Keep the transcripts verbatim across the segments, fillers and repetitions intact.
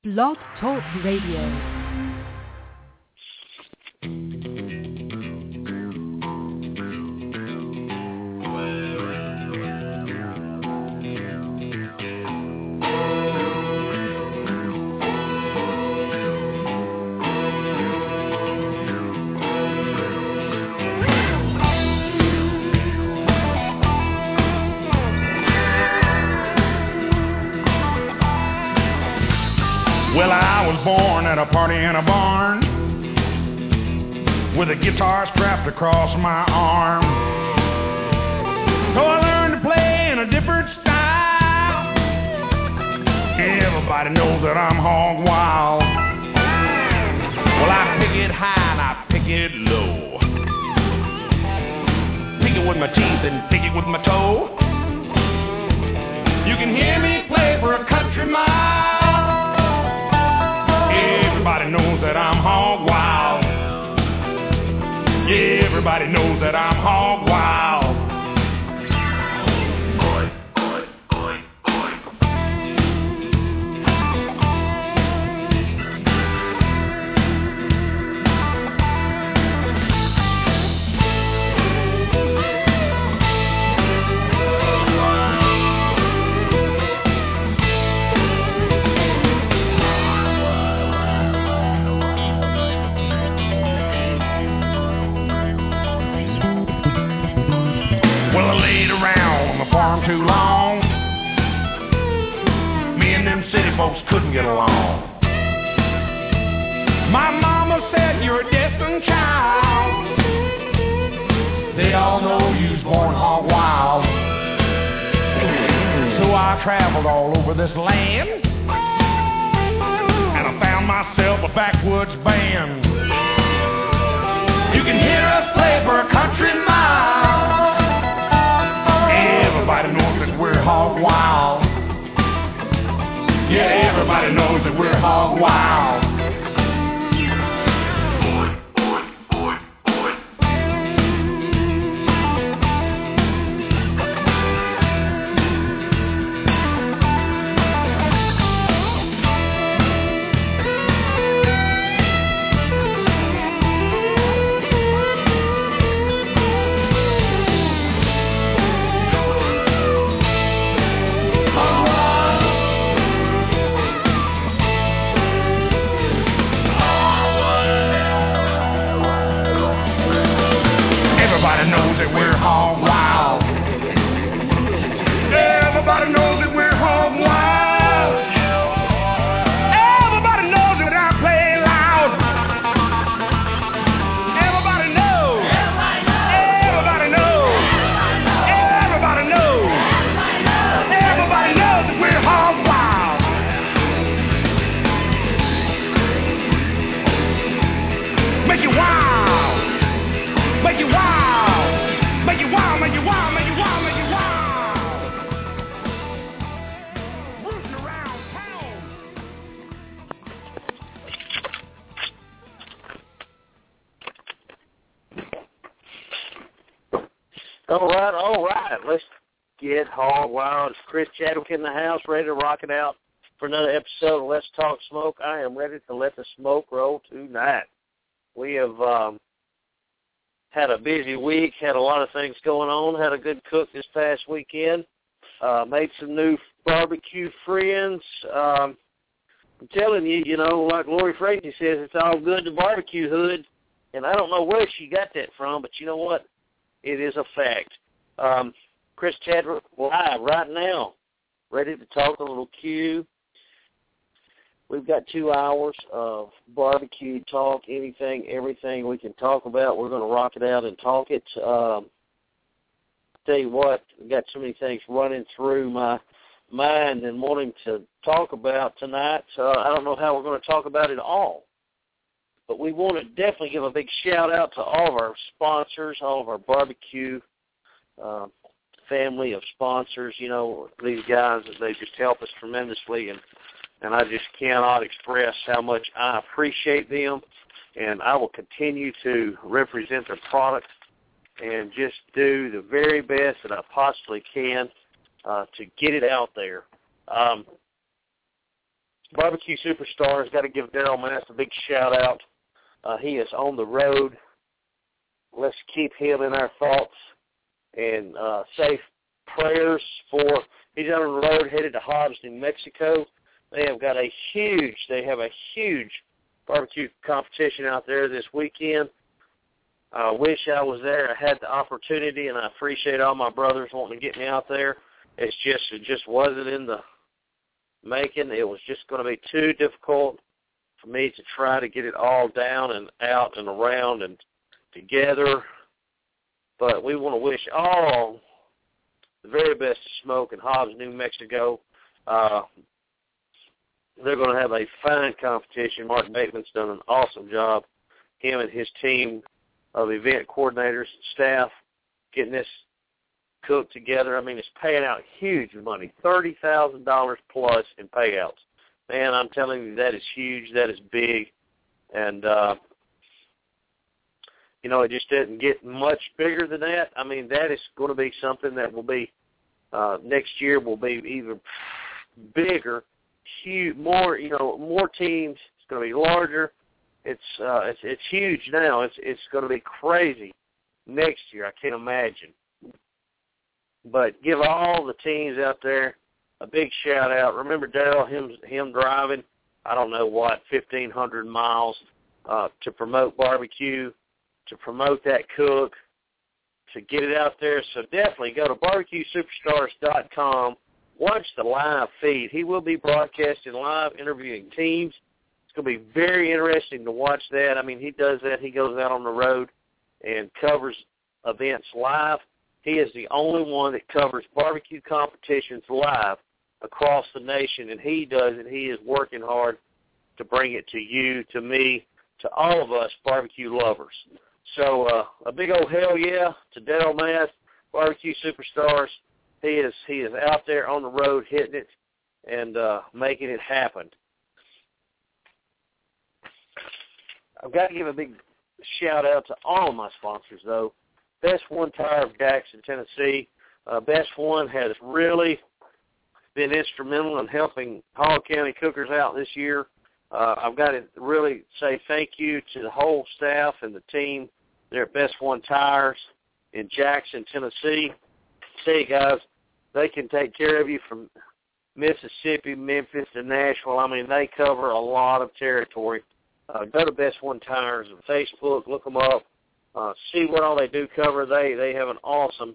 Blog Talk Radio. Well, I was born at a party in a barn with a guitar strapped across my arm. So I learned to play in a different style. Everybody knows that I'm hog wild. Well, I pick it high and I pick it low. Pick it with my teeth and pick it with my toe. You can hear me play for a country mile. Everybody knows that I'm hog wild. Yeah, everybody knows that I'm hog wild. Farm too long. Me and them city folks couldn't get along. My mama said you're a destined child. They all know you was born hog wild. So I traveled all over this land, and I found myself a backwoods band. You can hear us play for a country mile. Everybody knows that we're hog wild. Yeah, everybody knows that we're hog wild. All right, all right. Let's get hog wild. It's Chris Chadwick in the house, ready to rock it out for another episode of Let's Talk Smoke. I am ready to let the smoke roll tonight. We have um, had a busy week, had a lot of things going on, had a good cook this past weekend, uh, made some new barbecue friends. Um, I'm telling you, you know, like Lori Frazee says, it's all good to barbecue hood, and I don't know where she got that from, but you know what? It is a fact. Um, Chris Chadwick live right now, ready to talk a little Q. We've got two hours of barbecue talk, anything, everything we can talk about. We're going to rock it out and talk it. Um, tell you what, I've got so many things running through my mind and wanting to talk about tonight. Uh, I don't know how we're going to talk about it all. But we want to definitely give a big shout-out to all of our sponsors, all of our barbecue uh, family of sponsors. You know, these guys, they just help us tremendously, and, and I just cannot express how much I appreciate them, and I will continue to represent their product and just do the very best that I possibly can uh, to get it out there. Um, Barbecue Superstars, got to give Daryl Mast a big shout-out. Uh, he is on the road. Let's keep him in our thoughts and uh, safe prayers for, he's on the road headed to Hobbs, New Mexico. They have got a huge, they have a huge barbecue competition out there this weekend. I wish I was there. I had the opportunity, and I appreciate all my brothers wanting to get me out there. It's just, it just wasn't in the making. It was just going to be too difficult for me to try to get it all down and out and around and together. But we want to wish all the very best of Smoke in Hobbs, New Mexico. Uh, they're going to have a fine competition. Mark Bateman's done an awesome job. Him and his team of event coordinators and staff getting this cooked together. I mean, it's paying out huge money, thirty thousand dollars plus in payouts. Man, I'm telling you, that is huge. That is big. And, uh, you know, it just didn't get much bigger than that. I mean, that is going to be something that will be, uh, next year will be even bigger, huge, more, you know, more teams. It's going to be larger. It's, uh, it's, it's huge now. It's, it's going to be crazy next year. I can't imagine. But give all the teams out there a big shout out. Remember Daryl, him, him driving, I don't know what, fifteen hundred miles uh, to promote barbecue, to promote that cook, to get it out there. So definitely go to barbecue superstars dot com. Watch the live feed. He will be broadcasting live, interviewing teams. It's going to be very interesting to watch that. I mean, he does that. He goes out on the road and covers events live. He is the only one that covers barbecue competitions live across the nation, and he does it. He is working hard to bring it to you, to me, to all of us barbecue lovers. So uh, a big old hell yeah to Daryl Mast, Barbecue Superstars. He is he is out there on the road hitting it and uh, making it happen. I've got to give a big shout-out to all of my sponsors, though. Best One Tire of Jackson, Tennessee. Uh, Best One has really been instrumental in helping Hall County cookers out this year. Uh, I've got to really say thank you to the whole staff and the team there at Best One Tires in Jackson, Tennessee. See, guys, they can take care of you from Mississippi, Memphis, to Nashville. I mean, they cover a lot of territory. Uh, go to Best One Tires on Facebook, look them up. Uh, see what all they do cover. They they have an awesome,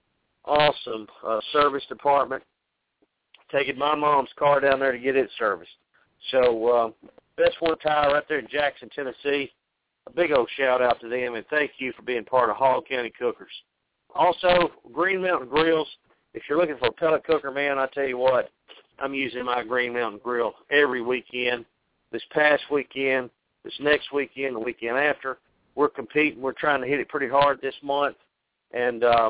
awesome uh, service department. Taking my mom's car down there to get it serviced. So uh, Best One Tire right there in Jackson, Tennessee. A big old shout out to them, and thank you for being part of Hall County Cookers. Also, Green Mountain Grills. If you're looking for a pellet cooker, man, I tell you what, I'm using my Green Mountain Grill every weekend. This past weekend, this next weekend, the weekend after. We're competing. We're trying to hit it pretty hard this month. And um,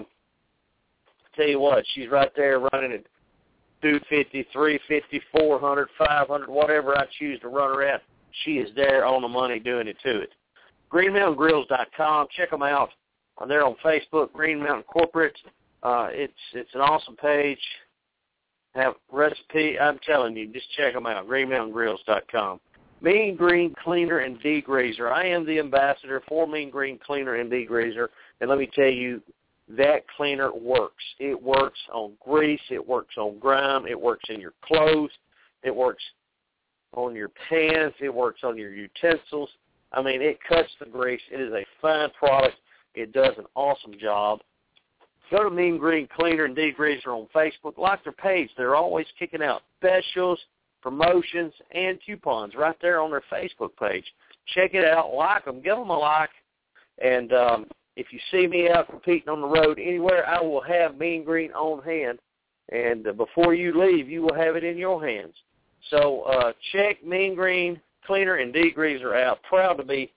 I tell you what, she's right there running at two fifty, three fifty, four hundred, five hundred, whatever I choose to run her at. She is there on the money doing it to it. green mountain grills dot com. Check them out. They're on Facebook, Green Mountain Corporate. Uh, it's it's an awesome page. Have recipe. I'm telling you, just check them out, green mountain grills dot com. Mean Green Cleaner and Degreaser. I am the ambassador for Mean Green Cleaner and Degreaser, and let me tell you, that cleaner works. It works on grease. It works on grime. It works in your clothes. It works on your pans. It works on your utensils. I mean, it cuts the grease. It is a fine product. It does an awesome job. Go to Mean Green Cleaner and Degreaser on Facebook. Like their page. They're always kicking out specials, promotions, and coupons right there on their Facebook page. Check it out. Like them. Give them a like. And um, if you see me out competing on the road anywhere, I will have Mean Green on hand. And uh, before you leave, you will have it in your hands. So uh, check Mean Green Cleaner and Degreaser out. Proud to be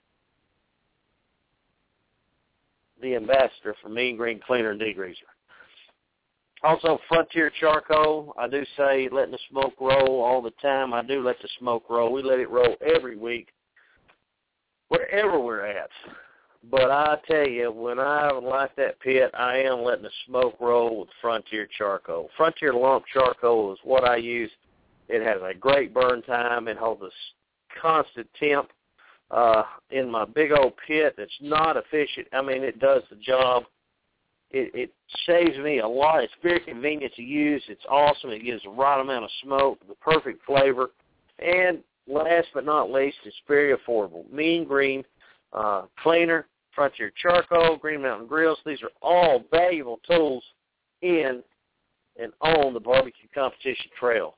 the ambassador for Mean Green Cleaner and Degreaser. Also, Frontier Charcoal. I do say letting the smoke roll all the time. I do let the smoke roll. We let it roll every week, wherever we're at. But I tell you, when I light that pit, I am letting the smoke roll with Frontier Charcoal. Frontier Lump Charcoal is what I use. It has a great burn time. It holds a constant temp uh, in my big old pit that's not efficient. I mean, it does the job. It, it saves me a lot. It's very convenient to use. It's awesome. It gives the right amount of smoke, the perfect flavor. And last but not least, it's very affordable. Mean Green uh, Cleaner, Frontier Charcoal, Green Mountain Grills. These are all valuable tools in and on the barbecue competition trail.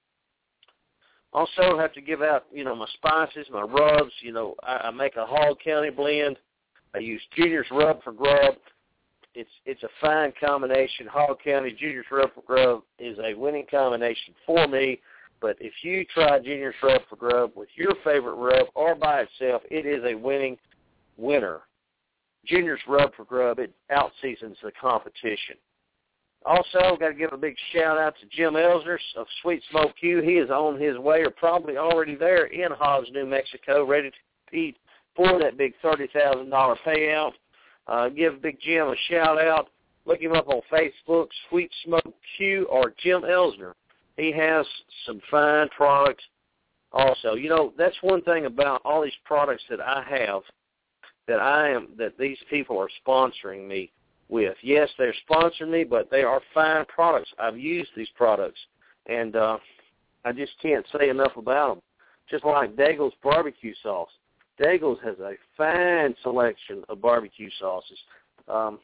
Also, I have to give out, you know, my spices, my rubs. You know, I, I make a Hog County blend. I use Junior's Rub for Grub. It's it's a fine combination. Hog County Junior's Rub for Grub is a winning combination for me. But if you try Junior's Rub for Grub with your favorite rub or by itself, it is a winning winner. Junior's Rub for Grub, it out-seasons the competition. Also, got to give a big shout-out to Jim Elsner of Sweet Smoke Q. He is on his way or probably already there in Hobbs, New Mexico, ready to compete for that big thirty thousand dollars payout. Uh, give Big Jim a shout-out. Look him up on Facebook, Sweet Smoke Q or Jim Elsner. He has some fine products also. You know, that's one thing about all these products that I have that I am, that these people are sponsoring me with. Yes, they're sponsoring me, but they are fine products. I've used these products, and uh, I just can't say enough about them. Just like Daigle's barbecue sauce. Daigle's has a fine selection of barbecue sauces. Um,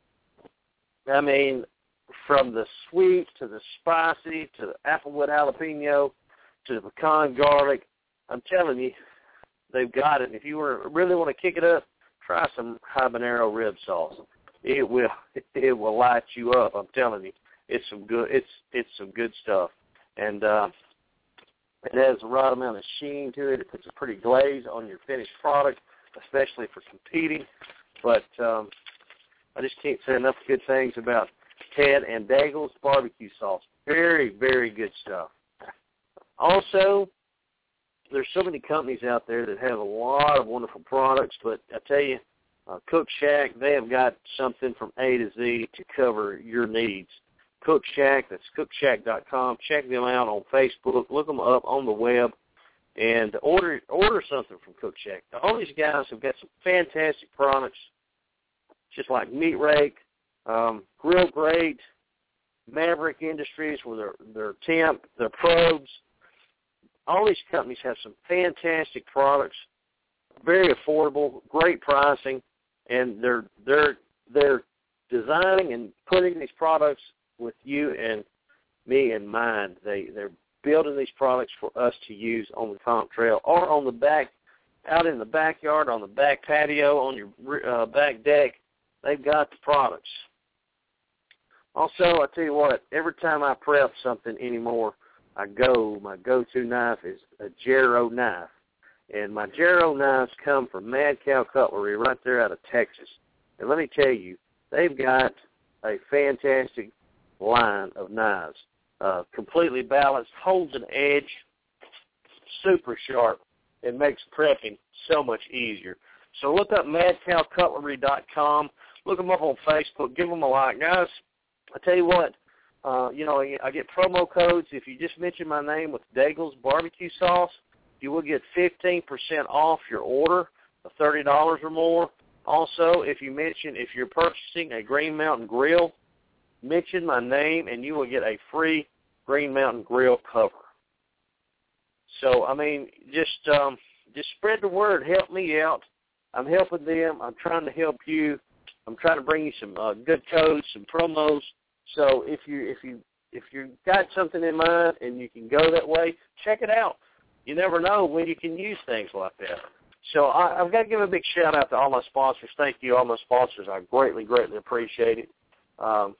I mean, from the sweet to the spicy to the applewood jalapeno to the pecan garlic, I'm telling you, they've got it. If you were, really want to kick it up, try some habanero rib sauce. It will it will light you up. I'm telling you, it's some good it's it's some good stuff, and uh, it has the right amount of sheen to it. It puts a pretty glaze on your finished product, especially for competing. But um, I just can't say enough good things about Ted and Daigle's barbecue sauce. Very, very good stuff. Also, there's so many companies out there that have a lot of wonderful products, but I tell you, uh, Cook Shack, they have got something from A to Z to cover your needs. Cook Shack, that's cook shack dot com. Check them out on Facebook. Look them up on the web, and order order something from Cook Shack. All these guys have got some fantastic products, just like Meat Rake, um, Grill Great, Maverick Industries with their, their temp, their probes. All these companies have some fantastic products, very affordable, great pricing, and they're they're they're designing and putting these products with you and me in mind. They they're building these products for us to use on the comp trail or on the back, out in the backyard, on the back patio, on your uh, back deck. They've got the products. Also, I tell you what, every time I prep something anymore, I go, my go-to knife is a Jarrow knife. And my Jarrow knives come from Mad Cow Cutlery right there out of Texas. And let me tell you, they've got a fantastic line of knives. Uh, completely balanced, holds an edge, super sharp, and makes prepping so much easier. So look up mad cow cutlery dot com. Look them up on Facebook. Give them a like. Guys, I tell you what, uh, you know, I get promo codes. If you just mention my name with Daigle's barbecue sauce, you will get fifteen percent off your order of thirty dollars or more. Also, if you mention, if you're purchasing a Green Mountain Grill, mention my name and you will get a free Green Mountain Grill cover. So, I mean, just um, just spread the word. Help me out. I'm helping them. I'm trying to help you. I'm trying to bring you some uh, good codes, some promos. So if you if you if you got something in mind and you can go that way, check it out. You never know when you can use things like that. So I, I've got to give a big shout out to all my sponsors. Thank you, all my sponsors. I greatly, greatly appreciate it. Um,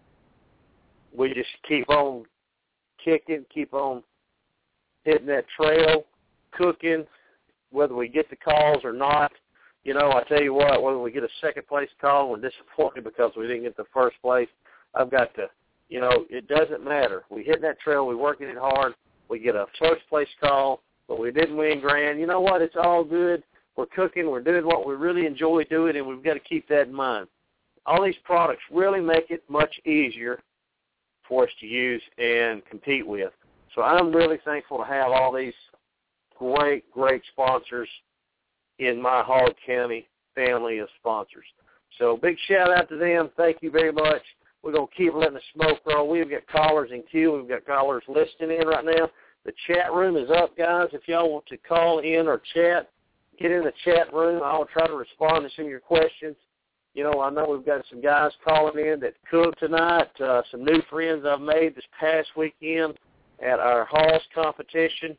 we just keep on kicking, keep on hitting that trail, cooking, whether we get the calls or not. You know, I tell you what, whether we get a second place call, we're disappointed because we didn't get the first place. I've got to, you know, it doesn't matter. We hit that trail, we're working it hard. We get a first place call, but we didn't win grand. You know what? It's all good. We're cooking. We're doing what we really enjoy doing, and we've got to keep that in mind. All these products really make it much easier for us to use and compete with. So I'm really thankful to have all these great, great sponsors in my Hall County family of sponsors. So big shout out to them. Thank you very much. We're going to keep letting the smoke roll. We've got callers in queue. We've got callers listening in right now. The chat room is up, guys. If y'all want to call in or chat, get in the chat room. I'll try to respond to some of your questions. You know, I know we've got some guys calling in that cook tonight, uh, some new friends I've made this past weekend at our Halls competition.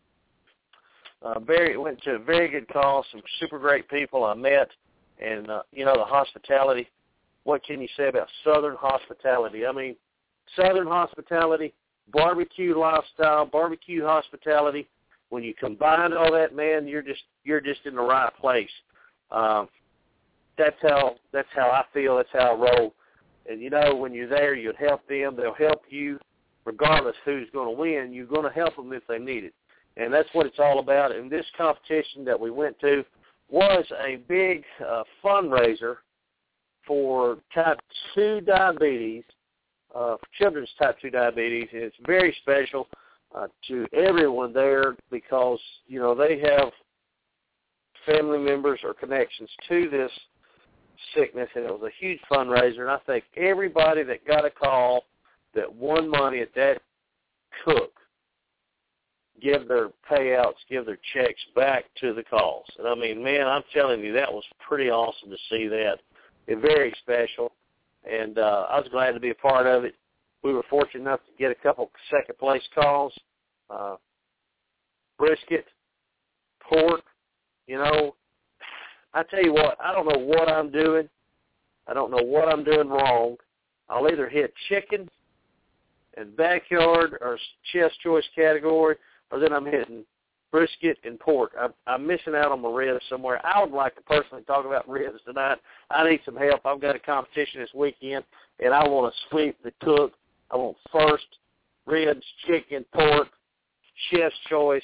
Uh, very went to a very good call, some super great people I met, and, uh, you know, the hospitality. What can you say about Southern hospitality? I mean, Southern hospitality, barbecue lifestyle, barbecue hospitality. When you combine all that, man, you're just you're just in the right place. Um, that's how that's how I feel. That's how I roll. And you know, when you're there, you'll help them. They'll help you, regardless who's going to win. You're going to help them if they need it, and that's what it's all about. And this competition that we went to was a big uh, fundraiser for type two diabetes, uh, for children's type two diabetes, and it's very special uh, to everyone there because, you know, they have family members or connections to this sickness, and it was a huge fundraiser, and I think everybody that got a call that won money at that cook give their payouts, give their checks back to the cause. And, I mean, man, I'm telling you, that was pretty awesome to see that. It's very special, and uh, I was glad to be a part of it. We were fortunate enough to get a couple second-place calls, uh, brisket, pork. You know, I tell you what, I don't know what I'm doing. I don't know what I'm doing wrong. I'll either hit chicken and backyard or chest choice category, or then I'm hitting brisket and pork. I'm, I'm missing out on my ribs somewhere. I would like to personally talk about ribs tonight. I need some help. I've got a competition this weekend, and I want to sweep the cook. I want first, ribs, chicken, pork, chef's choice.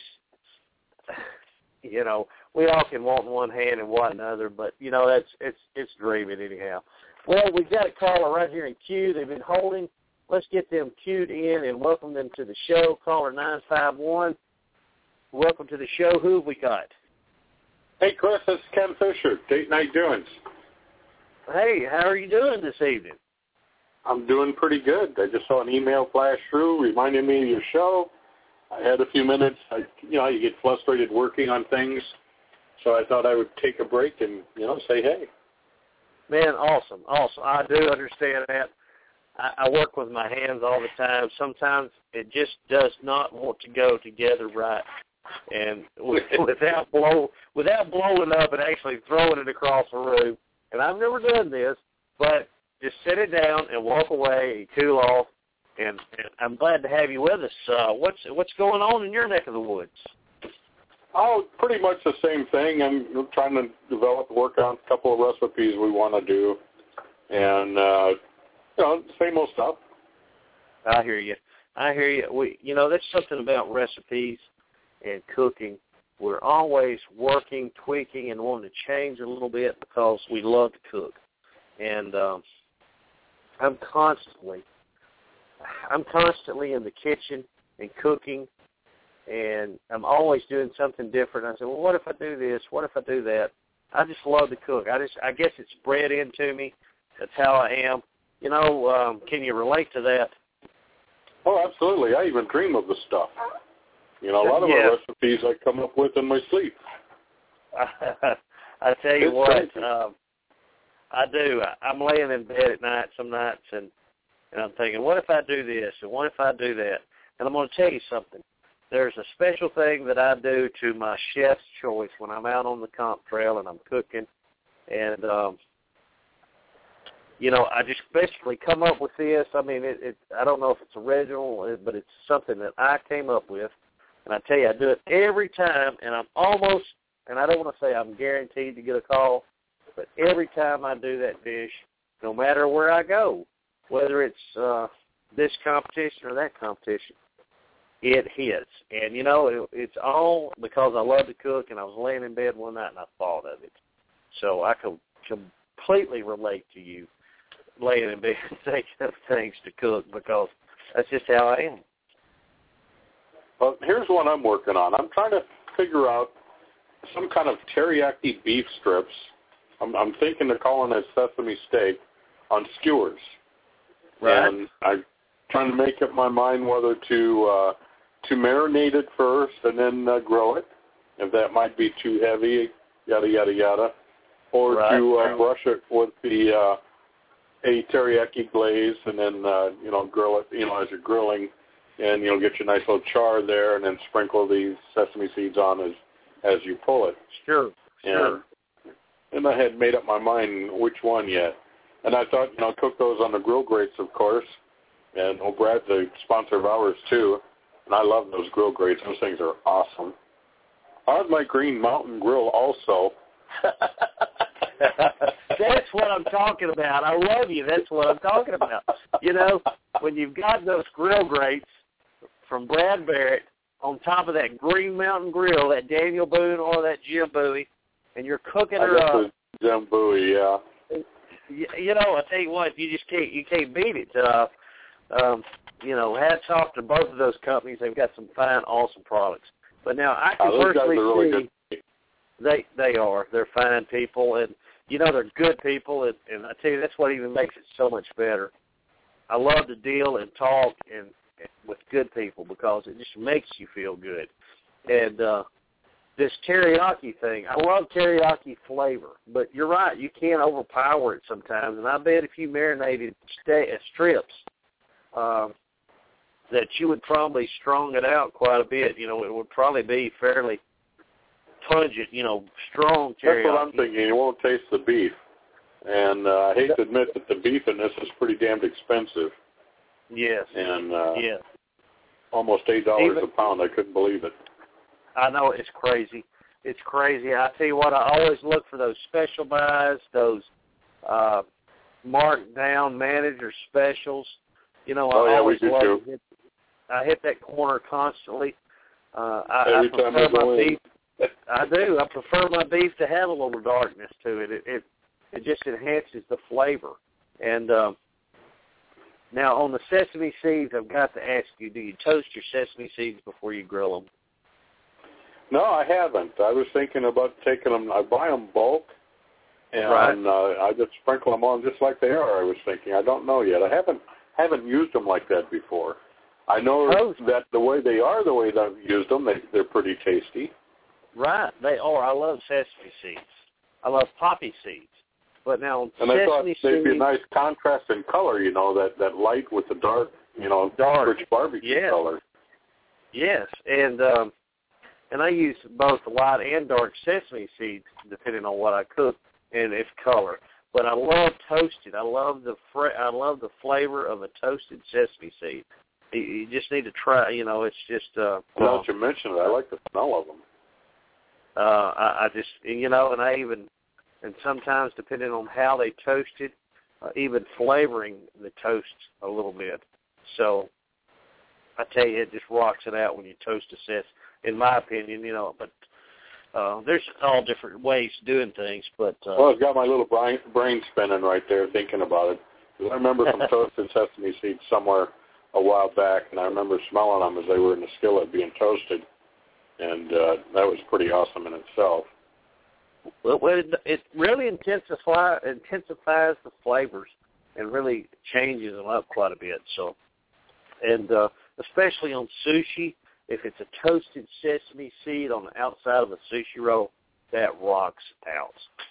You know, we all can want one hand and want another, but, you know, that's it's it's dreaming anyhow. Well, we've got a caller right here in queue. They've been holding. Let's get them queued in and welcome them to the show. Caller nine five one. Welcome to the show. Who have we got? Hey, Chris, this is Ken Fisher, Date Night Doings. Hey, how are you doing this evening? I'm doing pretty good. I just saw an email flash through reminding me of your show. I had a few minutes. I, you know, you get frustrated working on things, so I thought I would take a break and, you know, say hey. Man, awesome, awesome. I do understand that. I, I work with my hands all the time. Sometimes it just does not want to go together right. And without blow, without blowing up and actually throwing it across the room, and I've never done this, but just sit it down and walk away and cool off. And, and I'm glad to have you with us. Uh, what's what's going on in your neck of the woods? Oh, pretty much the same thing. I'm trying to develop, work on a couple of recipes we want to do, and uh, you know, same old stuff. I hear you. I hear you. We, you know, that's something about recipes and cooking. We're always working, tweaking, and wanting to change a little bit because we love to cook. And um, I'm constantly, I'm constantly in the kitchen and cooking, and I'm always doing something different. I said, well, what if I do this? What if I do that? I just love to cook. I just, I guess it's bred into me. That's how I am. You know, um, can you relate to that? Oh, absolutely. I even dream of the stuff. You know, a lot of yeah. our recipes I come up with in my sleep. I tell you it's what, um, I do. I, I'm laying in bed at night some nights, and, and I'm thinking, what if I do this, and what if I do that? And I'm going to tell you something. There's a special thing that I do to my chef's choice when I'm out on the comp trail and I'm cooking, and um, you know, I just basically come up with this. I mean, it, it, I don't know if it's original, but it's something that I came up with. And I tell you, I do it every time, and I'm almost, and I don't want to say I'm guaranteed to get a call, but every time I do that dish, no matter where I go, whether it's uh, this competition or that competition, it hits. And, you know, it, it's all because I love to cook, and I was laying in bed one night and I thought of it. So I can completely relate to you laying in bed and thinking of things to cook because that's just how I am. Well, here's one I'm working on. I'm trying to figure out some kind of teriyaki beef strips. I'm, I'm thinking of calling it sesame steak on skewers. Right. And I'm trying to make up my mind whether to uh, to marinate it first and then uh, grill it, if that might be too heavy, yada, yada, yada, or right. to uh, brush it with the uh, a teriyaki glaze and then, uh, you know, grill it, you know, as you're grilling, and you'll get your nice little char there and then sprinkle these sesame seeds on as as you pull it. Sure, sure. And, and I had made up my mind which one yet. And I thought, you know, cook those on the grill grates, of course. And oh, Brad's a sponsor of ours, too. And I love those grill grates. Those things are awesome. I have my Green Mountain Grill also. That's what I'm talking about. I love you. That's what I'm talking about. You know, when you've got those grill grates from Brad Barrett on top of that Green Mountain Grill, that Daniel Boone or that Jim Bowie, and you're cooking her up. Jim Bowie, yeah. You, you know, I tell you what, you just can't you can't beat it. Uh, um, you know, hats off to both of those companies. They've got some fine, awesome products. But now I can oh, those personally guys are really see good. they they are. They're fine people, and you know they're good people. And, and I tell you, that's what even makes it so much better. I love to deal and talk and, and with good people because it just makes you feel good. And uh, this teriyaki thing, I love teriyaki flavor, but you're right, you can't overpower it sometimes. And I bet if you marinated st- strips, um, that you would probably strong it out quite a bit. You know, it would probably be fairly pungent, you know, strong teriyaki. That's what I'm thinking. You won't taste the beef. And uh, I hate to admit that the beef in this is pretty damned expensive. Yes. And uh, yes. almost eight dollars Even, a pound. I couldn't believe it. I know, it's crazy. It's crazy. I tell you what, I always look for those special buys, those uh, marked down manager specials. You know, oh, I yeah, always we do love too. to hit, I hit that corner constantly. Uh, I, Every I prefer time I go my in. beef. I do. I prefer my beef to have a little darkness to it. It it, it just enhances the flavor. And um, now on the sesame seeds, I've got to ask you: do you toast your sesame seeds before you grill them? No, I haven't. I was thinking about taking them. I buy them bulk, and right. uh, I just sprinkle them on just like they are. I was thinking. I don't know yet. I haven't haven't used them like that before. I know Toast. that the way they are, the way that I've used them, they, they're pretty tasty. Right, they are. I love sesame seeds. I love poppy seeds. But now on and sesame I thought seeds, they'd be a nice contrast in color. You know, that that light with the dark, you know, dark rich barbecue yes. color. Yes, and um, and I use both light and dark sesame seeds depending on what I cook and its color. But I love toasted. I love the fr- I love the flavor of a toasted sesame seed. You, you just need to try. You know, it's just. Uh, now that you mention it, I like the smell of them. Uh, I, I just, you know, and I even, and sometimes depending on how they toasted, uh, even flavoring the toast a little bit. So I tell you, it just rocks it out when you toast a ses, in my opinion, you know. But uh, there's all different ways of doing things. But uh, well, it's got my little brain, brain spinning right there thinking about it. I remember some toasted sesame seeds somewhere a while back, and I remember smelling them as they were in the skillet being toasted. And uh, that was pretty awesome in itself. Well, it, it really intensifies intensifies the flavors and really changes them up quite a bit. So, and uh, especially on sushi, if it's a toasted sesame seed on the outside of a sushi roll, that rocks out.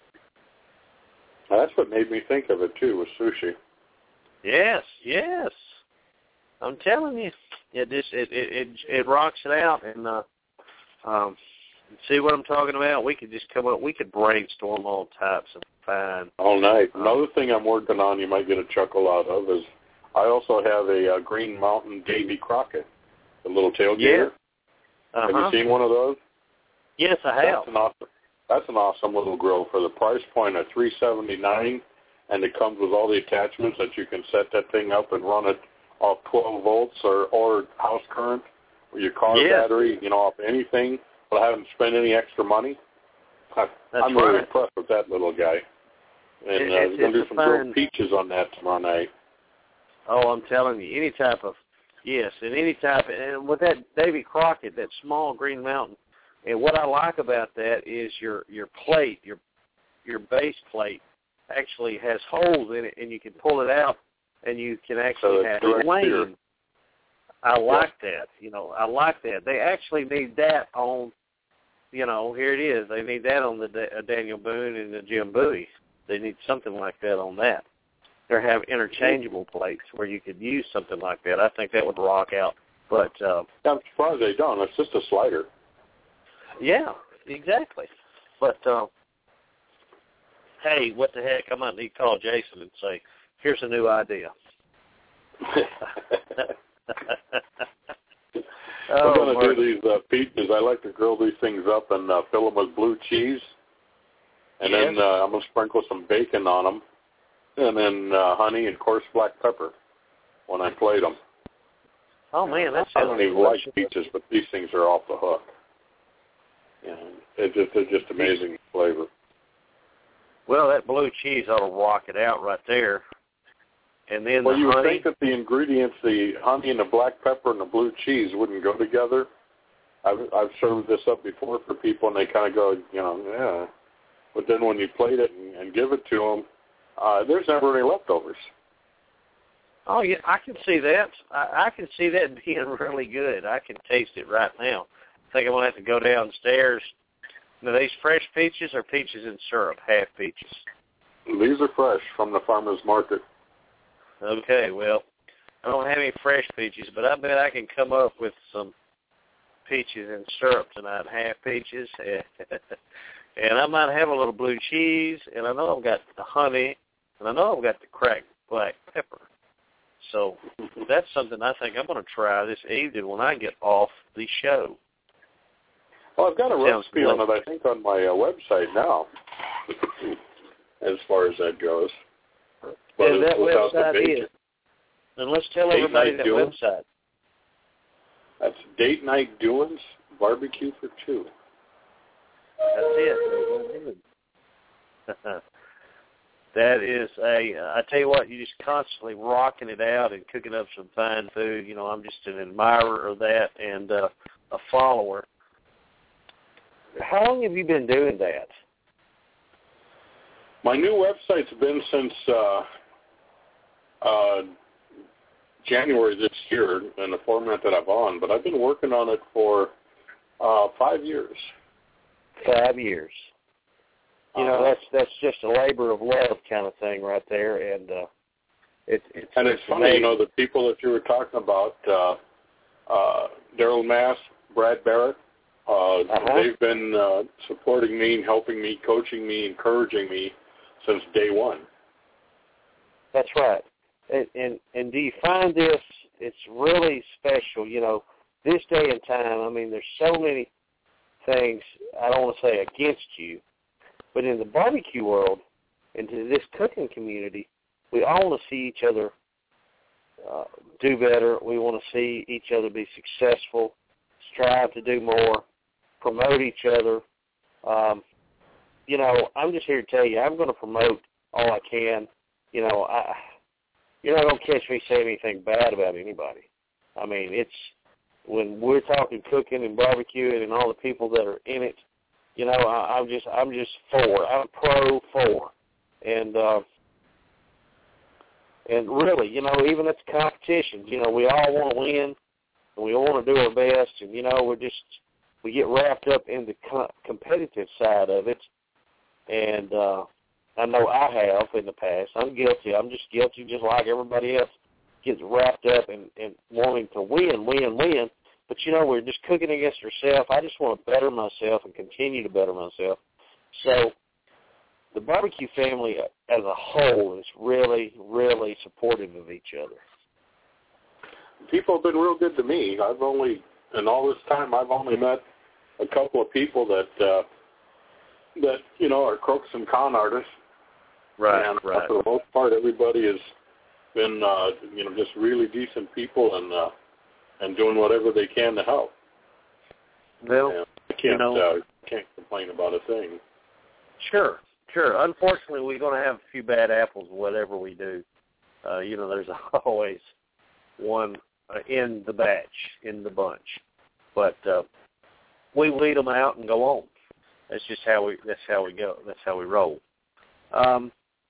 Now, that's what made me think of it too, was sushi. Yes, yes. I'm telling you, it just it it it, it rocks it out. And uh, Um, see what I'm talking about? We could just come up, we could brainstorm all types of fine. All night. Another thing I'm working on you might get a chuckle out of is I also have a, uh Green Mountain Davy Crockett, the little tailgater. Yeah. Uh-huh. Have you seen one of those? Yes, I have. That's an awesome, that's an awesome little grill for the price point of three seventy-nine, and it comes with all the attachments that you can set that thing up and run it off twelve volts or, or house current. Your car yes. battery, you know, off anything, but I haven't spent any extra money. I, That's I'm really right. impressed with that little guy. And it, uh, we're going to do some fine... grilled peaches on that tomorrow night. Oh, I'm telling you, any type of Yes, and any type, and with that Davy Crockett, that small Green Mountain, and what I like about that is your your plate, your your base plate, actually has holes in it, and you can pull it out, and you can actually so have a lane. I like yeah. that. You know, I like that. They actually need that on, you know, here it is. They need that on the uh, Daniel Boone and the Jim Bowie. They need something like that on that. They have interchangeable plates where you could use something like that. I think that would rock out. But uh, I'm surprised they don't. It's just a slider. Yeah, exactly. But, uh, hey, what the heck? I might need to call Jason and say, here's a new idea. I'm oh, going to do these uh, peaches. I like to grill these things up and uh, fill them with blue cheese. And yes. then uh, I'm going to sprinkle some bacon on them. And then uh, honey and coarse black pepper when I plate them. Oh, man, that's I don't even like peaches, but these things are off the hook. Yeah, it's just, they're just amazing flavor. Well, that blue cheese ought to rock it out right there. And then well, the you honey. would think that the ingredients, the honey and the black pepper and the blue cheese, wouldn't go together. I've, I've served this up before for people, and they kind of go, you know, yeah. But then when you plate it and, and give it to them, uh, there's never any leftovers. Oh, yeah, I can see that. I, I can see that being really good. I can taste it right now. I think I'm going to have to go downstairs. Now, these fresh peaches or peaches in syrup, half peaches? These are fresh from the farmer's market. Okay, well, I don't have any fresh peaches, but I bet I can come up with some peaches in syrup tonight, half peaches. And I might have a little blue cheese, and I know I've got the honey, and I know I've got the cracked black pepper. So that's something I think I'm going to try this evening when I get off the show. Well, I've got a Sounds recipe on it, I think, on my uh, website now, as far as that goes. But and that website is, and let's tell Date everybody Night that Doings. website. That's Date Night Doings, Barbecue for Two. That's it. That is a, I tell you what, you're just constantly rocking it out and cooking up some fine food. You know, I'm just an admirer of that and uh, a follower. How long have you been doing that? My new website's been since uh, uh, January this year in the format that I'm on, but I've been working on it for uh, five years. Five years. You know, that's that's just a labor of love kind of thing right there, and uh, it, it's and it's funny, amazing. You know, the people that you were talking about, uh, uh, Daryl Mass, Brad Barrett, uh, uh-huh. they've been uh, supporting me and helping me, coaching me, encouraging me since day one. That's right. And, and and do you find this? It's really special. You know, this day and time. I mean, there's so many things, I don't want to say against you, but in the barbecue world, into this cooking community, we all want to see each other uh, do better. We want to see each other be successful, strive to do more, promote each other. Um, you know, I'm just here to tell you, I'm going to promote all I can. You know, I, you're not going to catch me saying anything bad about anybody. I mean, it's, when we're talking cooking and barbecuing and all the people that are in it, you know, I, I'm just I'm just for. I'm pro for, and uh, and really, you know, even at the competitions, you know, we all want to win, and we all want to do our best, and you know, we're just we get wrapped up in the co- competitive side of it, and uh, I know I have in the past. I'm guilty. I'm just guilty, just like everybody else. Gets wrapped up in, in wanting to win, win, win. But, you know, we're just cooking against ourselves. I just want to better myself and continue to better myself. So the barbecue family as a whole is really, really supportive of each other. People have been real good to me. I've only, in all this time, I've only met a couple of people that, uh, that you know, are crooks and con artists. Right, and right. For the most part, everybody has been, uh, you know, just really decent people and uh, and doing whatever they can to help. Well, and I can't you know, uh, can't complain about a thing. Sure, sure. Unfortunately, we're going to have a few bad apples, whatever we do. Uh, you know, there's always one uh, in the batch, in the bunch. But uh, we weed them out and go on. That's just how we. That's how we go. That's how we roll. Um,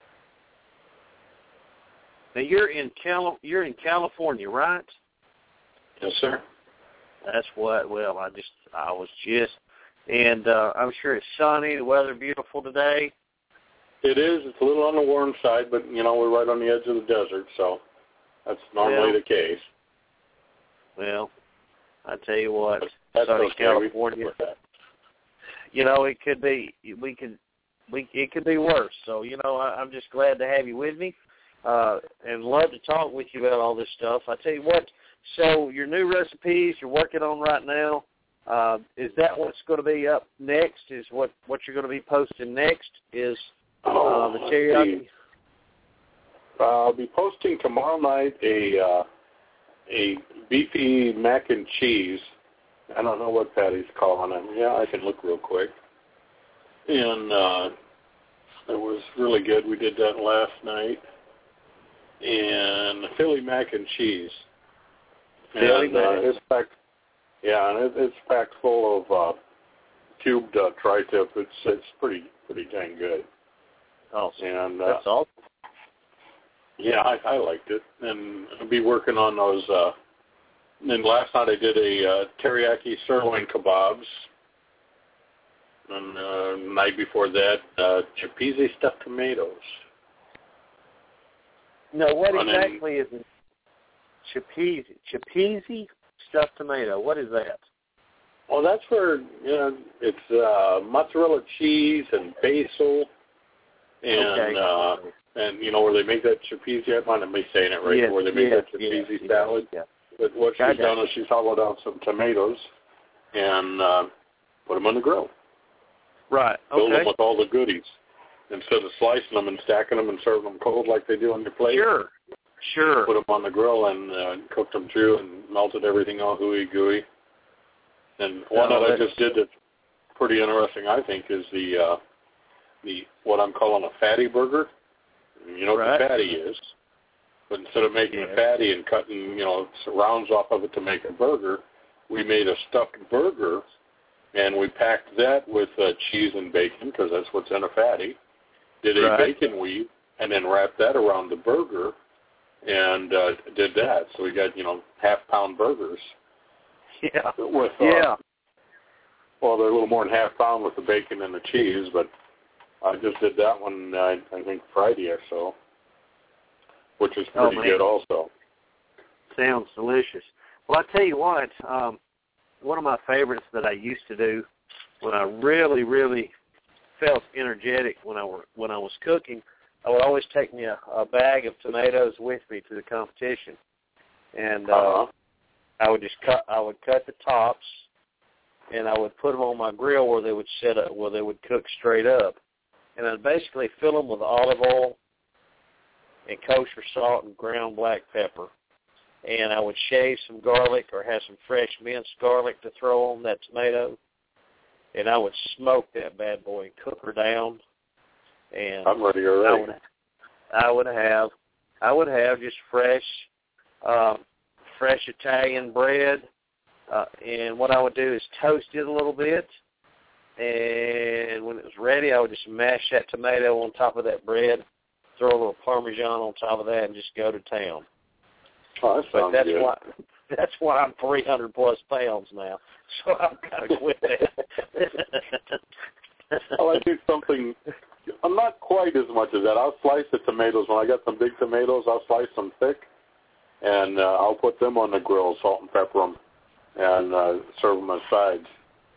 now you're in Cali- You're in California, right? Yes, sir. That's what. Well, I just. I was just. And uh, I'm sure it's sunny. The weather beautiful today. It is. It's a little on the warm side, but, you know, we're right on the edge of the desert, so that's normally well, the case. Well, I tell you what, that's sunny okay. California. You know, it could be. We could. We it could be worse. So, you know, I, I'm just glad to have you with me, uh, and love to talk with you about all this stuff. I tell you what. So, your new recipes you're working on right now. Uh, is that what's going to be up next? Is what, what you're going to be posting next? Is uh, the teriyaki? Uh, I'll be posting tomorrow night a uh, a beefy mac and cheese. I don't know what Patty's calling it. Yeah, I can look real quick. And uh, it was really good. We did that last night. And Philly mac and cheese. Philly and uh, it's packed. Yeah, and it, it's packed full of uh, cubed uh, tri-tip. It's it's pretty pretty dang good. Awesome. And uh, that's awesome. Yeah, I, I liked it, and I'll be working on those. Uh, and then last night I did a uh, teriyaki sirloin kebabs, and uh, the night before that, uh, Chipese stuffed tomatoes. No, what and exactly then, is it? Chipese, Chipese stuffed tomato. What is that? Well, that's where, you know, it's uh, mozzarella cheese and basil, and okay. uh, and you know where they make that Chipese. I might not be saying it right. Yes, where they make yes, that Chipese yes, salad. yes. But what I she's done is she's hollowed out some tomatoes and uh, put them on the grill. Right. Fill Okay. them with all the goodies instead of slicing them and stacking them and serving them cold like they do on your plate. Sure. Sure. Put them on the grill and uh, cooked them through and melted everything all hooey gooey. And one Oh, that I that's... just did that's pretty interesting, I think, is the uh, the what I'm calling a fatty burger. You know right. what the fatty is. But instead of making yeah. a fatty and cutting, you know, rounds off of it to make a burger, we made a stuffed burger, and we packed that with uh, cheese and bacon, because that's what's in a fatty. Did a right. bacon weave, and then wrapped that around the burger, and uh, did that. So we got, you know, half-pound burgers. Yeah. With, uh, yeah. Well, they're a little more than half-pound with the bacon and the cheese, but I just did that one, uh, I think, Friday or so, which is pretty oh, good also. Sounds delicious. Well, I tell you what, um, one of my favorites that I used to do when I really, really felt energetic when I were when I was cooking, I would always take me a, a bag of tomatoes with me to the competition, and uh, uh-huh. I would just cut. I would cut the tops, and I would put them on my grill where they would set up, where they would cook straight up, and I'd basically fill them with olive oil and kosher salt and ground black pepper. And I would shave some garlic or have some fresh minced garlic to throw on that tomato. And I would smoke that bad boy and cook her down. And I'm ready already. I would, I would have, I would have just fresh, uh, fresh Italian bread. Uh, and what I would do is toast it a little bit. And when it was ready, I would just mash that tomato on top of that bread, throw a little Parmesan on top of that, and just go to town. Oh, that but sounds that's good. why that's why I'm three hundred plus pounds now. So I'm gonna quit that. Well, I do something. I'm not quite as much as that. I'll slice the tomatoes. When I got some big tomatoes, I'll slice them thick, and uh, I'll put them on the grill, salt and pepper them, and uh, serve them as sides.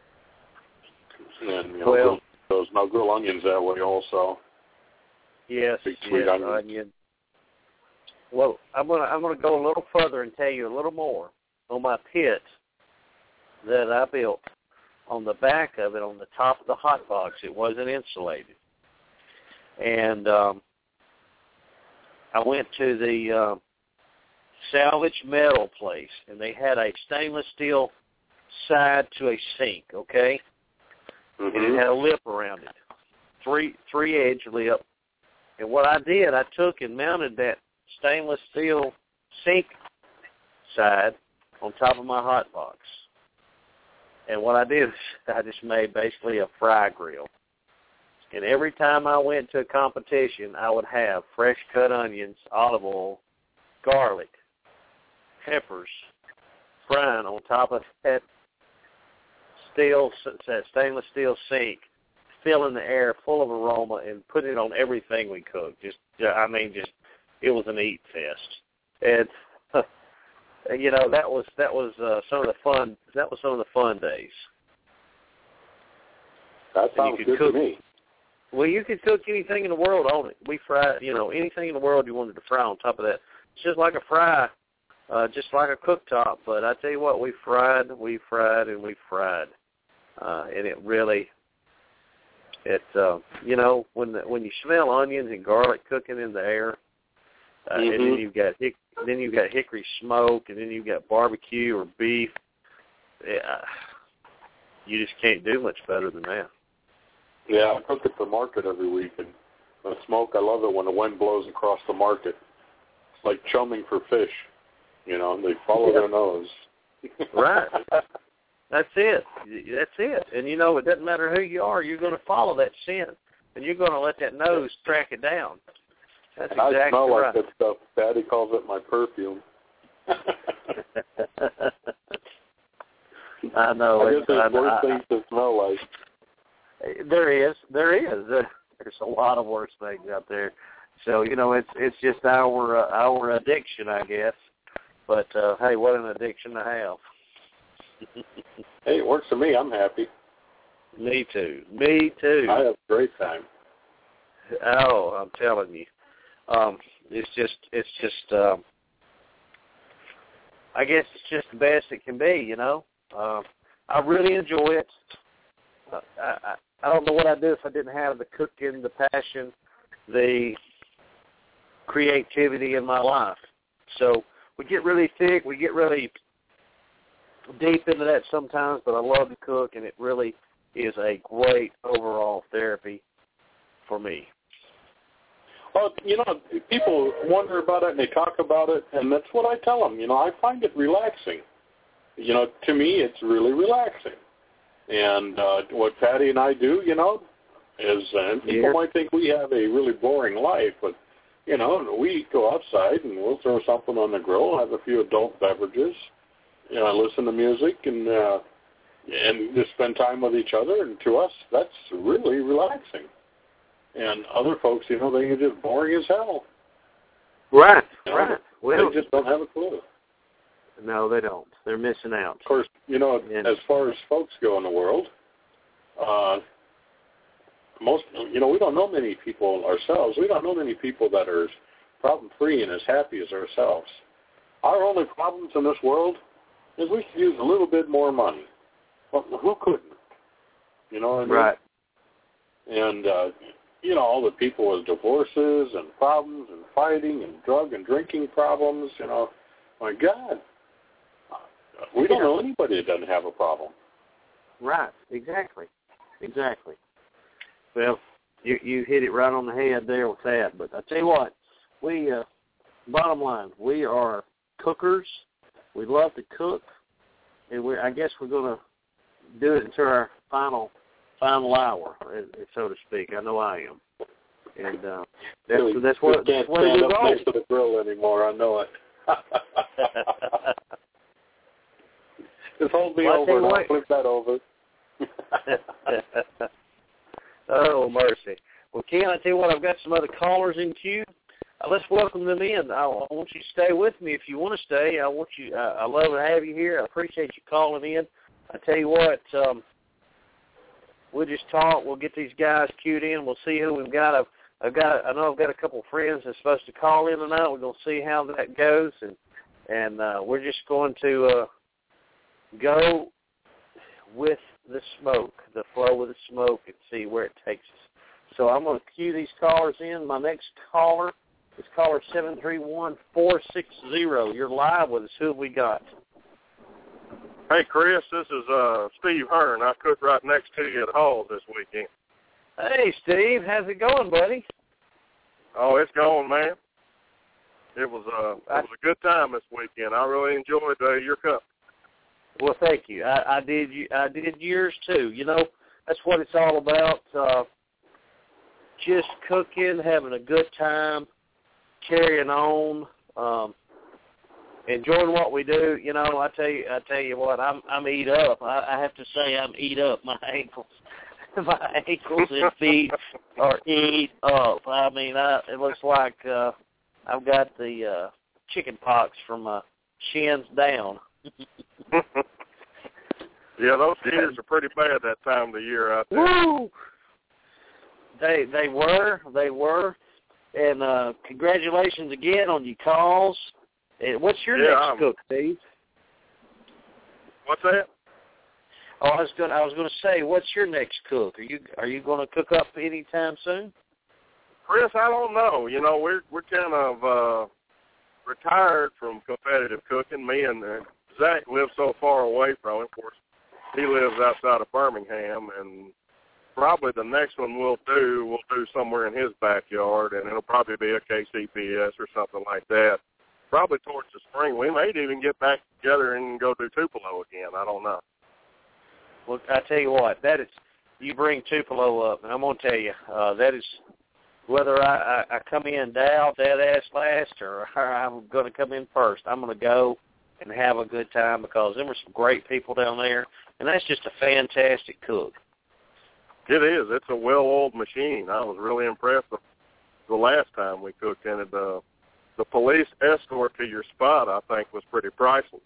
And you know, well, grill, those no grill onions that way also. Yes, big sweet yes, onions. onion. Well, I'm gonna I'm gonna go a little further and tell you a little more on my pit that I built. On the back of it, on the top of the hot box, it wasn't insulated, and um, I went to the uh, salvage metal place, and they had a stainless steel side to a sink, okay, Mm-hmm. and it had a lip around it, three three edge lip. And what I did, I took and mounted that stainless steel sink side on top of my hot box. And what I did is I just made basically a fry grill. And every time I went to a competition, I would have fresh cut onions, olive oil, garlic, peppers, frying on top of that steel, that stainless steel sink, filling the air full of aroma, and put it on everything we cooked. Just, I mean, just it was an eat fest. And you know, that was that was uh, some of the fun. That was some of the fun days. That sounds good cook, to me. Well, you could cook anything in the world on it. We fried, you know, anything in the world you wanted to fry on top of that. It's just like a fry, uh, just like a cooktop. But I tell you what, we fried, we fried, and we fried, uh, and it really, it, uh, you know, when the, when you smell onions and garlic cooking in the air, uh, mm-hmm. and then you've got hick, then you've got hickory smoke, and then you've got barbecue or beef. Yeah, you just can't do much better than that. Yeah, I cook at the market every week, and the smoke, I love it when the wind blows across the market. It's like chumming for fish, you know, and they follow yeah. their nose. Right. That's it. That's it. And, you know, it doesn't matter who you are, you're going to follow that scent, and you're going to let that nose track it down. That's and exactly I smell right. like that stuff. Daddy calls it my perfume. I know. I guess there's I, worse I, things to smell like. There is, there is. There's a lot of worse things out there. So you know, it's it's just our uh, our addiction, I guess. But uh, hey, what an addiction to have. Hey, it works for me. I'm happy. Me too. Me too. I have a great time. Oh, I'm telling you, um, it's just it's just. Um, I guess it's just the best it can be. You know, uh, I really enjoy it. Uh, I, I don't know what I'd do if I didn't have the cooking, the passion, the creativity in my life. So we get really thick, we get really deep into that sometimes, but I love to cook, and it really is a great overall therapy for me. Well, you know, people wonder about it, and they talk about it, and that's what I tell them. You know, I find it relaxing. You know, to me, it's really relaxing. And uh, what Patty and I do, you know, is uh, people yeah. might think we have a really boring life, but, you know, we go outside and we'll throw something on the grill, have a few adult beverages, you know, listen to music, and uh, and just spend time with each other. And to us, that's really relaxing. And other folks, you know, they are just boring as hell. Right, you know, right. Well, they just don't have a clue. No, they don't. They're missing out. Of course, you know, and, as far as folks go in the world, uh, most, you know, we don't know many people ourselves. We don't know many people that are problem-free and as happy as ourselves. Our only problems in this world is we could use a little bit more money. Well, who couldn't? You know what I mean? Right. And, uh, you know, all the people with divorces and problems and fighting and drug and drinking problems, you know, my God. We don't know anybody that doesn't have a problem. Right, exactly, exactly. Well, you you hit it right on the head there with that. But I tell you what, we uh, bottom line, we are cookers. We love to cook, and we I guess we're going to do it until our final final hour, so to speak. I know I am, and uh, that's really, that's what can't that's what stand it up next to the grill anymore. I know it. Just hold me well, over and I'll what. flip that over. Oh, mercy. Well, Ken, I tell you what, I've got some other callers in queue. Uh, let's welcome them in. I, I want you to stay with me if you want to stay. I want you. Uh, I love to have you here. I appreciate you calling in. I tell you what, um, we'll just talk. We'll get these guys queued in. We'll see who we've got. I've, I've got. I know I've got a couple of friends that's supposed to call in tonight. We're going to see how that goes, and and uh, we're just going to. Uh, Go with the smoke, the flow of the smoke, and see where it takes us. So I'm going to cue these callers in. My next caller is caller seven three one, four six zero. You're live with us. Who have we got? Hey, Chris, this is uh, Steve Hearn. I cook right next to you at Hall this weekend. Hey, Steve. How's it going, buddy? Oh, it's going, man. It was uh, it was a good time this weekend. I really enjoyed uh, your company. Well, thank you. I, I did. I did yours too. You know, that's what it's all about. Uh, just cooking, having a good time, carrying on, um, enjoying what we do. You know, I tell you, I tell you what, I'm I'm eat up. I, I have to say, I'm eat up. My ankles, my ankles and feet are eat up. I mean, I, it looks like uh, I've got the uh, chicken pox from my shins down. Yeah, those years are pretty bad that time of the year out there. Woo! They they were they were, and uh, congratulations again on your calls. And what's your yeah, next I'm, cook, Steve? What's that? Oh, I was going I was going to say, what's your next cook? Are you are you going to cook up anytime soon? Chris, I don't know. You know, we're we're kind of uh, retired from competitive cooking. Me and uh, Zach live so far away from it. Of course, he lives outside of Birmingham, and probably the next one we'll do, we'll do somewhere in his backyard, and it'll probably be a K C P S or something like that. Probably towards the spring. We may even get back together and go do Tupelo again. I don't know. Well, I tell you what, that is, you bring Tupelo up, and I'm going to tell you, uh, that is, whether I, I, I come in down, dead ass last, or I'm going to come in first, I'm going to go and have a good time because there were some great people down there, and that's just a fantastic cook. It is. It's a well-oiled machine. I was really impressed with the last time we cooked in it. Uh, the police escort to your spot, I think, was pretty priceless.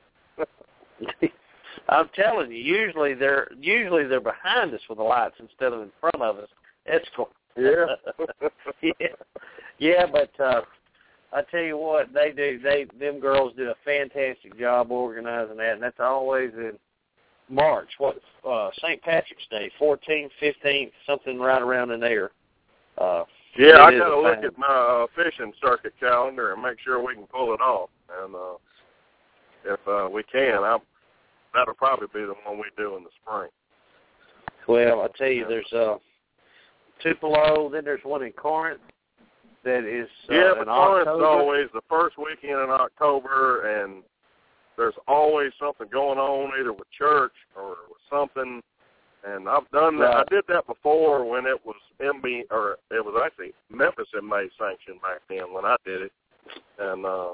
I'm telling you, usually they're usually they're behind us with the lights instead of in front of us. Escort. Yeah. yeah. Yeah, but uh, I tell you what, they do. They them girls do a fantastic job organizing that, and that's always in March. What uh, Saint Patrick's Day, fourteenth, fifteenth, something right around in there. Uh, yeah, I got to look at my uh, fishing circuit calendar and make sure we can pull it off. And uh, if uh, we can, I'm, that'll probably be the one we do in the spring. Well, I tell you, there's uh, Tupelo, then there's one in Corinth that is uh, yeah, but in Corinth's October. always the first weekend in October, and there's always something going on, either with church or with something. And I've done that. Right. I did that before when it was M B, or it was actually Memphis M A sanctioned back then when I did it, and uh,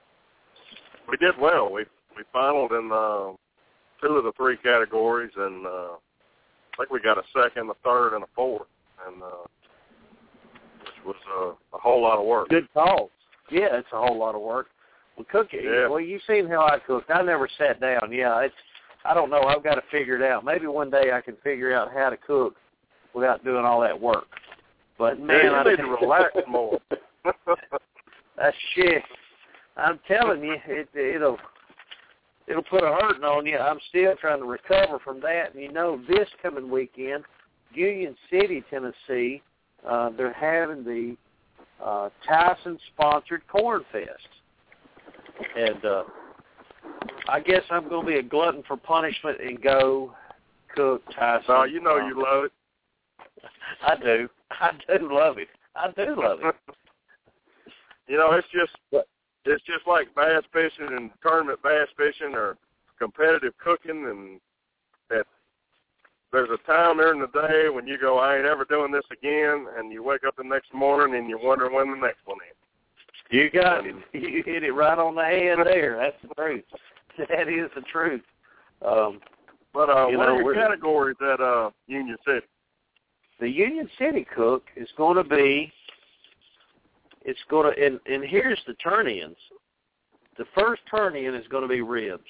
we did well. We we finaled in uh, two of the three categories, and uh, I think we got a second, a third, and a fourth, and uh, which was uh, a whole lot of work. Good call. Yeah, it's a whole lot of work. Well, cooking. Yeah. Well, you've seen how I cooked. I never sat down. Yeah, it's. I don't know. I've got to figure it out. Maybe one day I can figure out how to cook without doing all that work. But man, yeah, you I need to relax more. That's shit. I'm telling you, it, it'll it'll put a hurting on you. I'm still trying to recover from that. And you know, this coming weekend, Union City, Tennessee, uh, they're having the uh, Tyson-sponsored Corn Fest, and uh, I guess I'm going to be a glutton for punishment and go cook Tyson. Oh, you know um, you love it. I do. I do love it. I do love it. You know, it's just it's just like bass fishing and tournament bass fishing or competitive cooking, and that there's a time during the day when you go, I ain't ever doing this again, and you wake up the next morning and you wonder when the next one is. You got it. You hit it right on the head there. That's the truth. That is the truth. Um, but uh, you what know, are your categories at uh, Union City? The Union City cook is going to be, it's going to, and, and here's the turn-ins. The first turn-in is going to be ribs.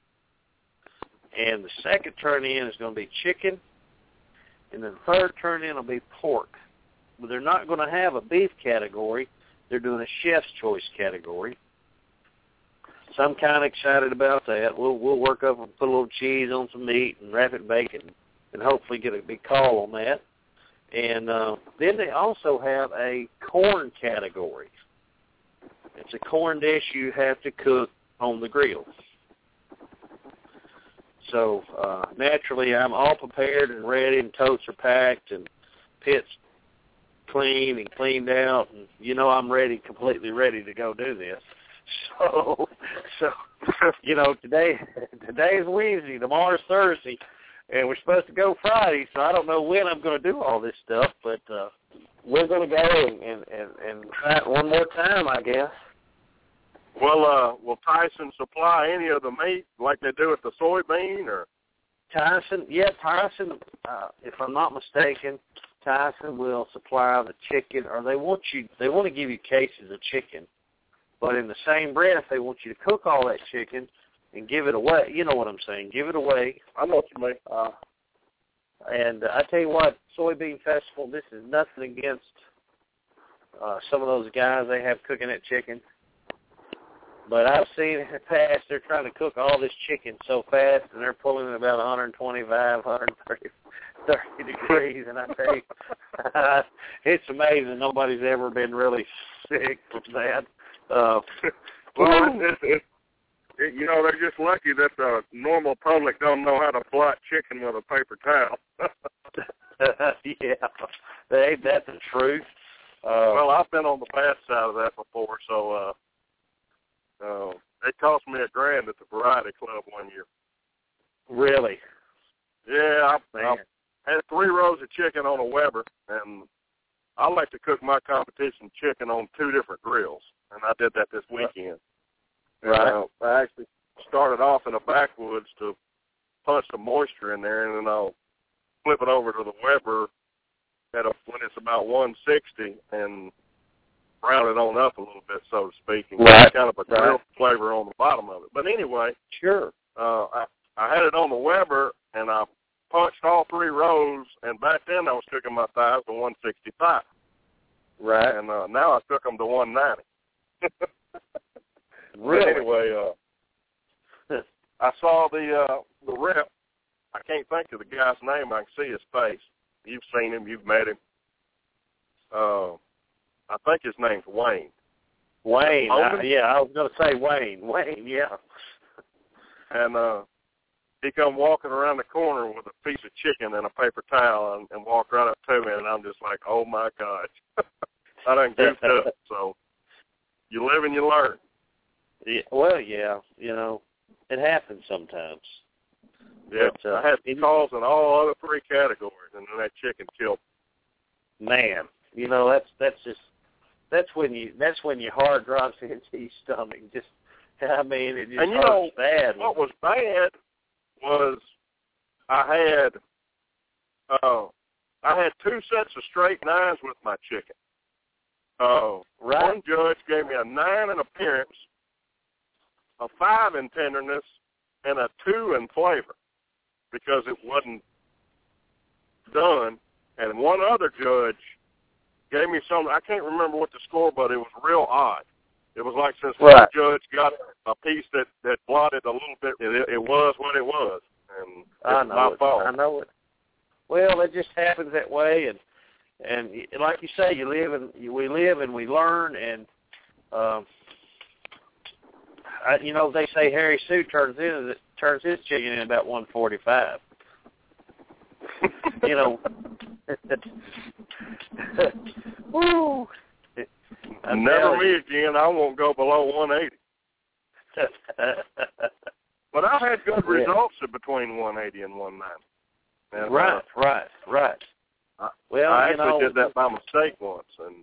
And the second turn-in is going to be chicken. And the third turn-in will be pork. But they're not going to have a beef category. They're doing a chef's choice category. So I'm kind of excited about that. We'll we'll work up and put a little cheese on some meat and wrap it in bacon and hopefully get a big call on that. And uh, then they also have a corn category. It's a corn dish you have to cook on the grill. So uh, naturally, I'm all prepared and ready, and totes are packed, and pits clean and cleaned out, and you know I'm ready, completely ready to go do this. So, so you know, today today is Wednesday, tomorrow's Thursday, and we're supposed to go Friday. So I don't know when I'm going to do all this stuff, but uh, we're going to go and and and, and try it one more time, I guess. Well, uh, will Tyson supply any of the meat like they do with the soybean, or? Tyson, yeah, Tyson, uh, if I'm not mistaken, Tyson will supply the chicken, or they want you, they want to give you cases of chicken, but in the same breath, they want you to cook all that chicken and give it away. You know what I'm saying? Give it away. I know what you mean. Uh, and uh, I tell you what, Soybean Festival, this is nothing against uh, some of those guys they have cooking that chicken. But I've seen in the past, they're trying to cook all this chicken so fast, and they're pulling it about one twenty-five, one thirty, thirty degrees, and I tell you, it's amazing nobody's ever been really sick from that. Uh, well, it, it, it, you know, they're just lucky that the normal public don't know how to blot chicken with a paper towel. Yeah, that ain't that the truth? Uh, well, I've been on the bad side of that before, so... uh Uh, it cost me a grand at the Variety Club one year. Really? Yeah, I, I had three rows of chicken on a Weber, and I like to cook my competition chicken on two different grills, and I did that this weekend. Right. And, uh, I actually started off in the backwoods to punch some moisture in there, and then I'll flip it over to the Weber at a, when it's about one sixty, and brown it on up a little bit, so to speak, and right. get kind of a grill right. flavor on the bottom of it. But anyway, sure. Uh, I, I had it on the Weber, and I punched all three rows, and back then I was cooking my thighs to one sixty-five. Right. And uh, now I cook them to one ninety. Really? But anyway, uh, I saw the uh, the rep. I can't think of the guy's name. I can see his face. You've seen him. You've met him. Uh, I think his name's Wayne. Wayne, I, yeah, I was going to say Wayne. Wayne, yeah. And uh, he come walking around the corner with a piece of chicken and a paper towel and, and walked right up to me, and I'm just like, oh, my gosh. I done goofed up. So you live and you learn. Yeah, well, yeah, you know, it happens sometimes. Yeah, but, uh, I had calls in all other three categories, and then that chicken killed me. Man, you know, that's that's just, That's when you. That's when your heart drops into your stomach. Just, I mean, it just and you hurts know, bad. What was bad was I had, uh, I had two sets of straight nines with my chicken. Uh, right. One judge gave me a nine in appearance, a five in tenderness, and a two in flavor because it wasn't done. And one other judge gave me some, I can't remember what the score, but it was real odd. It was like since right. one judge got a piece that, that blotted a little bit, it, it was what it was. And it I was know my it. fault. I know it. Well, it just happens that way, and and like you say, you live and we live and we learn, and um, I, you know they say Harry Sue turns in turns his chicken in about one forty-five. You know. Woo. Never me again. I won't go below one eighty. But I've had good yeah. results between one eighty and one ninety. And, right, uh, right, right. I, well, I you actually know, did that by mistake once, and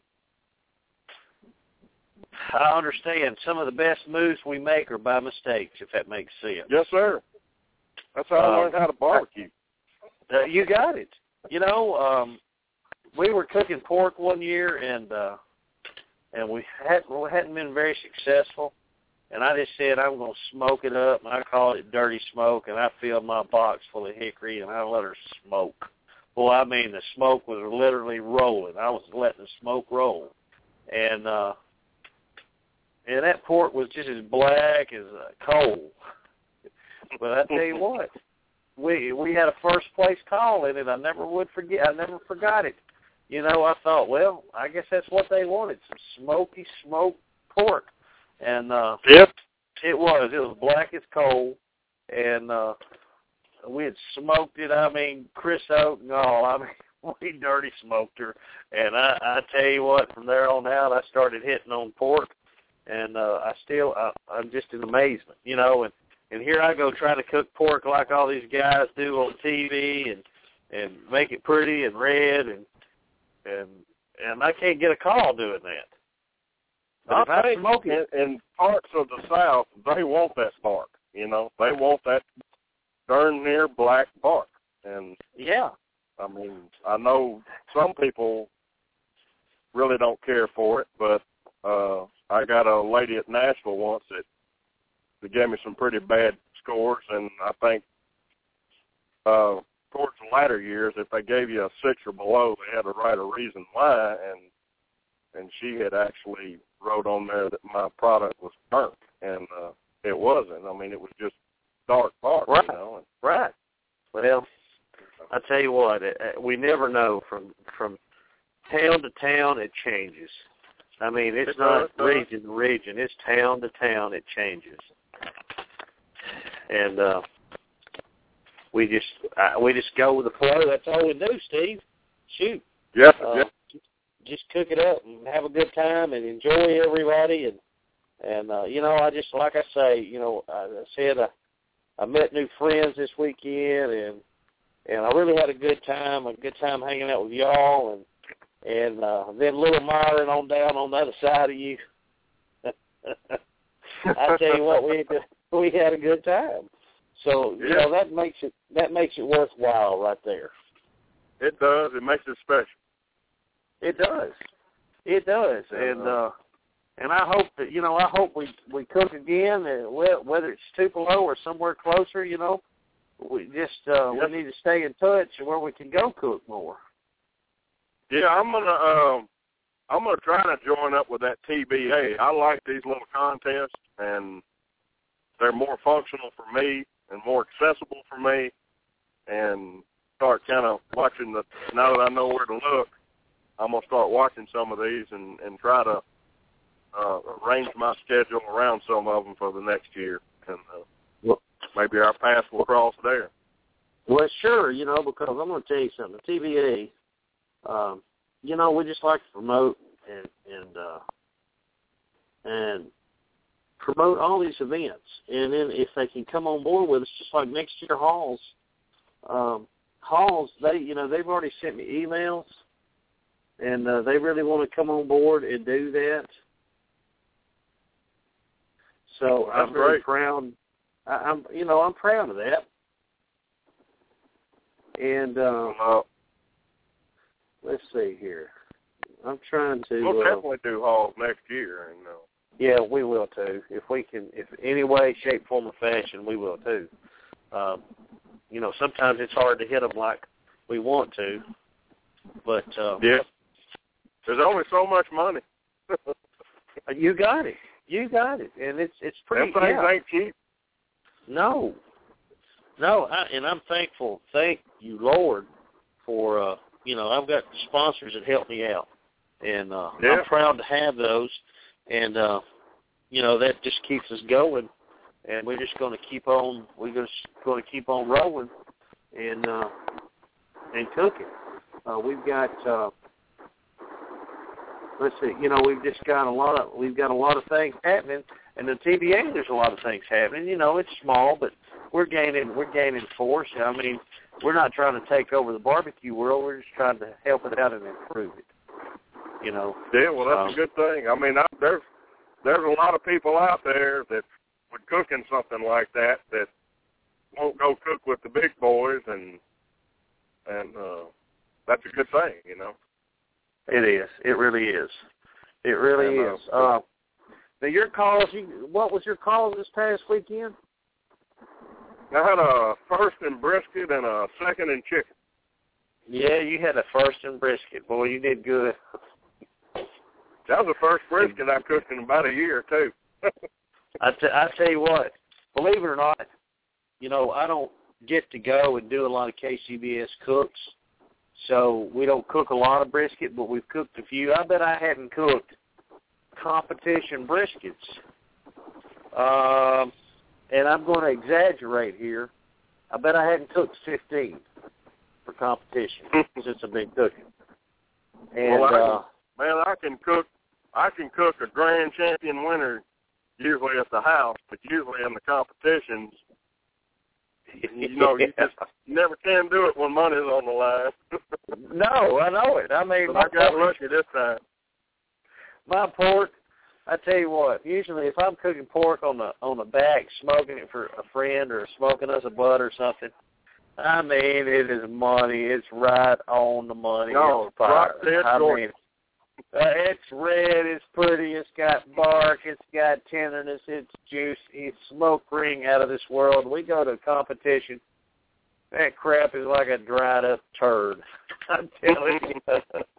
I understand. Some of the best moves we make are by mistakes, if that makes sense. Yes, sir. That's how I um, learned how to barbecue. Uh, you got it. You know, um, we were cooking pork one year, and uh, and we hadn't we hadn't been very successful. And I just said I'm going to smoke it up, and I called it dirty smoke. And I filled my box full of hickory, and I let her smoke. Boy, I mean, the smoke was literally rolling. I was letting the smoke roll, and uh, and that pork was just as black as uh, coal. But I tell you what, we we had a first place call in it. I never would forget. I never forgot it. You know, I thought, well, I guess that's what they wanted, some smoky smoked pork. And uh, yep. it was. It was black as coal, and uh, we had smoked it. I mean, Chris Oak and all. I mean, we dirty smoked her. And I, I tell you what, from there on out, I started hitting on pork. and uh, I still I, I'm just in amazement, you know. And, and here I go trying to cook pork like all these guys do on T V, and and make it pretty and red, and and and I can't get a call doing that. But I think in, in parts of the South, they want that bark. You know, they want that darn near black bark. And yeah, I mean, I know some people really don't care for it, but uh, I got a lady at Nashville once that, that gave me some pretty bad scores, and I think uh, towards the latter years, if they gave you a six or below, they had to write a reason why, and and she had actually wrote on there that my product was burnt, and uh, it wasn't. I mean, it was just dark bark, right. You know? And, right. Well, I tell you what, it, we never know. From from town to town, it changes. I mean, it's, it's not uh, region to region. It's town to town, it changes. And uh, we just uh, we just go with the flow. That's all we do, Steve. Shoot. Yeah. Uh, yeah. Just cook it up and have a good time and enjoy everybody. And, and uh, you know, I just, like I say, you know, I said I, I met new friends this weekend, and and I really had a good time, a good time hanging out with y'all. And, and uh, then Little Myron on down on the other side of you. I tell you what, we we had a good time. So, you yeah. know, that makes it that makes it worthwhile right there. It does. It makes it special. It does. It does. And uh, and I hope that, you know, I hope we, we cook again, and whether it's Tupelo or somewhere closer, you know, we just uh, yep. we need to stay in touch where we can go cook more. Yeah, I'm gonna um, I'm gonna try to join up with that T B A. I like these little contests, and they're more functional for me and more accessible for me, and start kind of watching the. Now that I know where to look, I'm going to start watching some of these and, and try to uh, arrange my schedule around some of them for the next year. And uh, well, maybe our paths will cross there. Well, sure, you know, because I'm going to tell you something. The T V A, um, you know, we just like to promote and and uh, and promote all these events. And then if they can come on board with us, just like next year, Halls, um, Halls, they, you know, they've already sent me emails. And uh, they really want to come on board and do that. So That's I'm very great. proud. I, I'm, you know, I'm proud of that. And uh, uh, let's see here. I'm trying to. We'll uh, definitely do Halls next year. And uh, yeah, we will too. If we can, if any way, shape, form, or fashion, we will too. Um, you know, sometimes it's hard to hit them like we want to, but uh, yeah. There's only so much money. You got it. You got it. And it's it's pretty. Them things yeah. ain't cheap. No. No, I, and I'm thankful. Thank you, Lord, for, uh, you know, I've got sponsors that help me out. And uh, yeah. I'm proud to have those. And, uh, you know, that just keeps us going. And we're just going to keep on, we're just going to keep on rolling and, uh, and cooking. Uh, we've got, uh, let's see, you know, we've just got a lot of, we've got a lot of things happening. And the T B A, there's a lot of things happening. You know, it's small, but we're gaining, we're gaining force. I mean, we're not trying to take over the barbecue world. We're just trying to help it out and improve it. You know. Yeah, well, that's um, a good thing. I mean, I, there's there's a lot of people out there that would cook in something like that that won't go cook with the big boys, and and uh, that's a good thing, you know. It is. It really is. It really and, is. Uh, uh, now, your calls. You, what was your call this past weekend? I had a first in brisket and a second in chicken. Yeah, you had a first in brisket. Boy, you did good. That was the first brisket I cooked in about a year, too. I, t- I tell you what, believe it or not, you know, I don't get to go and do a lot of K C B S cooks, so we don't cook a lot of brisket, but we've cooked a few. I bet I hadn't cooked competition briskets. Um, and I'm going to exaggerate here. I bet I hadn't cooked fifteen for competition since I've been cooking. And, well, I can, uh, man, I can cook I can cook a grand champion winner usually at the house, but usually in the competitions, you know, you just never can do it when money's on the line. No, I know it. I mean, but I got lucky this time. My pork, I tell you what, usually if I'm cooking pork on the on the back, smoking it for a friend or smoking us a butt or something, I mean, it is money. It's right on the money. No, it's fire. Dead I Georgia. mean, uh, it's red, it's pretty, it's got bark, it's got tenderness, it's juice, it's smoke ring out of this world. We go to a competition, that crap is like a dried up turd. I'm telling you.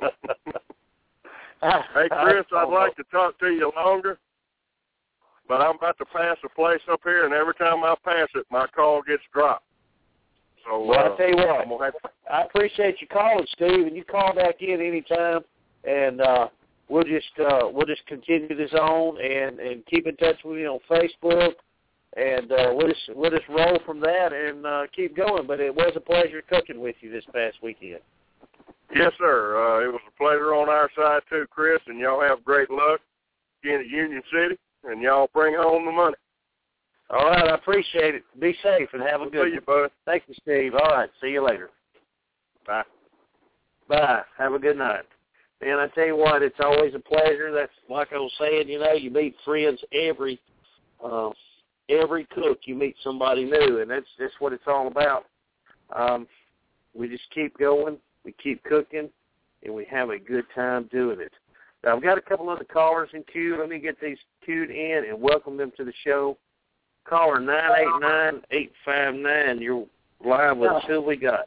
Hey, Chris, I'd like to talk to you longer, but I'm about to pass a place up here, and every time I pass it, my call gets dropped. So, well, uh, I'll tell you what, I'm have to... I appreciate you calling, Steve, and you call back in anytime, and uh, we'll just uh, we'll just continue this on and, and keep in touch with you on Facebook, and uh, we'll just we'll just roll from that and uh, keep going. But it was a pleasure cooking with you this past weekend. Yes, sir. Uh, it was a pleasure on our side, too, Chris, and y'all have great luck again at Union City, and y'all bring home the money. All right, I appreciate it. Be safe and have a We'll good see you, bud. Thank you, Steve. All right, see you later. Bye. Bye. Have a good night. And I tell you what, it's always a pleasure. That's like I was saying, you know, you meet friends every uh, every cook. You meet somebody new, and that's that's what it's all about. Um, we just keep going. We keep cooking, and we have a good time doing it. Now, I've got a couple other callers in queue. Let me get these queued in and welcome them to the show. Caller nine eight nine, eight five nine, you're live with us. Who we got?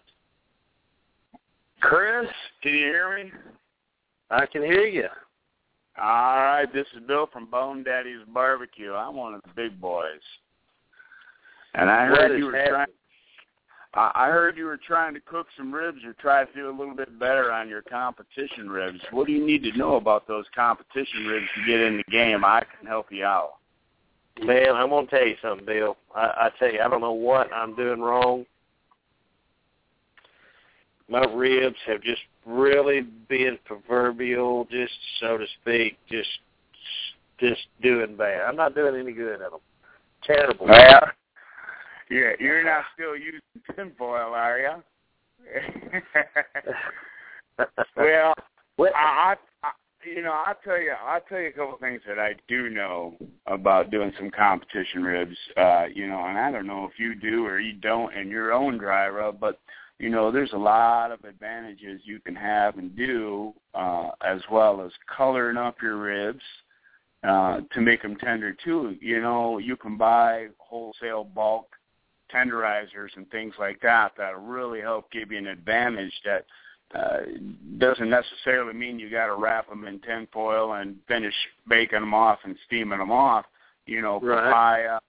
Chris, can you hear me? I can hear you. All right, this is Bill from Bone Daddy's Barbecue. I'm one of the big boys. And I heard you were happening? trying I heard you were trying to cook some ribs or try to do a little bit better on your competition ribs. What do you need to know about those competition ribs to get in the game? I can help you out. Man, I'm going to tell you something, Bill. I, I tell you, I don't know what I'm doing wrong. My ribs have just really been proverbial, just so to speak, just just doing bad. I'm not doing any good at them. Terrible. Well, yeah, you're not still using tinfoil, are you? well, what? I, I, you know, I'll tell you, I'll tell you a couple of things that I do know about doing some competition ribs. Uh, you know, and I don't know if you do or you don't in your own dry rub, but you know, there's a lot of advantages you can have and do, uh, as well as coloring up your ribs uh, to make them tender too. You know, you can buy wholesale bulk tenderizers and things like that that really help give you an advantage that uh, doesn't necessarily mean you got to wrap them in tin foil and finish baking them off and steaming them off. You know, right. papaya,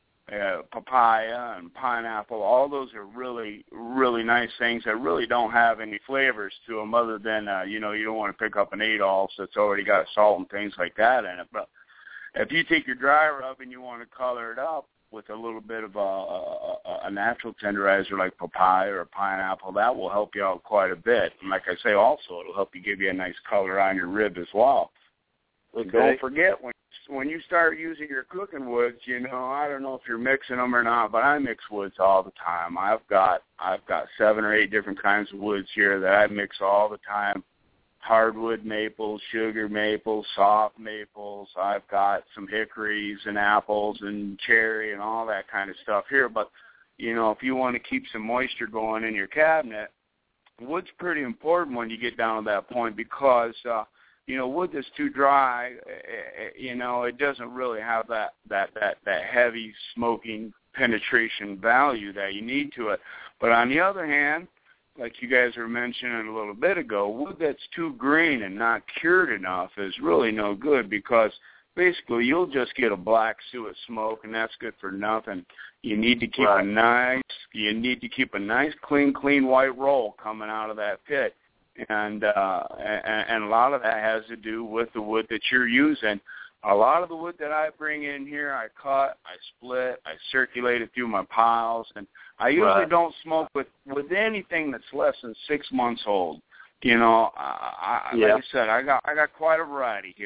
uh, papaya and pineapple, all those are really, really nice things that really don't have any flavors to them other than, uh, you know, you don't want to pick up an eight-all that's already got salt and things like that in it. But if you take your dry rub and you want to color it up with a little bit of a, a, a natural tenderizer like papaya or pineapple, that will help you out quite a bit. And like I say, also, it'll help you give you a nice color on your rib as well. Okay. Don't forget, when when you start using your cooking woods, you know, I don't know if you're mixing them or not, but I mix woods all the time. I've got I've got seven or eight different kinds of woods here that I mix all the time. Hardwood maples, sugar maples, soft maples. I've got some hickories and apples and cherry and all that kind of stuff here. But, you know, if you want to keep some moisture going in your cabinet, wood's pretty important when you get down to that point because, uh, you know, wood that's too dry, you know, it doesn't really have that, that, that, that heavy smoking penetration value that you need to it. But on the other hand, like you guys were mentioning a little bit ago, wood that's too green and not cured enough is really no good because basically you'll just get a black suet smoke, and that's good for nothing. You need to keep right. a nice, you need to keep a nice, clean, clean white roll coming out of that pit, and uh, and, and a lot of that has to do with the wood that you're using. A lot of the wood that I bring in here, I cut, I split, I circulate it through my piles, and I usually right. don't smoke with, with anything that's less than six months old. You know, I, I, yeah. like I said, I got I got quite a variety here,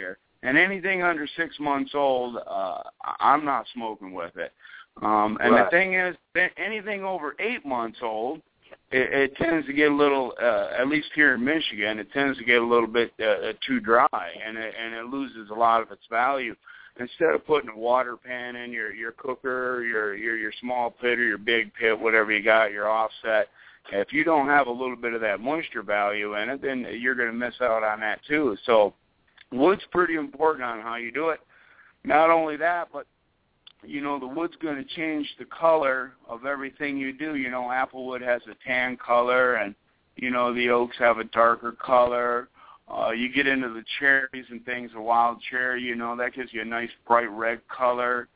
And anything under six months old, uh, I'm not smoking with it. Um, and right. the thing is, anything over eight months old, it, it tends to get a little, uh, at least here in Michigan, it tends to get a little bit uh, too dry, and it, and it loses a lot of its value. Instead of putting a water pan in your, your cooker, your, your your small pit or your big pit, whatever you got, your offset, if you don't have a little bit of that moisture value in it, then you're going to miss out on that too. So wood's pretty important on how you do it. Not only that, but you know, the wood's going to change the color of everything you do. You know, applewood has a tan color, and, you know, the oaks have a darker color. Uh, you get into the cherries and things, a wild cherry, you know, that gives you a nice bright red color.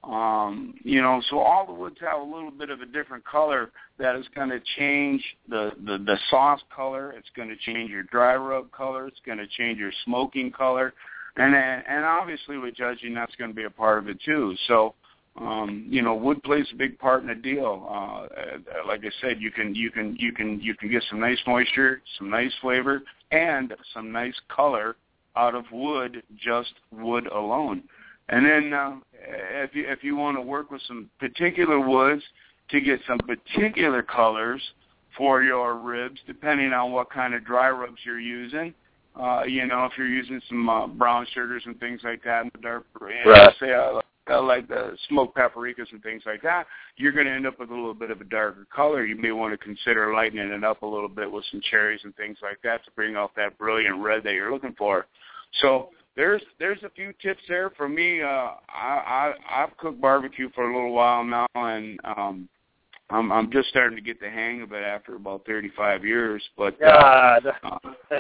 Um, you know, so all the woods have a little bit of a different color that is going to change the, the, the sauce color. It's going to change your dry rub color. It's going to change your smoking color. And then, and obviously with judging, that's going to be a part of it too. So, Um, you know, wood plays a big part in the deal. Uh, like I said, you can you can you can you can get some nice moisture, some nice flavor, and some nice color out of wood, just wood alone. And then uh, if you if you want to work with some particular woods to get some particular colors for your ribs, depending on what kind of dry rubs you're using. Uh, you know, if you're using some uh, brown sugars and things like that in the dark, right. say uh, Uh, like the smoked paprikas and things like that, you're going to end up with a little bit of a darker color. You may want to consider lightening it up a little bit with some cherries and things like that to bring out that brilliant red that you're looking for. So there's there's a few tips there for me. Uh, I, I I've cooked barbecue for a little while now, and um, I'm I'm just starting to get the hang of it after about thirty-five years. But uh, God, uh,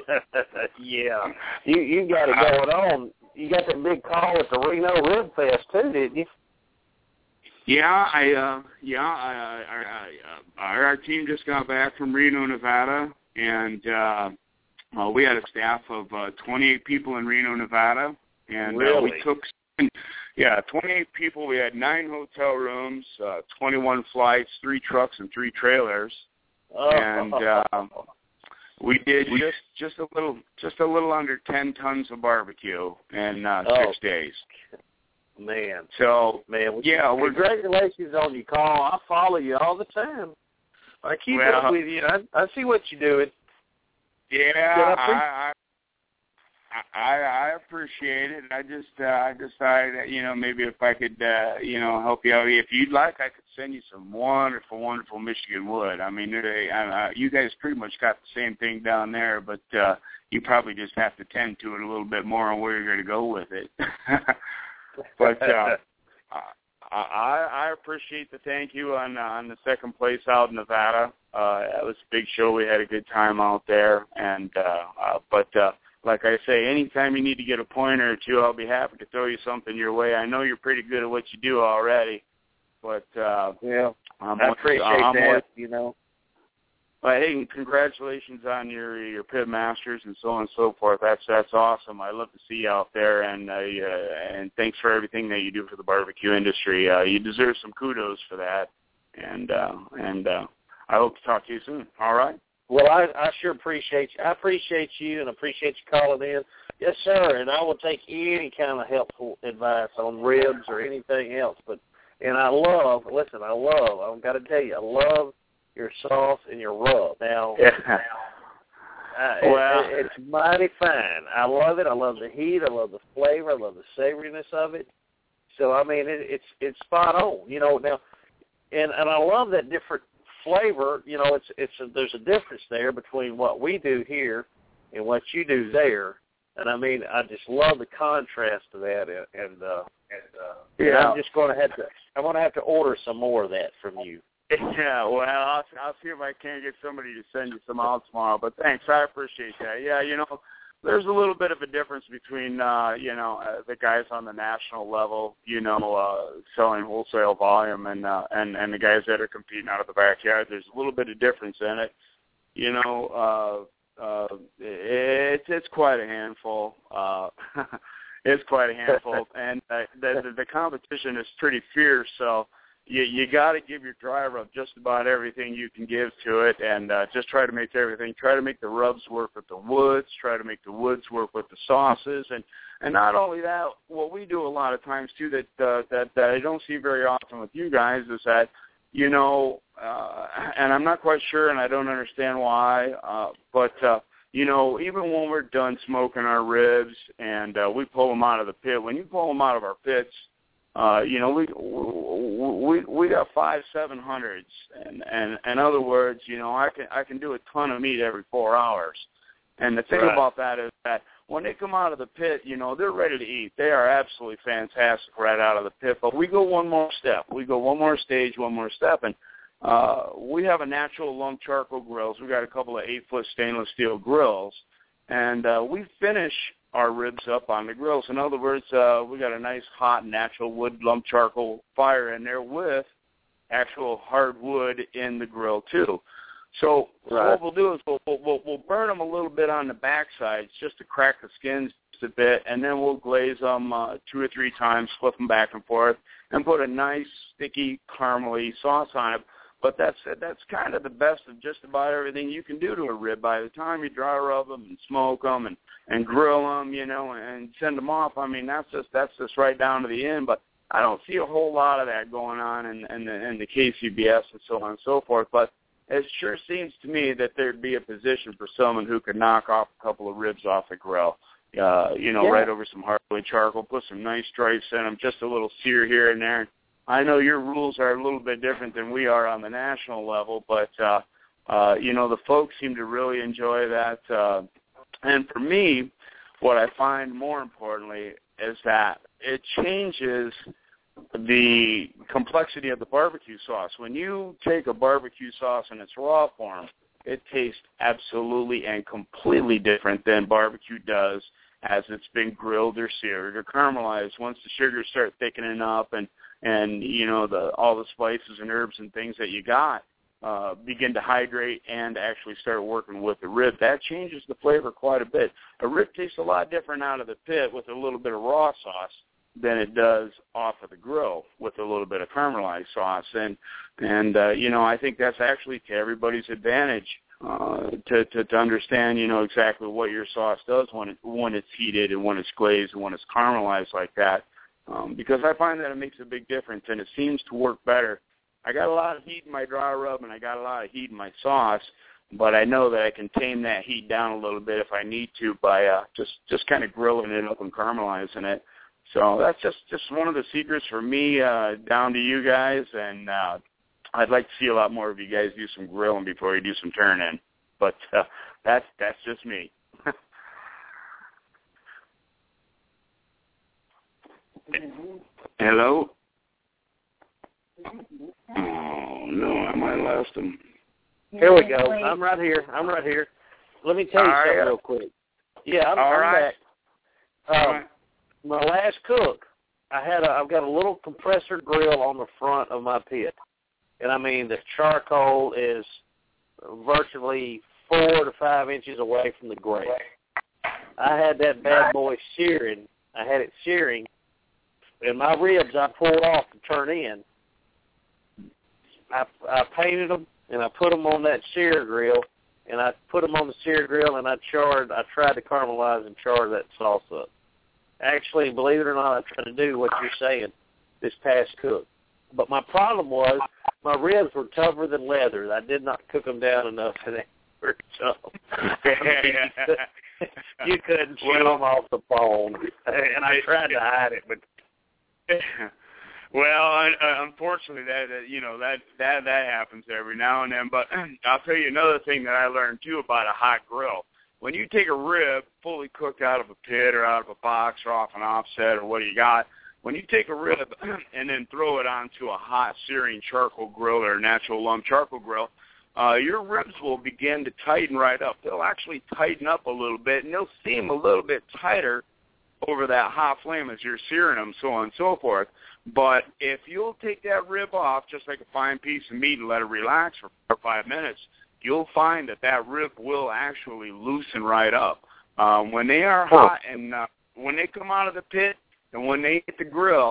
yeah, you you got it going on. You got that big call at the Reno Rib Fest too, didn't you? Yeah, I uh, yeah, I, I, I, our, our team just got back from Reno, Nevada, and uh, uh, we had a staff of uh, twenty-eight people in Reno, Nevada, and really? uh, we took yeah, twenty-eight people. We had nine hotel rooms, uh, twenty-one flights, three trucks, and three trailers, oh. and. Uh, We did just just a little just a little under ten tons of barbecue in uh, oh. six days. Man, so man, well, yeah, we're, congratulations on your call. I follow you all the time. I keep well, up with you. I, I see what you're doing. Yeah, I, I I I appreciate it. I just uh, I decided, you know, maybe if I could, uh, you know, help you out. If you'd like, I could send you some wonderful, wonderful Michigan wood. I mean, they, uh, you guys pretty much got the same thing down there, but uh, you probably just have to tend to it a little bit more on where you're going to go with it. But uh, I, I appreciate the thank you on on the second place out in Nevada. Uh, it was a big show. We had a good time out there, and uh, uh, but. Uh, Like I say, anytime you need to get a pointer or two, I'll be happy to throw you something your way. I know you're pretty good at what you do already, but uh, yeah, I'm I appreciate I'm that. always, you know, but hey, congratulations on your your pit masters and so on and so forth. That's that's awesome. I love to see you out there, and uh, uh, and thanks for everything that you do for the barbecue industry. Uh, you deserve some kudos for that, and uh, and uh, I hope to talk to you soon. All right. Well, I, I sure appreciate you. I appreciate you and appreciate you calling in. Yes, sir, and I will take any kind of helpful advice on ribs or anything else. But and I love, listen, I love, I've got to tell you, I love your sauce and your rub. Now, yeah. uh, well, it, it's mighty fine. I love it. I love the heat. I love the flavor. I love the savoriness of it. So, I mean, it, it's it's spot on. You know, now, and, and I love that different flavor. You know, it's it's a, there's a difference there between what we do here and what you do there, and I mean, I just love the contrast to that, and and, uh, and, uh, yeah. and I'm just going to have to I'm going to have to order some more of that from you. Yeah, well, I'll, I'll see if I can get somebody to send you some out tomorrow. But thanks, I appreciate that. Yeah, you know, there's a little bit of a difference between, uh, you know, uh, the guys on the national level, you know, uh, selling wholesale volume and, uh, and and the guys that are competing out of the backyard. There's a little bit of difference in it. You know, uh, uh, it's it's quite a handful. Uh, it's quite a handful, and uh, the, the the competition is pretty fierce. So, you you got to give your dry rub just about everything you can give to it, and uh, just try to make everything. Try to make the rubs work with the woods. Try to make the woods work with the sauces, and and not only that, what we do a lot of times too that uh, that that I don't see very often with you guys is that, you know, uh, and I'm not quite sure, and I don't understand why, uh, but uh, you know, even when we're done smoking our ribs and uh, we pull them out of the pit, when you pull them out of our pits, uh, you know, we we we got five seven hundreds, and and in other words, you know, I can I can do a ton of meat every four hours, and the thing Right. about that is that when they come out of the pit, you know, they're ready to eat. They are absolutely fantastic right out of the pit. But we go one more step. We go one more stage, one more step. And uh, we have a natural lung charcoal grills. We got a couple of eight-foot stainless steel grills. And uh, we finish our ribs up on the grills. In other words, uh, we got a nice hot natural wood lump charcoal fire in there with actual hardwood in the grill, too. So, so Right. what we'll do is we'll, we'll we'll burn them a little bit on the back sides just to crack the skins just a bit, and then we'll glaze them uh, two or three times, flip them back and forth, and put a nice sticky caramely sauce on it. But that's that's kind of the best of just about everything you can do to a rib. By the time you dry rub them and smoke them and, and grill them, you know, and send them off, I mean that's just that's just right down to the end. But I don't see a whole lot of that going on in, in, the, in the K C B S and so on and so forth. But it sure seems to me that there'd be a position for someone who could knock off a couple of ribs off the grill, uh, you know, Yeah. right over some hardwood charcoal, put some nice stripes in them, just a little sear here and there. I know your rules are a little bit different than we are on the national level, but, uh, uh, you know, the folks seem to really enjoy that. Uh, and for me, what I find more importantly is that it changes the complexity of the barbecue sauce. When you take a barbecue sauce in its raw form, it tastes absolutely and completely different than barbecue does as it's been grilled or seared or caramelized. Once the sugars start thickening up and, and you know, the all the spices and herbs and things that you got uh, begin to hydrate and actually start working with the rib, that changes the flavor quite a bit. A rib tastes a lot different out of the pit with a little bit of raw sauce than it does off of the grill with a little bit of caramelized sauce. And, and uh, you know, I think that's actually to everybody's advantage uh, to, to, to understand, you know, exactly what your sauce does when, it, when it's heated and when it's glazed and when it's caramelized like that, um, because I find that it makes a big difference, and it seems to work better. I got a lot of heat in my dry rub, and I got a lot of heat in my sauce, but I know that I can tame that heat down a little bit if I need to by uh, just, just kind of grilling it up and caramelizing it. So that's just, just one of the secrets for me, uh, down to you guys, and uh, I'd like to see a lot more of you guys do some grilling before you do some turn-in. But uh, that's that's just me. Hello? Oh, no, I might have lost him. Here we go. I'm right here. I'm right here. Let me tell you All something right. real quick. Yeah, I'm, All I'm right. back. All Um, right. My last cook, I had a, I've got a little compressor grill on the front of my pit, and I mean the charcoal is virtually four to five inches away from the grate. I had that bad boy searing. I had it searing, and my ribs I pulled off to turn in. I I painted them and I put them on that sear grill, and I put them on the sear grill, and I charred. I tried to caramelize and char that sauce up. Actually, believe it or not, I tried to do what you're saying this past cook. But my problem was my ribs were tougher than leather. I did not cook them down enough, and they were tough. You couldn't chew them off the bone. And I tried to hide it, but well, uh, unfortunately, that uh, you know that that that happens every now and then. But I'll tell you another thing that I learned too about a hot grill. When you take a rib fully cooked out of a pit or out of a box or off an offset or what do you got, when you take a rib and then throw it onto a hot searing charcoal grill or natural lump charcoal grill, uh, your ribs will begin to tighten right up. They'll actually tighten up a little bit, and they'll seem a little bit tighter over that hot flame as you're searing them, so on and so forth. But if you'll take that rib off just like a fine piece of meat and let it relax for four or five minutes, you'll find that that rib will actually loosen right up. Um, when they are hot and uh, when they come out of the pit and when they hit the grill,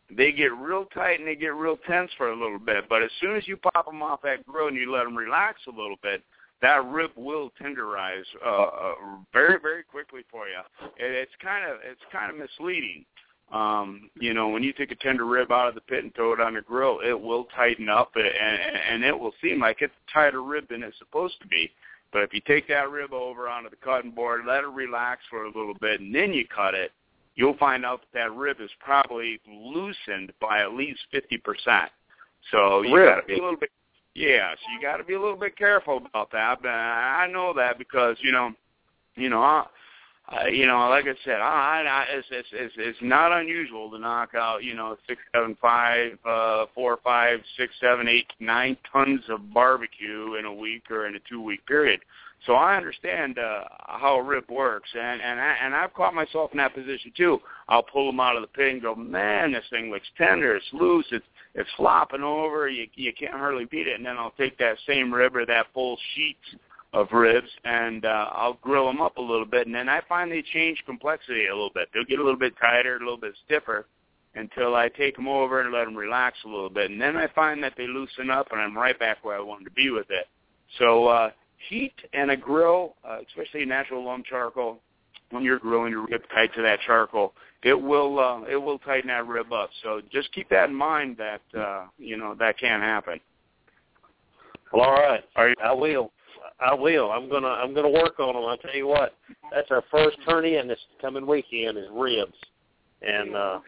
they get real tight and they get real tense for a little bit. But as soon as you pop them off that grill and you let them relax a little bit, that rib will tenderize uh, very, very quickly for you. It, it's kind of it's kind of misleading. Um, you know, when you take a tender rib out of the pit and throw it on the grill, it will tighten up, and, and it will seem like it's a tighter rib than it's supposed to be. But if you take that rib over onto the cutting board, let it relax for a little bit, and then you cut it, you'll find out that that rib is probably loosened by at least fifty percent. So you really? got to be a little bit, yeah. So you got to be a little bit careful about that. But I know that because you know, you know, I, I, you know, like I said, I, I, it's, it's it's it's not unusual to knock out, you know, six, seven, five, uh, four, five, six, seven, eight, nine tons of barbecue in a week or in a two-week period. So I understand uh, how a rib works, and and I, and I've caught myself in that position too. I'll pull them out of the pit and go, man, this thing looks tender. It's loose. It's it's flopping over. You you can't hardly beat it. And then I'll take that same rib or that full sheet of ribs and uh, I'll grill them up a little bit, and then I find they change complexity a little bit. They'll get a little bit tighter, a little bit stiffer, until I take them over and let them relax a little bit, and then I find that they loosen up, and I'm right back where I wanted to be with it. So uh, heat and a grill, uh, especially natural lump charcoal, when you're grilling your rib tight to that charcoal, it will uh, it will tighten that rib up. So just keep that in mind that uh, you know that can happen. Well, all right, Are you- I will. I will. I'm gonna. I'm gonna work on them. I'll tell you what. That's our first turn in this coming weekend is ribs, and uh,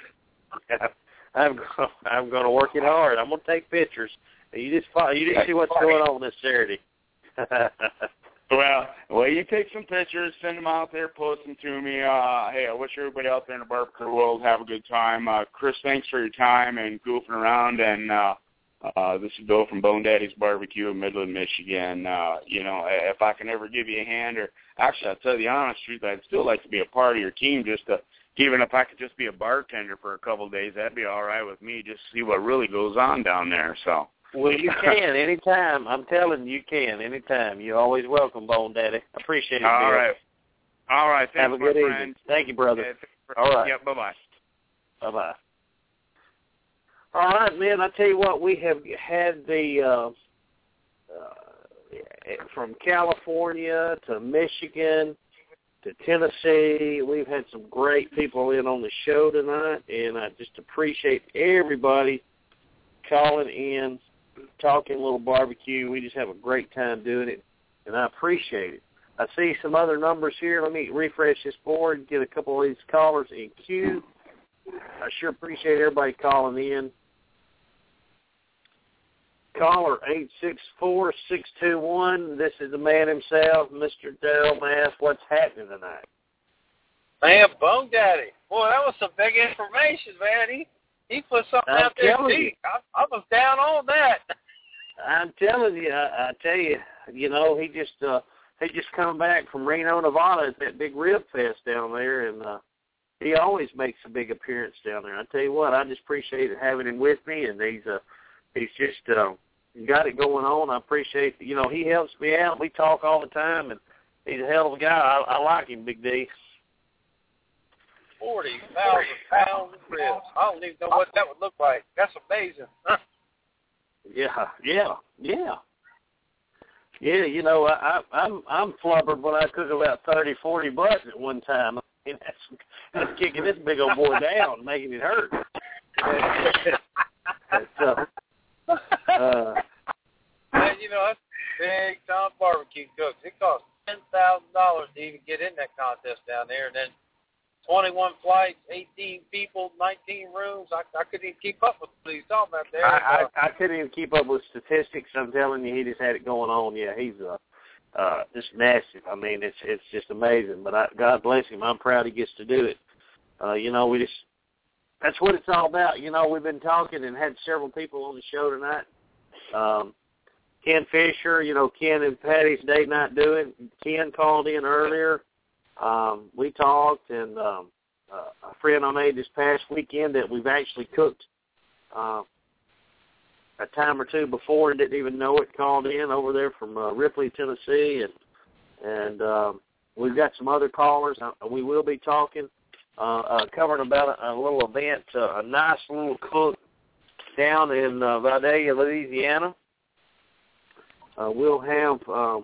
I'm gonna, I'm gonna work it hard. I'm gonna take pictures. You just follow, you just see what's going on this Saturday. Well, well, you take some pictures, send them out there, post them to me. Uh, hey, I wish everybody out there in the barbecue world have a good time. Uh, Chris, thanks for your time and goofing around. And uh, uh, this is Bill from Bone Daddy's Barbecue in Midland, Michigan. Uh, you know, if I can ever give you a hand, or actually, I'll tell you the honest truth, I'd still like to be a part of your team. Just to, even if I could just be a bartender for a couple of days, that'd be all right with me. Just to see what really goes on down there. So. Well, you can anytime. I'm telling you, you can anytime. You're always welcome, Bone Daddy. Appreciate it. All Bill. right. All right. Thanks, Have a good my evening. friend. Thank you, brother. Yeah, for, all right. Yeah, bye-bye. Bye-bye. All right, man, I tell you what, we have had the, uh, uh, from California to Michigan to Tennessee, we've had some great people in on the show tonight, and I just appreciate everybody calling in, talking a little barbecue. We just have a great time doing it, and I appreciate it. I see some other numbers here. Let me refresh this board and get a couple of these callers in queue. I sure appreciate everybody calling in. Caller eight six four, six two one. This is the man himself, Mister Darrell Mass. What's happening tonight? Man, Bone Daddy. Boy, that was some big information, man. He he put something I'm out there telling deep. I, I was down on that. I'm telling you, I, I tell you, you know, he just uh, he just come back from Reno, Nevada at that big rib fest down there, and uh, he always makes a big appearance down there. I tell you what, I just appreciate having him with me, and he's uh, he's just uh, got it going on. I appreciate, you know, he helps me out. We talk all the time, and he's a hell of a guy. I, I like him, Big D. Forty thousand pounds of ribs. I don't even know what that would look like. That's amazing. Yeah, yeah, yeah. Yeah, you know, I, I, I'm I'm flubbered when I cook about thirty, forty bucks at one time. I mean, that's, that's kicking this big old boy down, making it hurt. So, uh, Man, you know, that's big time barbecue cooks. It costs ten thousand dollars to even get in that contest down there, and then twenty-one flights, eighteen people, nineteen rooms. I, I couldn't even keep up with what he's talking about there. I, I, I couldn't even keep up with statistics. I'm telling you, he just had it going on. Yeah, he's uh, uh, just massive. I mean, it's it's just amazing. But I, God bless him. I'm proud he gets to do it. Uh, you know, we just that's what it's all about. You know, we've been talking and had several people on the show tonight. Um, Ken Fisher, you know, Ken and Patty's date night doing. Ken called in earlier. Um, we talked, and um, uh, a friend I made this past weekend that we've actually cooked uh, a time or two before and didn't even know it, called in over there from uh, Ripley, Tennessee, and and um, we've got some other callers. Uh, we will be talking uh, uh, covering about a, a little event, uh, a nice little cook down in uh, Vidalia, Louisiana. Uh, we'll have um,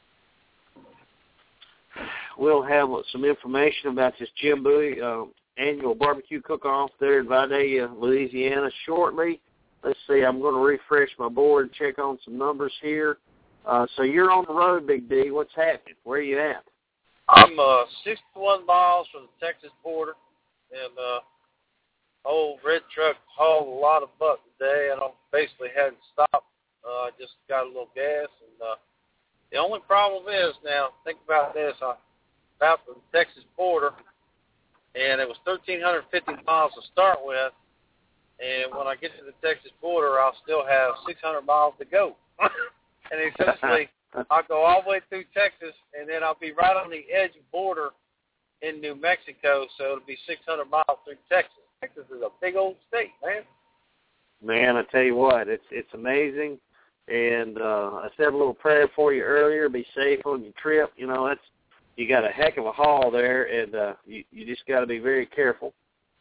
we'll have some information about this Jim Bowie uh, annual barbecue cook-off there in Vidalia, Louisiana shortly. Let's see, I'm going to refresh my board and check on some numbers here. Uh, so you're on the road, Big D. What's happening? Where are you at? I'm uh, sixty-one miles from the Texas border, and uh, old red truck hauled a lot of buck today, and I basically had to stop. Uh, I just got a little gas, and uh, the only problem is now, think about this, I'm about the Texas border, and it was one thousand three hundred fifty miles to start with, and when I get to the Texas border, I'll still have six hundred miles to go. And essentially, I'll go all the way through Texas, and then I'll be right on the edge of border in New Mexico, so it'll be six hundred miles through Texas. Texas is a big old state, man. Man, I tell you what, it's it's amazing. And uh, I said a little prayer for you earlier. Be safe on your trip. You know, that's you got a heck of a haul there, and uh, you you just got to be very careful.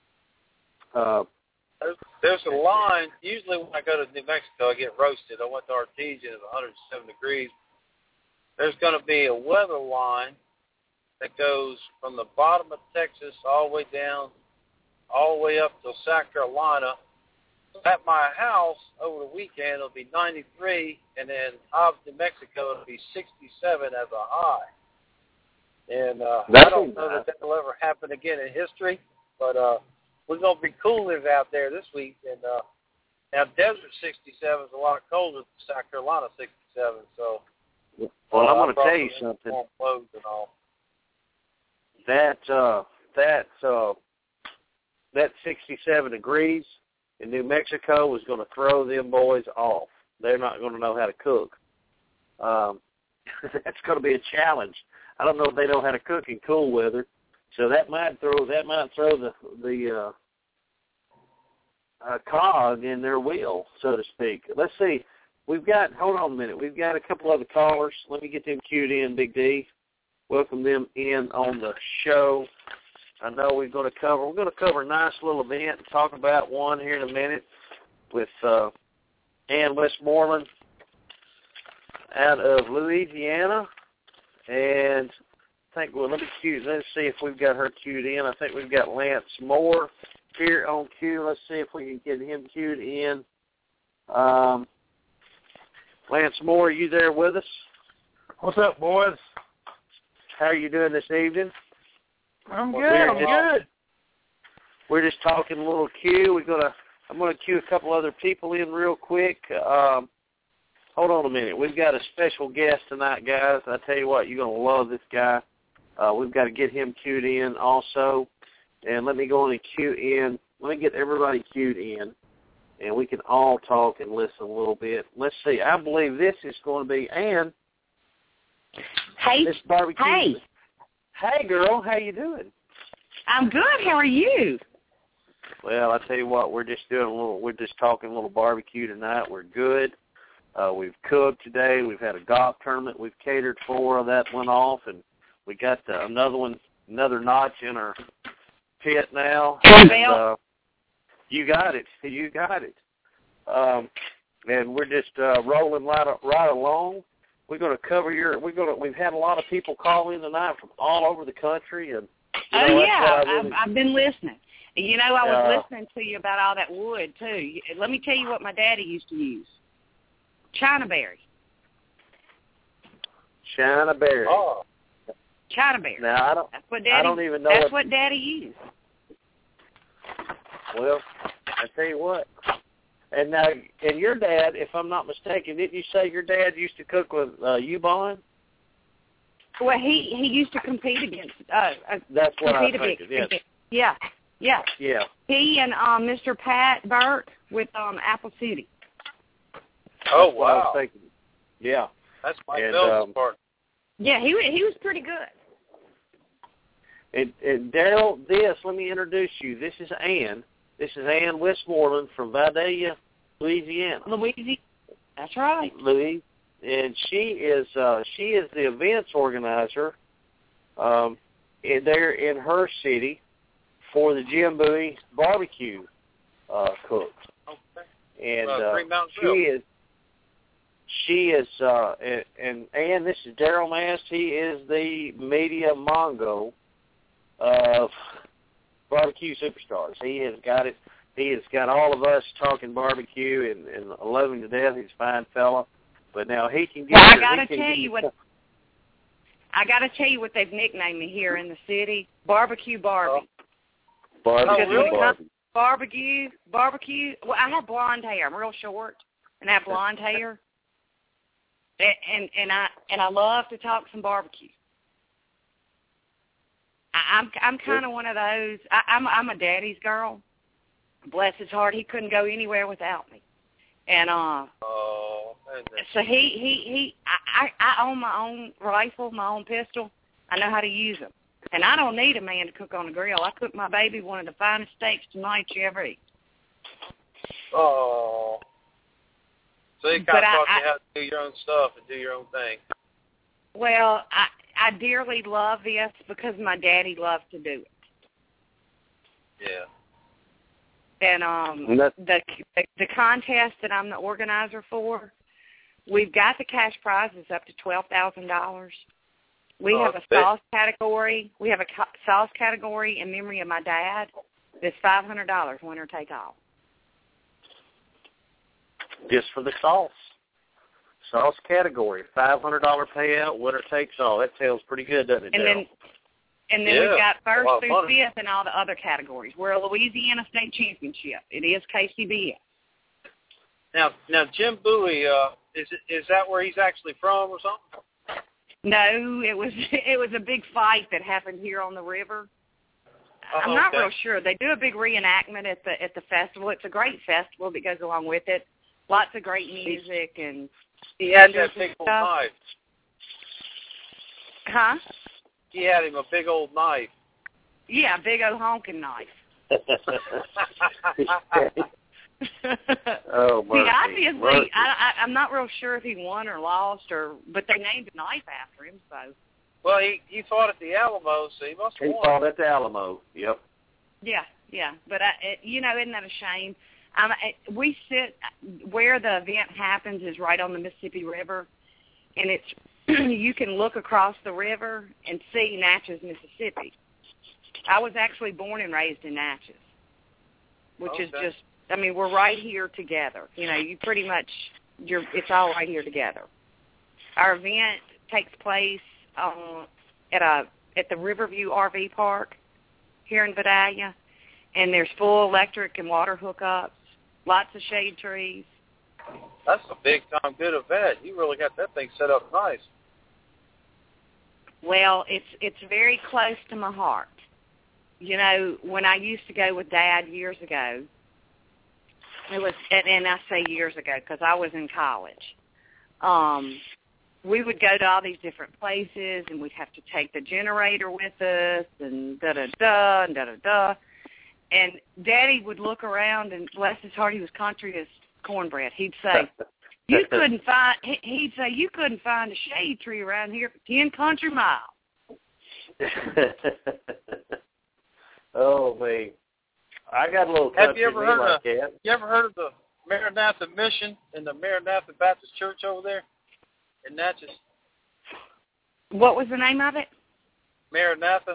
Uh, there's, there's a line. Usually when I go to New Mexico, I get roasted. I went to Artesia, it's one hundred seven degrees. There's going to be a weather line that goes from the bottom of Texas all the way down, all the way up to South Carolina. At my house over the weekend, it'll be ninety-three, and then out of New Mexico, it'll be sixty-seven as a high. And uh, I don't know that that will ever happen again in history, but uh, we're going to be coolers out there this week. And uh, now, Desert sixty-seven is a lot colder than South Carolina sixty-seven. So, well, uh, I'm going to tell you something. Warm clothes and all. That uh, that uh, that sixty-seven degrees in New Mexico is going to throw them boys off. They're not going to know how to cook. Um, that's going to be a challenge. I don't know if they know how to cook in cool weather, so that might throw that might throw the the uh, uh, cog in their wheel, so to speak. Let's see. We've got. Hold on a minute. We've got a couple other callers. Let me get them queued in, Big D. Welcome them in on the show. I know we're going to cover, we're going to cover a nice little event and talk about one here in a minute with uh, Ann Westmoreland out of Louisiana. And I think, well, let me cue, let's see if we've got her queued in. I think we've got Lance Moore here on cue. Let's see if we can get him queued in. Um, Lance Moore, are you there with us? What's up, boys? How are you doing this evening? I'm good. We're I'm just, good. We're just talking a little queue. We're gonna. I'm gonna queue a couple other people in real quick. Um, hold on a minute. We've got a special guest tonight, guys. I tell you what, you're gonna love this guy. Uh, we've got to get him queued in also. And let me go on and queue in. Let me get everybody queued in, and we can all talk and listen a little bit. Let's see. I believe this is going to be Ann. Hey. This barbecue. Hey. Hey, girl. How you doing? I'm good. How are you? Well, I tell you what, we're just doing a little. We're just talking a little barbecue tonight. We're good. Uh, we've cooked today. We've had a golf tournament. We've catered for. That went off, and we got uh, another one, another notch in our pit now. And, uh, you got it. You got it. Um, and we're just uh, rolling right right along. We're going to cover your. We're going to. We've had a lot of people call in tonight from all over the country, and you know, oh yeah, that's what I really, I've, I've been listening. You know, I was uh, listening to you about all that wood too. Let me tell you what my daddy used to use: China berry. China berry. Oh. China berry. Now I don't. That's what daddy. I don't even know. That's what, what daddy used. Well, I tell you what. And now, and your dad, if I'm not mistaken, didn't you say your dad used to cook with uh, U-Bond? Well, he he used to compete against. Uh, uh, That's what I compete figured. against, Yes. Yeah, yeah. Yeah. He and um, Mister Pat Burt with um, Apple City. Oh, That's what I was wow. thinking. Yeah. That's my And, Phil's um, part. Yeah, he wa- he was pretty good. And, and Daryl, this, let me introduce you. This is Ann. This is Ann Westmoreland from Vidalia, Louisiana. Louisiana. That's right. Louis, and she is uh, she is the events organizer um, in, there in her city for the Jim Bowie barbecue uh, cook. Okay. And Uh, uh, Green Mountain she Grill. is, she is, uh, and, and, and this is Daryl Mast. He is the media mongo of barbecue superstars. He has got it. He has got all of us talking barbecue and, and loving to death. He's a fine fella. But now he can get. Well, I he gotta can tell get- you what. I gotta tell you what they've nicknamed me here in the city: Barbecue Barbie. Barbecue, Oh, really? Barbie. Barbecue, barbecue. Well, I have blonde hair. I'm real short, and I have blonde hair. And, and and I and I love to talk some barbecue. I, I'm I'm kind of one of those. I, I'm I'm a daddy's girl. Bless his heart, he couldn't go anywhere without me. And uh, Oh, goodness. so he he he. I, I I own my own rifle, my own pistol. I know how to use them, and I don't need a man to cook on a grill. I cook my baby one of the finest steaks tonight you ever eat. Oh. So you kind But of I- taught I- you how to do your own stuff and do your own thing. Well, I I dearly love this because my daddy loved to do it. Yeah. And um, And that- the, the the contest that I'm the organizer for, we've got the cash prizes up to twelve thousand dollars. We Oh, have a that's big. sauce category. We have a ca- sauce category in memory of my dad. That's five hundred dollars, winner take all. Just for the sauce. Sauce category, five hundred dollars payout, winner takes all. That sounds pretty good, doesn't it, And Daryl? then and then Yeah, we've got a first lot of through fun. fifth in all the other categories. We're a Louisiana State Championship. It is K C B S. Now, now Jim Bowie, uh, is it, is that where he's actually from or something? No, it was it was a big fight that happened here on the river. Oh, I'm not okay. real sure. They do a big reenactment at the at the festival. It's a great festival that goes along with it. Lots of great music and He had that vendors big and old stuff. knife. Huh? He had him a big old knife. Yeah, big old honking knife. Oh, See, mercy, obviously, mercy. I, I, I'm not real sure if he won or lost, or but they named a knife after him. So Well, he he fought at the Alamo, so he must have He won. fought at the Alamo. Yep. yeah, yeah. But I, it, you know, isn't that a shame? Um, I, we sit where the event happens is right on the Mississippi River, and it's you can look across the river and see Natchez, Mississippi. I was actually born and raised in Natchez, which is Okay. just, I mean, we're right here together. You know, you pretty much, you're, it's all right here together. Our event takes place um, at a at the Riverview R V Park here in Vidalia, and there's full electric and water hookups, lots of shade trees. That's a big time good event. You really got that thing set up nice. Well, it's it's very close to my heart. You know, when I used to go with Dad years ago, it was, and, and I say years ago because I was in college. Um, we would go to all these different places, and we'd have to take the generator with us, and da da da and da da da. And Daddy would look around, and bless his heart, he was country as cornbread. He'd say, "You couldn't find." he- He'd say, "You couldn't find a shade tree around here for ten country miles." Oh, man. I got a little Have country you ever me heard like of that. you ever heard of the Maranatha Mission and the Maranatha Baptist Church over there in Natchez? What was the name of it? Maranatha.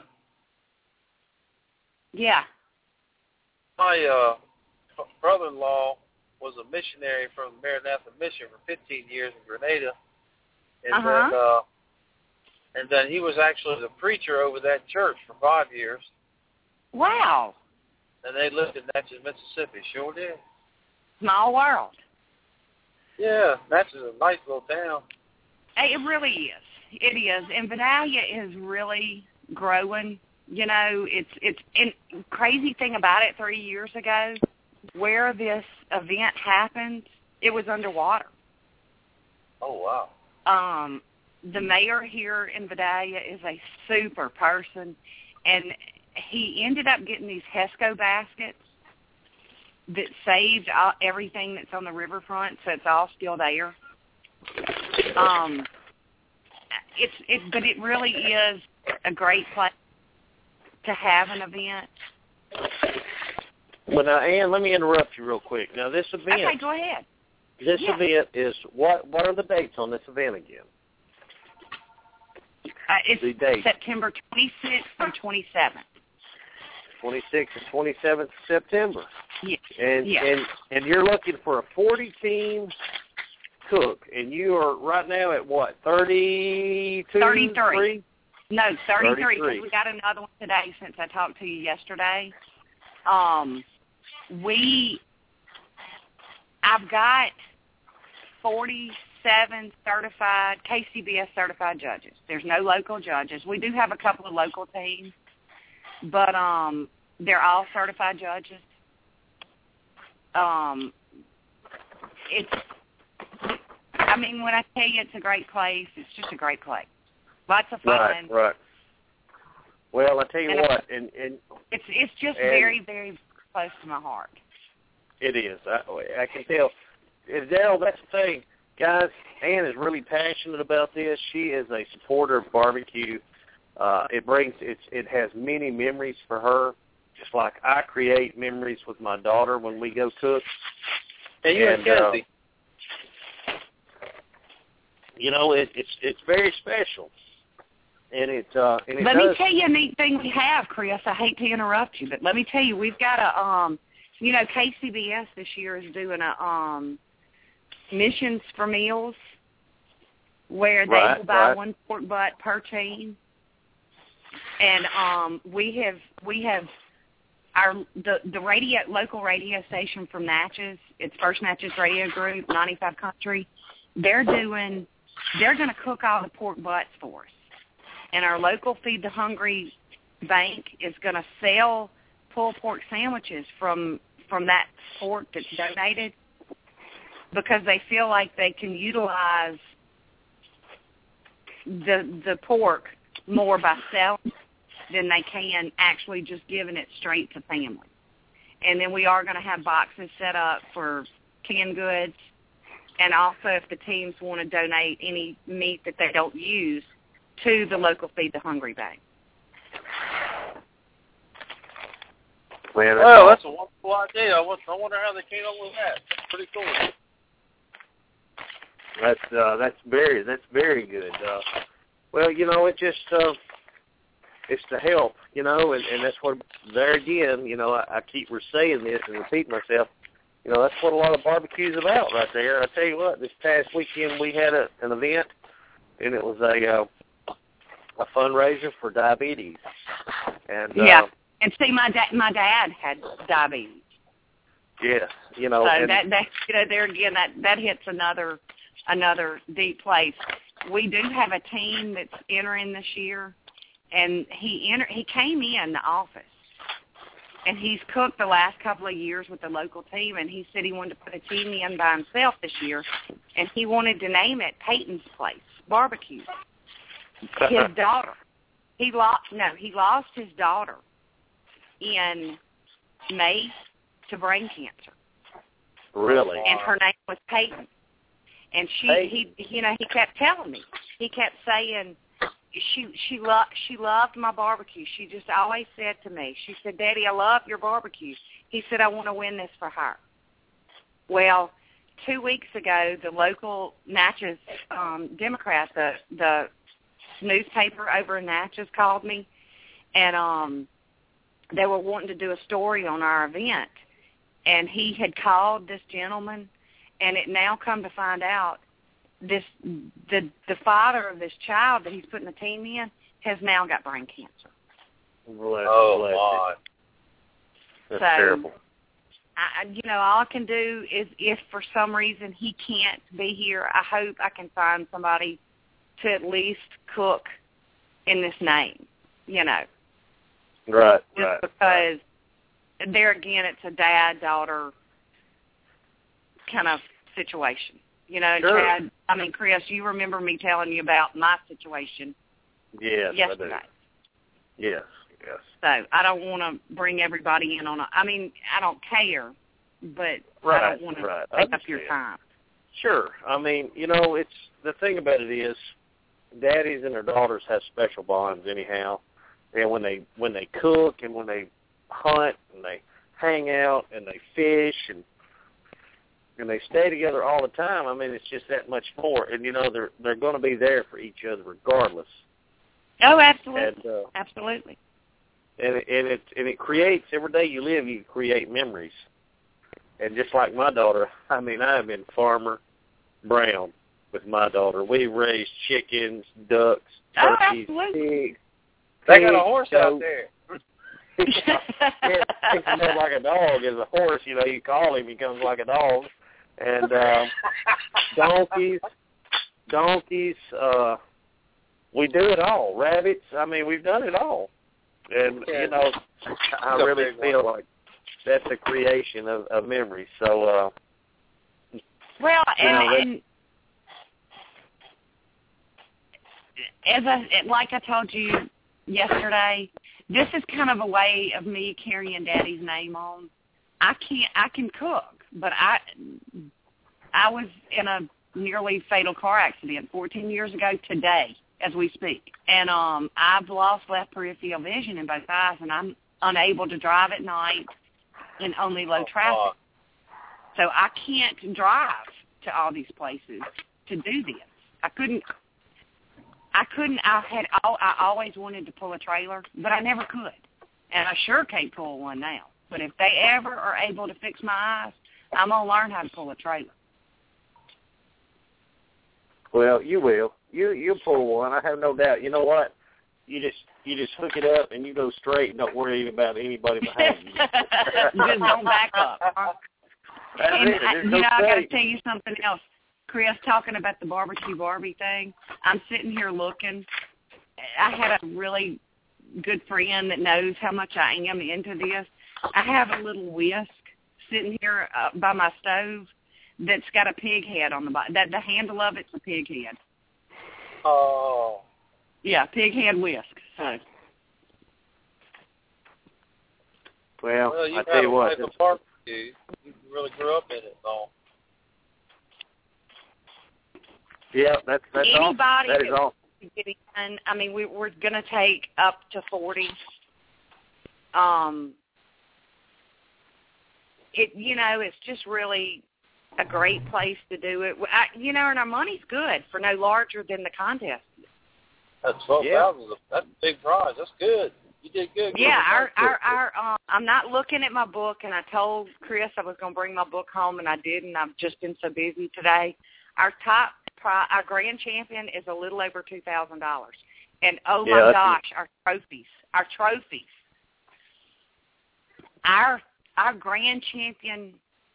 Yeah. My uh, brother-in-law was a missionary from the Maranatha Mission for fifteen years in Grenada, and Uh-huh. then uh, and then he was actually the preacher over that church for five years. Wow. And they lived in Natchez, Mississippi. Sure did. Small world. Yeah, Natchez is a nice little town. Hey, it really is. It is. And Vidalia is really growing. You know, it's it's and crazy thing about it, three years ago, where this event happened, it was underwater. Oh, wow. Um, the mayor here in Vidalia is a super person, and he ended up getting these HESCO baskets that saved all, everything that's on the riverfront, so it's all still there. Um, it's it, but it really is a great place to have an event. Well, now, Ann, let me interrupt you real quick. Now, this event. Okay, go ahead. This yeah. event is what? What are the dates on this event again? Uh, it's the date. September twenty-sixth and twenty-seventh. twenty-sixth and twenty-seventh of September. Yes. And yes. and and you're looking for a forty-team cook, and you are right now at what? thirty-two. thirty-three. No, thirty-three. thirty-three. We got another one today since I talked to you yesterday. Um, we, I've got forty-seven certified, K C B S certified judges. There's no local judges. We do have a couple of local teams, but um, they're all certified judges. Um, it's, I mean, when I tell you it's a great place, it's just a great place. Lots of fun. Right, right. Well, I tell you and what, and, and it's it's just and very, very close to my heart. It is. I, I can tell. Daryl, that's the thing. Guys, Ann is really passionate about this. She is a supporter of barbecue. Uh, it brings, it's, it has many memories for her, just like I create memories with my daughter when we go cook. Hey, you and, and Kelsey. Uh, you know, it, it's it's very special. And it, uh, and it let does. me tell you a neat thing we have, Chris. I hate to interrupt you, but let me tell you, we've got a, um, you know, K C B S this year is doing a um, Missions for Meals, where they right, will buy right. one pork butt per team, and um, we have we have our the the radio local radio station from Natchez. It's First Natchez Radio Group, ninety-five Country. They're doing they're going to cook all the pork butts for us. And our local Feed the Hungry bank is going to sell pulled pork sandwiches from from that pork that's donated because they feel like they can utilize the the pork more by selling than they can actually just giving it straight to families. And then we are going to have boxes set up for canned goods, and also if the teams want to donate any meat that they don't use to the local Feed the Hungry bank. Man, that's well, that's a wonderful idea. I wonder how they came up with that. That's pretty cool. That's uh, that's very that's very good. Uh, well, you know, it just uh, it's to help, you know, and, and that's what there again. You know, I, I keep saying this and repeating myself. You know, that's what a lot of barbecue's about, right there. I tell you what, this past weekend we had a, an event, and it was a uh, a fundraiser for diabetes. And yeah, uh, and see, my da- my dad had diabetes. Yes, you know. So and that that you know there again that that hits another another deep place. We do have a team that's entering this year, and he enter he came in the office, and he's cooked the last couple of years with the local team, and he said he wanted to put a team in by himself this year, and he wanted to name it Peyton's Place Barbecue. His daughter, he lost no, he lost his daughter in May to brain cancer. Really? And her name was Peyton. And she, Peyton. he, you know, he kept telling me. He kept saying, she, she loved, she loved my barbecue. She just always said to me, she said, "Daddy, I love your barbecue." He said, "I want to win this for her." Well, two weeks ago, the local Natchez um, Democrat, the the newspaper over in Natchez, called me, and um, they were wanting to do a story on our event. And he had called this gentleman, and it now come to find out this the the father of this child that he's putting the team in has now got brain cancer. Bless, oh, bless my. it. That's so, terrible. I, you know, all I can do is if for some reason he can't be here, I hope I can find somebody to at least cook in this name, you know. Right, Just right. because right. there again, it's a dad-daughter kind of situation. You know, Sure. Chad, I mean, Chris, you remember me telling you about my situation yes, yesterday. I do. Yes, yes. So I don't want to bring everybody in on a, I mean, I don't care, but Right, I don't want to right. take I up your understand. time. Sure. I mean, you know, it's the thing about it is daddies and their daughters have special bonds anyhow. And when they when they cook and when they hunt and they hang out and they fish and and they stay together all the time. I mean, it's just that much more. And, you know, they're they're going to be there for each other regardless. Oh, absolutely. And, uh, absolutely. And it, and, it, and it creates, every day you live, you create memories. And just like my daughter, I mean, I have been Farmer Brown with my daughter. We raised chickens, ducks, turkeys, oh, pigs. They got a horse goats. out there. Yeah, he comes up like a dog. As a horse, you know, you call him, he comes like a dog. And uh, donkeys, donkeys, uh, we do it all. Rabbits, I mean, we've done it all. And, yeah. you know, I really feel like that's a creation of, of memories. So, uh, well, and, know, and as I, like I told you yesterday, this is kind of a way of me carrying Daddy's name on. I can't, I can cook, but I, I was in a nearly fatal car accident fourteen years ago today, as we speak, and um, I've lost left peripheral vision in both eyes, and I'm unable to drive at night in only low traffic. So I can't drive to all these places to do this. I couldn't. I couldn't. I had. I always wanted to pull a trailer, but I never could, and I sure can't pull one now. But if they ever are able to fix my eyes, I'm gonna learn how to pull a trailer. Well, you will. You you'll pull one. I have no doubt. You know what? You just you just hook it up and you go straight and don't worry about anybody behind you. Just don't back up. And I, you know, I got to tell you something else. Chris, talking about the barbecue Barbie thing, I'm sitting here looking. I had a really good friend that knows how much I am into this. I have a little whisk sitting here uh, by my stove that's got a pig head on the bottom. That the handle of it's a pig head. Oh. Yeah, pig head whisk. So. Well, well you I tell you what. A barbecue. You really grew up in it, though. Yeah, that's that's Anybody all. That is all. Getting in, I mean, we, we're going to take up to forty. Um, it you know, it's just really a great place to do it. I, you know, and our money's good for no larger than the contest. That's twelve thousand. Yeah. That's a big prize. That's good. You did good. Yeah, our our our. Um, I'm not looking at my book, and I told Chris I was going to bring my book home, and I didn't. I've just been so busy today. Our top, pri- our grand champion is a little over two thousand dollars, and oh my yeah, gosh, our trophies, our trophies. Our our grand champion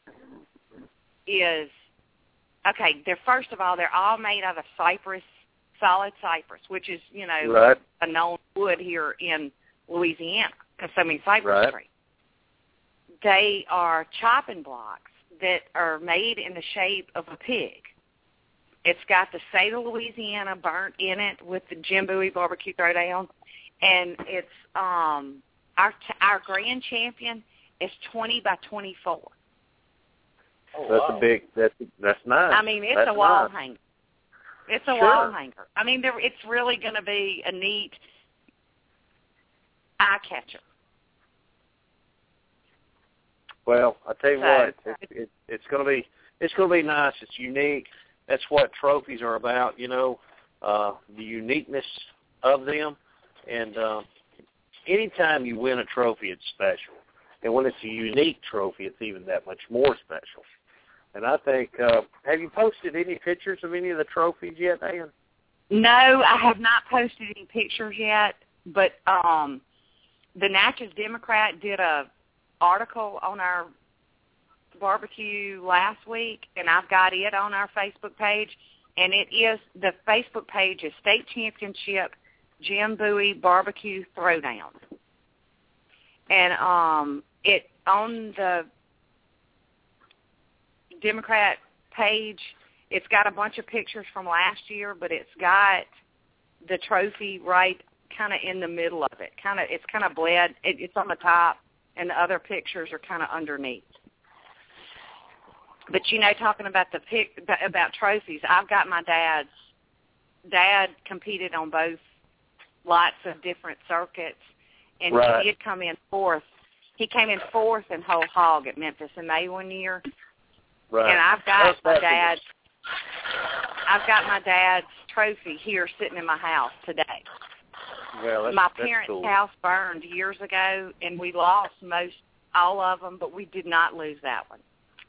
is okay. They're first of all, they're all made out of cypress, solid cypress, which is you know right. a known wood here in Louisiana, because so many cypress right. trees. They are chopping blocks that are made in the shape of a pig. It's got the state of Louisiana burnt in it with the Jim Bowie barbecue throwdown, and it's um our t- our grand champion is twenty by twenty-four. Oh, that's wow. a big. That's that's nice. I mean, it's that's a wall nice. hanger. It's a sure. wall hanger. I mean, there, it's really going to be a neat eye catcher. Well, I tell you so, what, it's it, it's going to be it's going to be nice. It's unique. That's what trophies are about, you know, uh, the uniqueness of them. And uh, anytime you win a trophy, it's special. And when it's a unique trophy, it's even that much more special. And I think, uh, have you posted any pictures of any of the trophies yet, Ann? No, I have not posted any pictures yet. But um, the Natchez Democrat did a article on our barbecue last week, and I've got it on our Facebook page. And it is, the Facebook page is State Championship Jim Bowie Barbecue Throwdown. And um, it on the Democrat page, it's got a bunch of pictures from last year, but it's got the trophy right kind of in the middle of it. Kind of, it's kind of bled. It, it's on the top, and the other pictures are kind of underneath. But you know, talking about the pic about trophies, I've got my dad's. Dad competed on both lots of different circuits, and right. he did come in fourth he came in fourth in whole hog at Memphis in May one year. Right. And I've got That's my fabulous. dad's, I've got my dad's trophy here sitting in my house today. Well, that's, my that's parents' cool. house burned years ago, and we lost most, all of them, but we did not lose that one.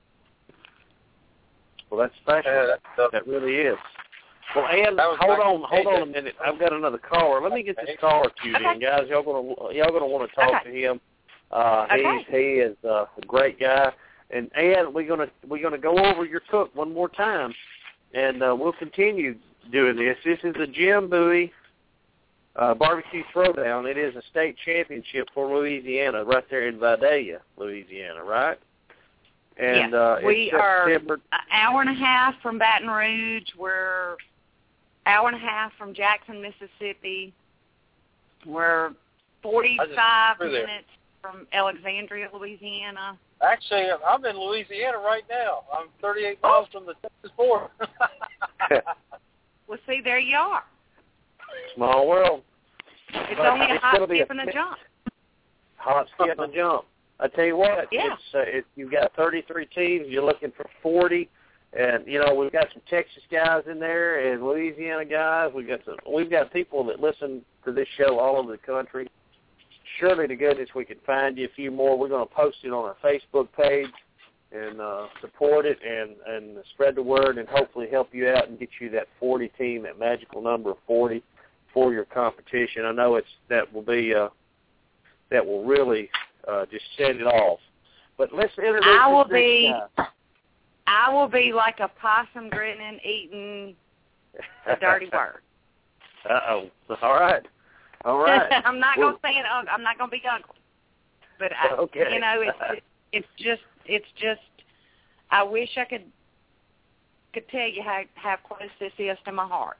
Well, that's special. Yeah, that's tough. That really is. Well, Ann, That was hold back on, in the hold day, on a minute. I've got another caller. Let me get this caller queued Okay. in, guys. Y'all gonna y'all gonna want to talk Okay. to him. Uh, Okay. He's he is uh, a great guy. And Ann, we're gonna we're gonna go over your cook one more time, and uh, we'll continue doing this. This is the Jim Bowie uh, Barbecue Throwdown. It is a state championship for Louisiana, right there in Vidalia, Louisiana, right? And yes, uh, we it's are September. an hour and a half from Baton Rouge. We're hour and a half from Jackson, Mississippi. We're forty-five through there. minutes from Alexandria, Louisiana. Actually, I'm in Louisiana right now. I'm thirty-eight miles from the Texas border. Well, see, there you are. Small world. It's But only a it's hot gonna be skip a- and a jump. Hot skip and a jump. I tell you what, Yeah. it's uh, it, you've got thirty-three teams. You're looking for forty, and you know we've got some Texas guys in there and Louisiana guys. We've got some, we've got people that listen to this show all over the country. Surely to goodness we can find you a few more. We're going to post it on our Facebook page and uh, support it and and spread the word and hopefully help you out and get you that forty team, that magical number of forty for your competition. I know it's that will be uh, that will really. Uh, just set it off. But let's introduce I will this next be, guy. I will be like a possum grinning, eating a dirty word. Uh-oh. All right. All right. I'm not Well, going to say it. ug- I'm not going to be ugly. But I, Okay. you know, it's it's just it's just. I wish I could could tell you how how close this is to my heart.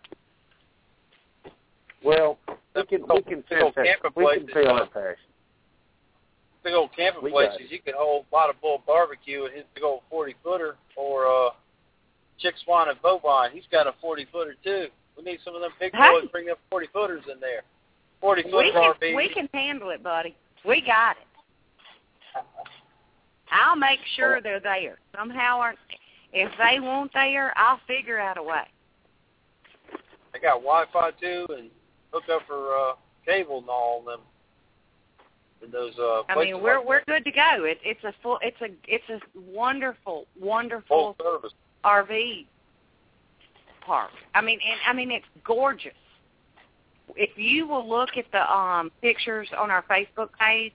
Well, we can we can Big old feel that. camping We can places, feel uh, that passion. Big old camping We got places, it. you can hold a lot of bull barbecue and his big old forty-footer, or uh, Chick Swan and Bovine. He's got a forty-footer, too. We need some of them big Hey. boys bring them forty-footers in there. forty-footer We can R V. we can handle it, buddy. We got it. I'll make sure they're there somehow. Or if they won't there, I'll figure out a way. They got Wi-Fi, too, and hook up for uh, cable and all of them. And those, uh, I places mean, we're like we're good to go. It, it's a full. It's a it's a wonderful, full wonderful service. R V park. I mean, and I mean it's gorgeous. If you will look at the um pictures on our Facebook page,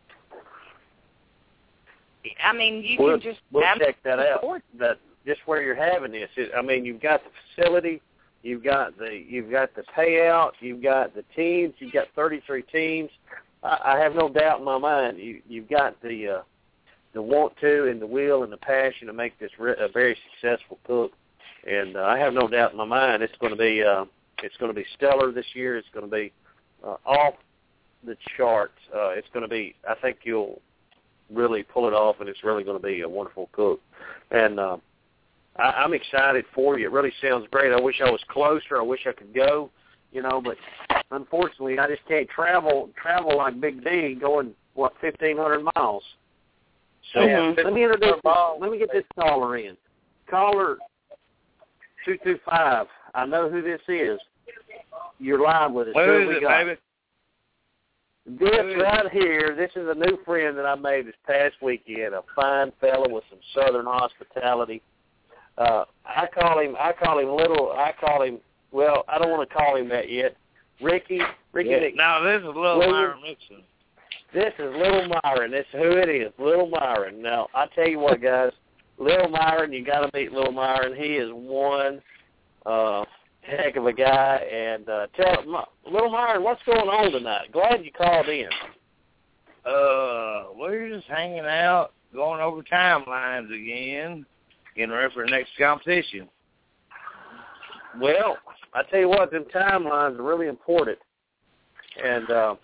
I mean, you We'll, can just we'll I mean, check that it's out. gorgeous. That just where you're having this. It, I mean, you've got the facility, you've got the you've got the payout, you've got the teams, you've got thirty-three teams. I, I have no doubt in my mind you you've got the uh, the want to and the will and the passion to make this re- a very successful cook. And uh, I have no doubt in my mind it's going to be uh, it's going to be stellar this year. It's going to be uh, off the charts. Uh, it's going to be. I think you'll really pull it off, and it's really going to be a wonderful cook. And uh, I, I'm excited for you. It really sounds great. I wish I was closer. I wish I could go, you know, but unfortunately, I just can't travel travel like Big D going what fifteen hundred miles. So Yeah, let me introduce. fifteen hundred miles. Let me get this caller in. Caller two two five. I know who this is. You're live with us. Who Who is we it, got? baby? This right here, this is a new friend that I made this past weekend, a fine fella with some southern hospitality. Uh, I call him, I call him little, I call him, well, I don't want to call him that yet. Ricky, Ricky Yeah. Nick. Now, this is Little William- Myron Mixon. This is Little Myron. This is who it is, Little Myron. Now, I tell you what, guys, Little Myron, you got to meet Little Myron. He is one uh, heck of a guy. And uh, tell Little Myron, what's going on tonight? Glad you called in. Uh, we're just hanging out, going over timelines again, getting ready for the next competition. Well, I tell you what, them timelines are really important. And uh,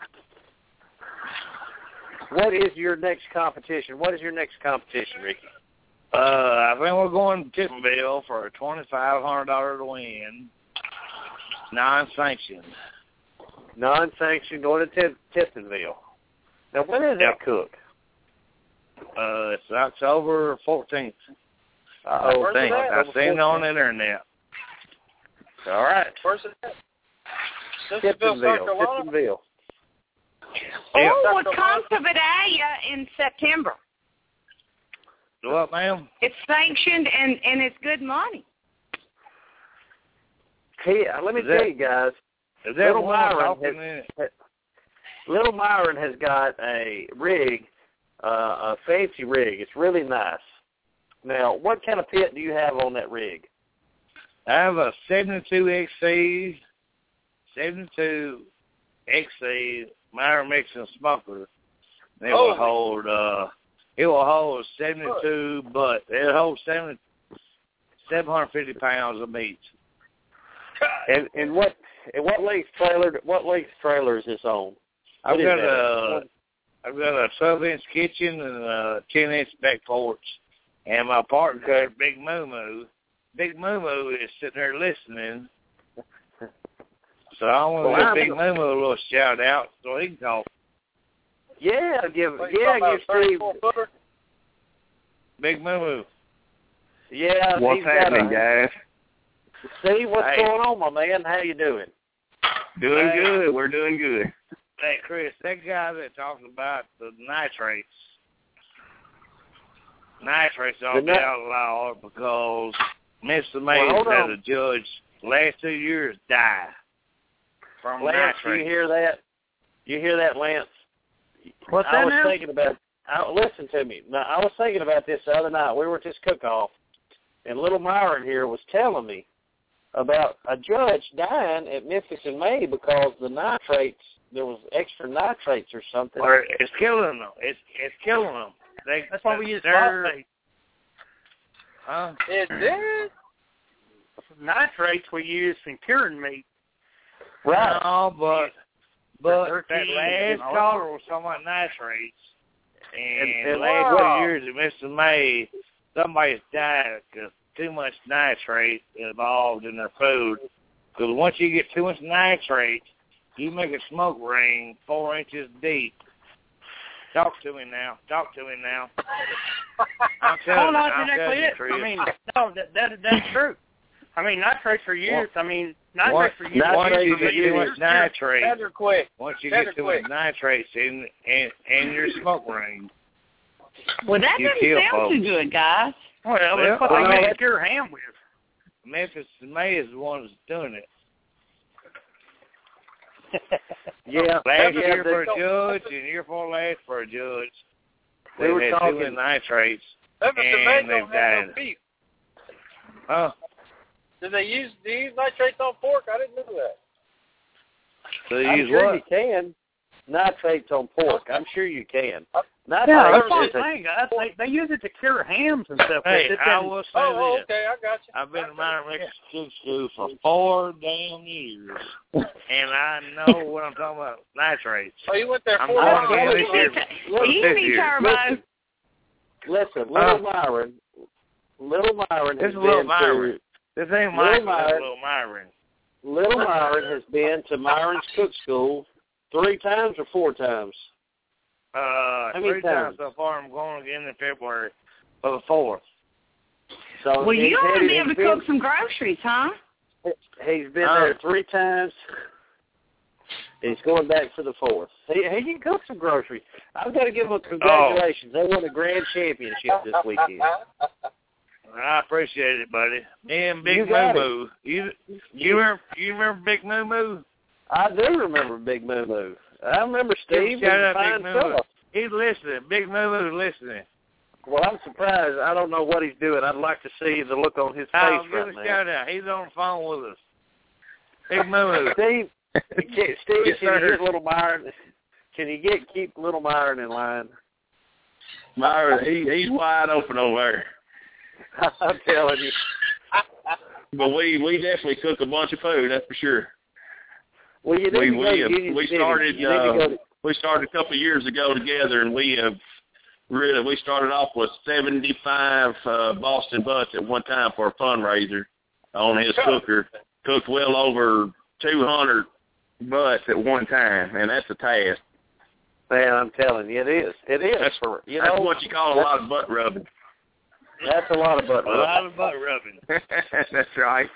what is your next competition? What is your next competition, Ricky? Uh, I think we're going to Tiptonville for a twenty-five hundred dollars to win, non-sanctioned. Non-sanctioned, going to Tip- Tiptonville. Now, when is Yep. that cook? Uh, it's October fourteenth. Uh-oh. I think I seen it on the internet. All right. Where's it at? Simpsonville, South Carolina? Simpsonville. Oh, well, come to Vidalia in September. What, ma'am? It's sanctioned and, and it's good money. Hey, let me Is tell that- you guys, Is that Little one Myron talking has, in it? has, Little Myron has got a rig, uh, a fancy rig. It's really nice. Now, what kind of pit do you have on that rig? I have a seventy-two X C, seventy-two X C Myron Mixon smoker. It will Holy. hold, uh, it will hold seventy-two, but it'll hold seventy, seven hundred fifty pounds of meat. And and what and what length trailer? What length trailer is this on? I've What is got that? a, I've got a twelve inch kitchen and a ten inch back porch, and my partner, Big Moo Moo, Big Moo Moo is sitting there listening. So I want to Well, give Big Moo Moo a little shout out so he can talk. Yeah, give What, you yeah, talking give about a Steve. thirty-four footer? Big Moo Moo. Yeah, What's he's got happening, a, guys? See what's Hey. going on, my man? How you doing? Doing Hey. good. We're doing good. Hey, Chris, that guy that talks about the nitrates, nitrates ought to The be nit- outlawed because Mister Mays Well, hold had on. a judge last two years die from Lance, you nitrates. hear that? You hear that, Lance? What's I that was now? thinking about. I, listen to me. Now, I was thinking about this the other night. We were at this cook-off, and little Myron here was telling me about a judge dying at Memphis in May because the nitrates, there was extra nitrates or something. Or it's killing them. It's it's killing them. They, That's why we use they're- phosphate. Huh? It did? Nitrates we use in curing meat. Right. No, but but turkey that and last all caller was talking about nitrates. And, And- and- the last Wow. two years at Mister May, somebody's died because too much nitrate involved in their food. Because once you get too much nitrate, you make a smoke ring four inches deep. Talk to me now. Talk to me now. I'm telling Oh, you, no, I'm that's telling exactly you, it. Chris. I mean, no, that, that that's true. I mean, nitrates are used. I mean, nitrates Once, are used. once you Nitrates get are too much used. nitrate, Better quick. once you Better get too quick. much nitrates in, in, in your smoke ring, Well, that You doesn't kill sound folks. too good, guys. Well, that's Well, what well, they make that's- cure ham with. Memphis May is the one that's doing it. Yeah. Last yeah, year the- for a judge and year before last for a judge. We They were had talking- too many nitrates. Memphis And and May they've don't have no died. beef. Huh? Do they use do you use nitrates on pork? I didn't know that. So you I'm use sure what? you can. Nitrates on pork. I'm sure you can. Yeah, Nitrates that's what is I'm a, saying, guys. They, they use it to cure hams and stuff. Hey, It's I in- will say Oh, oh, this. okay, I got you. I've been in my Mexican school for four damn years, and I know what I'm talking about. Nitrates. Oh, you went there I'm four going times. again this year. You This need year. turbo. listen, Huh? little Myron, little Myron This has is Little been Myron. to This ain't Little Michael, this Myron. is Little Myron. Little Myron has been to Myron's Cook School three times or four times. Uh, How many three times times? so far. I'm going again in February for the fourth. So Well, he's you ought to headed- be able to he's been- cook some groceries, huh? He's been Uh, there three times. He's going back for the fourth. He, he can cook some groceries. I've got to give him congratulations. They won a grand championship this weekend. I appreciate it, buddy. Me and Big You Moo got it. Moo. You you remember you remember Big Moo Moo? I do remember Big Moo Moo. I remember Give Steve. a He's shout a out fine Big Moo Moo. fellow. He's listening. Big Moo Moo's listening. Well, I'm surprised. I don't know what he's doing. I'd like to see the look on his face I'll give right a now. shout out. He's on the phone with us. Big Moo Moo. Steve, can, Steve, Yes, can you sir. get little Myron? Can you get keep little Myron in line? Myron, he, he's wide open over there. I'm telling you. But we, we definitely cook a bunch of food, that's for sure. Well, you need We to go we, to uh, Union we City. started You need to uh, go to, we started a couple of years ago together, and we have really we started off with seventy-five uh, Boston butts at one time for a fundraiser on his cooker. Cooked well over two hundred butts at one time, and that's a task. Man, I'm telling you, it is. It is. That's, for, you that's know, what you call a lot of butt rubbing. That's a lot of butt A rubbing. lot of butt rubbing. That's right.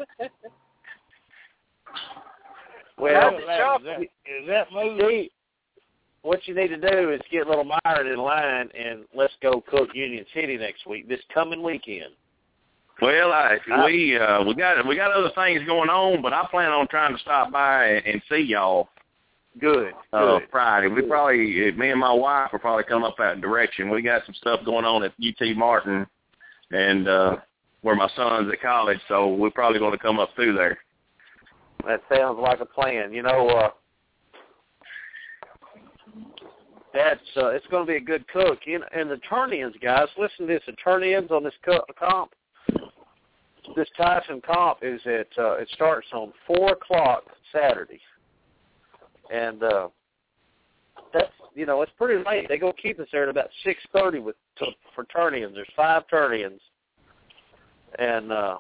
Well, is that, is that movie? see, what you need to do is get little Myron in line, and let's go cook Union City next week, this coming weekend. Well, I, we uh, we got we got other things going on, but I plan on trying to stop by and, and see y'all. Good. Uh, good. Friday. We probably, me and my wife will probably come up that direction. We got some stuff going on at U T Martin, and uh, where my son's at college, so we're probably going to come up through there. That sounds like a plan. You know, uh, that's uh, it's going to be a good cook. You know, and the turn-ins, guys, listen to this. The turn-ins on this co- comp, this Tyson comp is at uh, it starts on four o'clock Saturday. And uh, that's, you know, it's pretty late. They go keep us there at about six thirty with to, for turn-ins. There's five turn-ins. And, uh,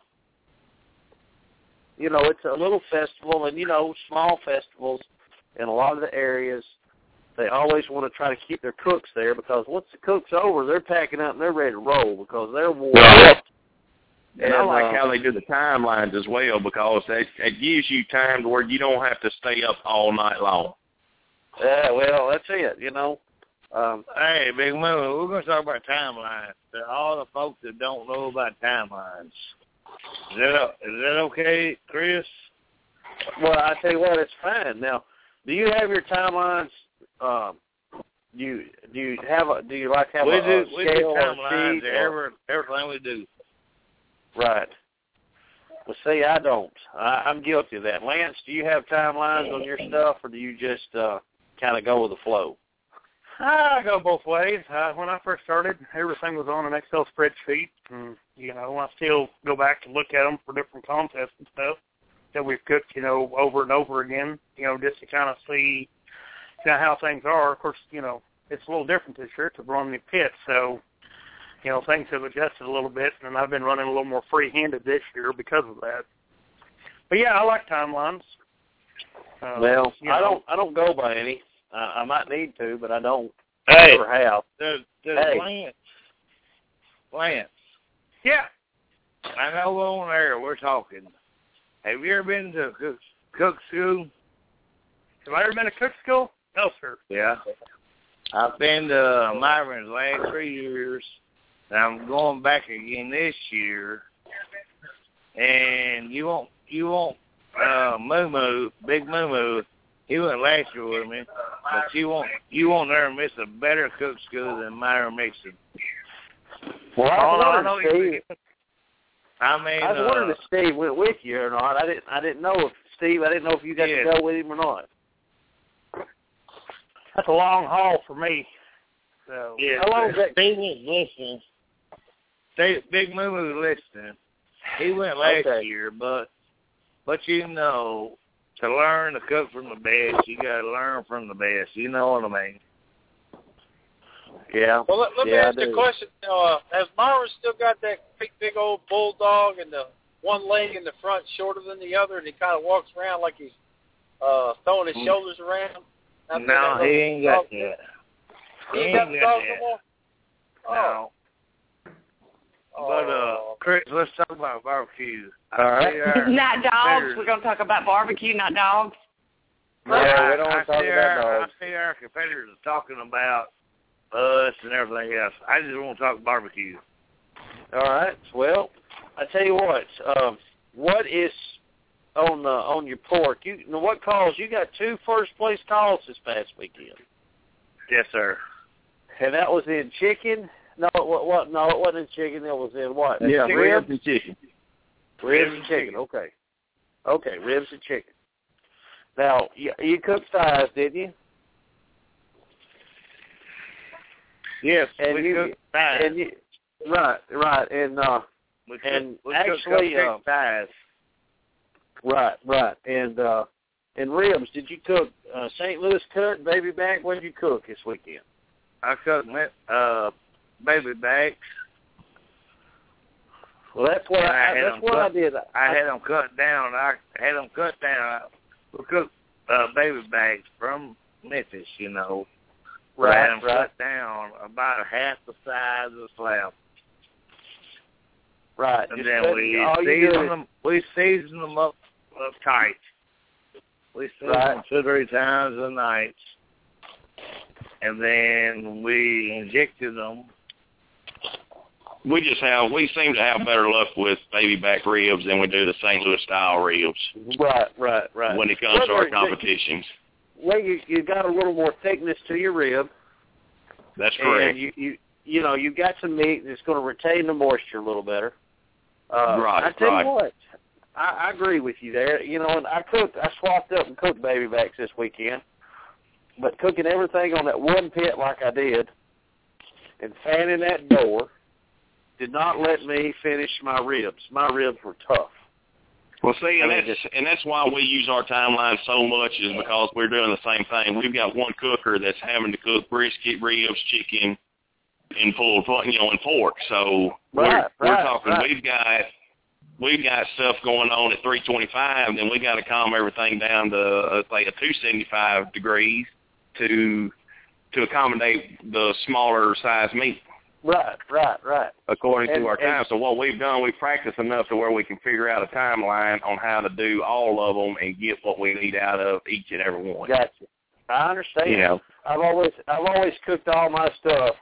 you know, it's a little festival. And, you know, small festivals in a lot of the areas, they always want to try to keep their cooks there because once the cook's over, they're packing up and they're ready to roll because they're worn out. And, and I like uh, how they do the timelines as well because it, it gives you time to where you don't have to stay up all night long. Yeah, well, that's it, you know. Um, hey, Big Moo, we're going to talk about timelines. To all the folks that don't know about timelines. Is that, is that okay, Chris? Well, I tell you what, it's fine. Now, do you have your timelines? Um, do you do you have a do you like have we a, do, a we scale do timelines? or Every, everything we do. Right. Well, see, I don't. I, I'm guilty of that. Lance, do you have timelines on your stuff, or do you just uh, kind of go with the flow? I go both ways. Uh, when I first started, everything was on an Excel spreadsheet. And, you know, I still go back to look at them for different contests and stuff that we've cooked, you know, over and over again, you know, just to kind of see you know, how things are. Of course, you know, it's a little different this year to run the pit, so you know, things have adjusted a little bit, and I've been running a little more free-handed this year because of that. But yeah, I like timelines. Uh, well, you know. I don't. I don't go by any. Uh, I might need to, but I don't. Hey, never have. Does, does hey. Lance, Lance. Yeah. I know on air we're talking. Have you ever been to cook, cook school? Have I ever been to cook school? No, sir. Yeah. I've been to Myron's last three years. And I'm going back again this year, and you won't, you won't, uh, Moo Moo, Big Moo Moo, he went last year with me, but you won't, you won't ever miss a better cook school than Myron Mixon. Well, I oh, was no, wondering, Steve. I mean, I was uh, wondering if Steve went with you or not. I didn't. I didn't know if Steve. I didn't know if you got yeah. to go with him or not. That's a long haul for me. So yeah, how long is that? Steve was listening. Steve, Big Moo was listening. He went last okay. year, but but you know, to learn to cook from the best, you got to learn from the best. You know what I mean? Yeah. Well, let, let yeah, me ask I you a do. question. Uh, has Myron still got that big, big old bulldog and the one leg in the front shorter than the other, and he kind of walks around like he's uh, throwing his shoulders around? After No, that he ain't got dog? that. He ain't got the dog no that. more? No. Oh. But, uh, Chris, let's talk about barbecue. All right. Our, Not dogs. We're going to talk about barbecue, not dogs. Yeah, we don't I, want to talk see about our, dogs. I see our competitors talking about us and everything else. I just want to talk barbecue. All right. Well, I tell you what. Um, what is on the on your pork? You, you know, what calls? You got two first place calls this past weekend. Yes, sir. And that was in chicken. No, what? What? No, it wasn't in chicken. It was in what? Yeah, chicken? ribs and chicken. Ribs and chicken. Okay. Okay, ribs and chicken. Now, you, you cooked thighs, didn't you? Yes, and we you, cooked thighs. And you, right, right, and uh, we cooked, and we actually, uh, thighs. Right, right, and uh, and ribs. Did you cook uh, Saint Louis cut, baby back? What did you cook this weekend? I cooked uh, baby backs. Well, that's what And I, I had that's them what cut, I did. I, I had them cut down. I had them cut down. We cooked uh, baby backs from Memphis, you know. Right, and right. put down about half the size of the slab. Right. And Just then cut- we all you season do is- them. We season them up, up tight. We season Right. them two or three times a night, and then we injected them. We just have, we seem to have better luck with baby back ribs than we do the Saint Louis style ribs. Right, right, right. When it comes to our Well, competitions. Well, you you got a little more thickness to your rib. That's and correct. you you you know you got some meat that's going to retain the moisture a little better. Uh, Right, I tell right. you what, I, I agree with you there. You know, and I cooked, I swapped up and cooked baby backs this weekend, but cooking everything on that one pit like I did, and fanning that door, did not let me finish my ribs. My ribs were tough. Well, see, and I mean, that's and that's why we use our timeline so much is because we're doing the same thing. We've got one cooker that's having to cook brisket, ribs, chicken, and pulled, you know, and pork. So Right, we're, right, we're talking. right. We've got we've got stuff going on at three twenty-five, and then we got to calm everything down to uh, like a two seventy-five degrees to to accommodate the smaller size meat. Right, right, right. According And- to our and- time. So what we've done, we've practiced enough to where we can figure out a timeline on how to do all of them and get what we need out of each and every one. Gotcha. I understand. You know. I've always I've always cooked all my stuff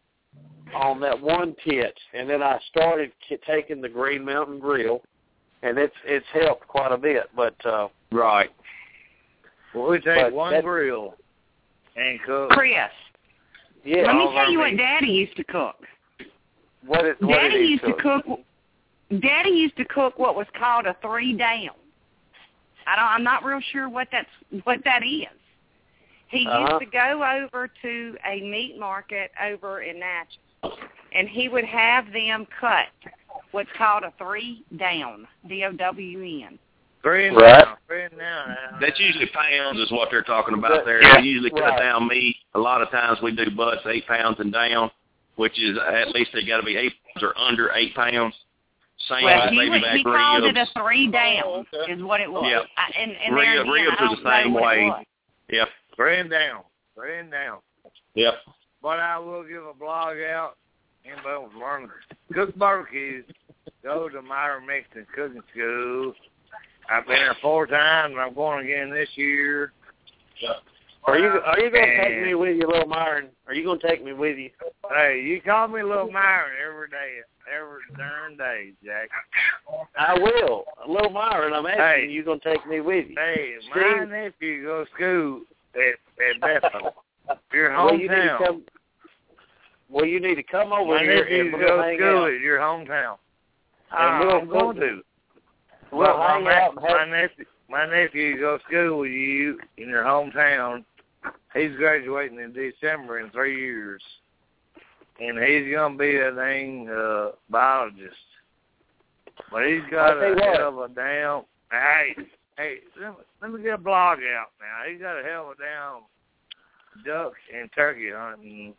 on that one pit, and then I started k- taking the Green Mountain Grill, and it's it's helped quite a bit. But uh, right. Well, we take But one that- grill and cook. Chris, yeah, let me all tell our you what meat. Daddy used to cook. What it, what Daddy it is used to cook. cook. Daddy used to cook what was called a three down. I don't. I'm not real sure what that's what that is. He Uh-huh. used to go over to a meat market over in Natchez, and he would have them cut what's called a three down. D O W N. Three and Right. down. Three and down. That's usually pounds is what they're talking about there. Yeah. We usually cut Right. down meat. A lot of times we do butts eight pounds and down, which is at least they got to be eight pounds or under eight pounds. Same Well, with he, baby would, back he called ribs. it a three down, Oh, okay. is what it was. Yeah. I, and and Rib- there again, ribs I are don't the same know what way. it was. Yep. Three and down. Three and down. Yep. But I will give a blog out. Anybody wants to learn to cook barbecues, go to Myron Mexican Cooking School. I've been there four times, and I'm going again this year. Are you are you going to take And- me with you, little Myron? Are you going to take me with you? Hey, you call me Little Myron every day, every darn day, Jack. I will, little Myron. I'm asking Hey. you. You going to take me with you? Hey, Steve? my nephew goes to school at, at Bethel. Your Well, you need to hometown. come. Well, you need to come over My here nephew and we'll goes to hang school out. at your hometown. And we'll- I'm going to. We'll Well, my, hang ma- out and my have. nephew, my nephew goes to school with you in your hometown. He's graduating in December in three years, and he's gonna be a dang uh, biologist. But he's got I'll tell a you what. hell of a damn. Hey, hey, let me, let me get a blog out now. He's got a hell of a damn duck and turkey hunting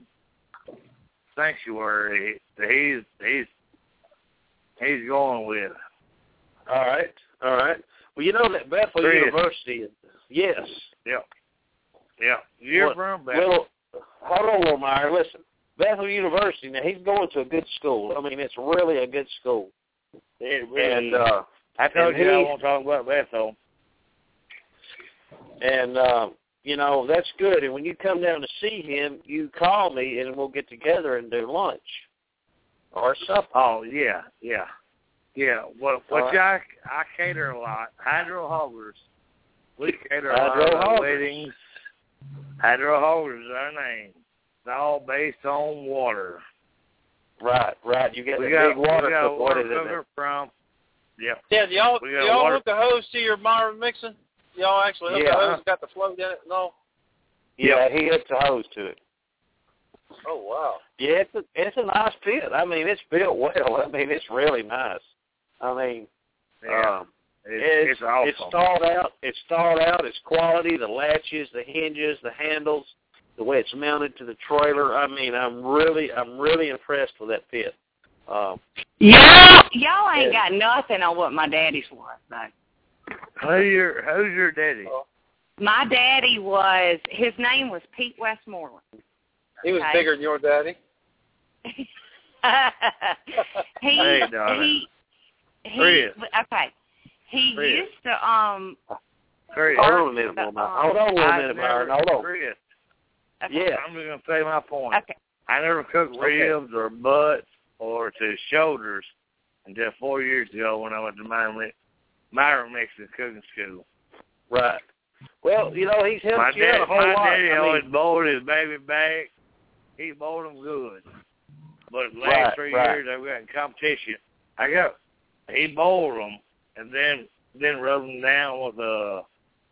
sanctuary that he's he's he's going with. All right, all right. Well, you know that Bethel Chris. University is. Yes. Yep. Yep. You're Well- from Bethel. Well, hold on, little Myron. Listen, Bethel University. Now he's going to a good school. I mean, it's really a good school. It really And uh, I told and you I he- won't talk about Bethel. and uh, you know that's good. And when you come down to see him, you call me and we'll get together and do lunch or supper. Oh yeah, yeah, yeah. Well, All which right. I I cater a lot. Hydro Hoggers. We cater a Hydro lot of Hoggers. weddings. Hydro Hoggers is our name. It's all based on water. Right, right. You get We the got big water. we got a cook- water what is it? cooker from. Yep. Yeah, do y'all, We do got y'all water- hook a hose to your Myron Mixon? Y'all actually hook Yeah. a hose, got the flow in it? No? Yeah, he hooks a hose to it. Oh, wow. Yeah, it's a it's a nice pit. I mean, it's built well. I mean, it's really nice. I mean, Yeah. um, It's, it's it's awesome. it's stalled out. It's stalled out. It's quality. The latches, the hinges, the handles, the way it's mounted to the trailer. I mean, I'm really I'm really impressed with that pit. Um, Y'all, y'all ain't Yeah. got nothing on what my daddy's was, though. Who's your Who's your daddy? My daddy was, his name was Pete Westmoreland. He was okay. bigger than your daddy. he, Hey, darling. he, he, Chris. okay. He Chris. used to, um, Chris. Hold on a minute, uh, Mama. Hold on a I minute, never- Byron. Hold on. Chris, okay. Yeah. I'm just going to say my point. Okay. I never cooked ribs or butts or to shoulders until four years ago when I went to Myron, Myron Mexican cooking school. Right. Well, you know, he's helped My you out dad, a whole my lot. daddy I always mean, boiled his baby back. He boiled them good. But the last Right, three right. years I've got in competition. I got he boiled them and then then rubbed them down with uh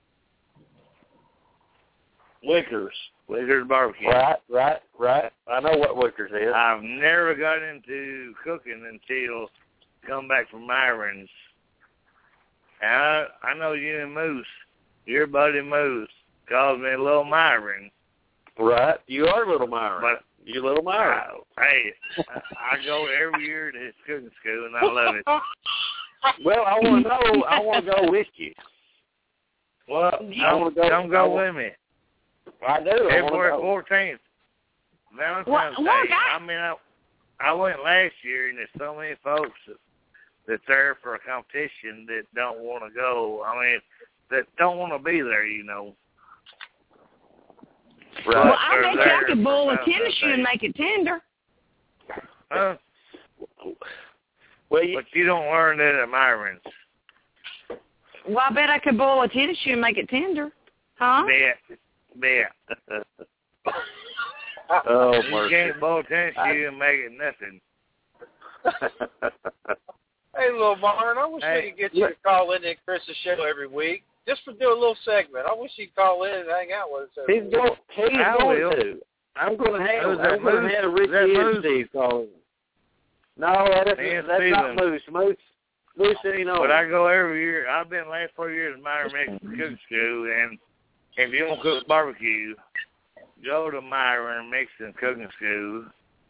Wickers, Wickers barbecue. right, right, right. I know what Wickers is. I've never got into cooking until come back from Myron's. And I, I know you and Moose, your buddy Moose, calls me Little Myron. Right. You are Little Myron. But you Little Myron. I, hey, I, I go every year to his cooking school, and I love it. Well, I want to know. I want to go with you. Well, I wanna come go- come I go want- with me. I do. I wanna February go. fourteenth, Valentine's Well, Day. look, I- I mean, I, I went last year, and there's so many folks that, that's there for a competition that don't want to go. I mean, that don't want to be there, you know. Right. Well, I They're bet you I there could for boil a Valentine's tennis shoe and Day. make it tender. Huh? Well, you, But you don't learn that at Myron's. Well, I bet I could boil a tennis shoe and make it tender. Huh? Bet. Bet. oh, You mercy. can't boil a tennis shoe and make it nothing. Hey, little Myron, I wish Hey, we could get you to call in at Chris's show every week, just for do a little segment. I wish you'd call in and hang out with us. Every He's week. going. He's I going will. to. I'm going to have. Who's that, I'm going Moose? to have Is Ricky that and Moose? Steve calling. No, that Me isn't, and that's not Steven. Moose. Moose. Moose ain't on. But I go every year. I've been last four years at Myron Mexican Cooking School, and if you want to cook barbecue, go to Myron Mexican Cooking School.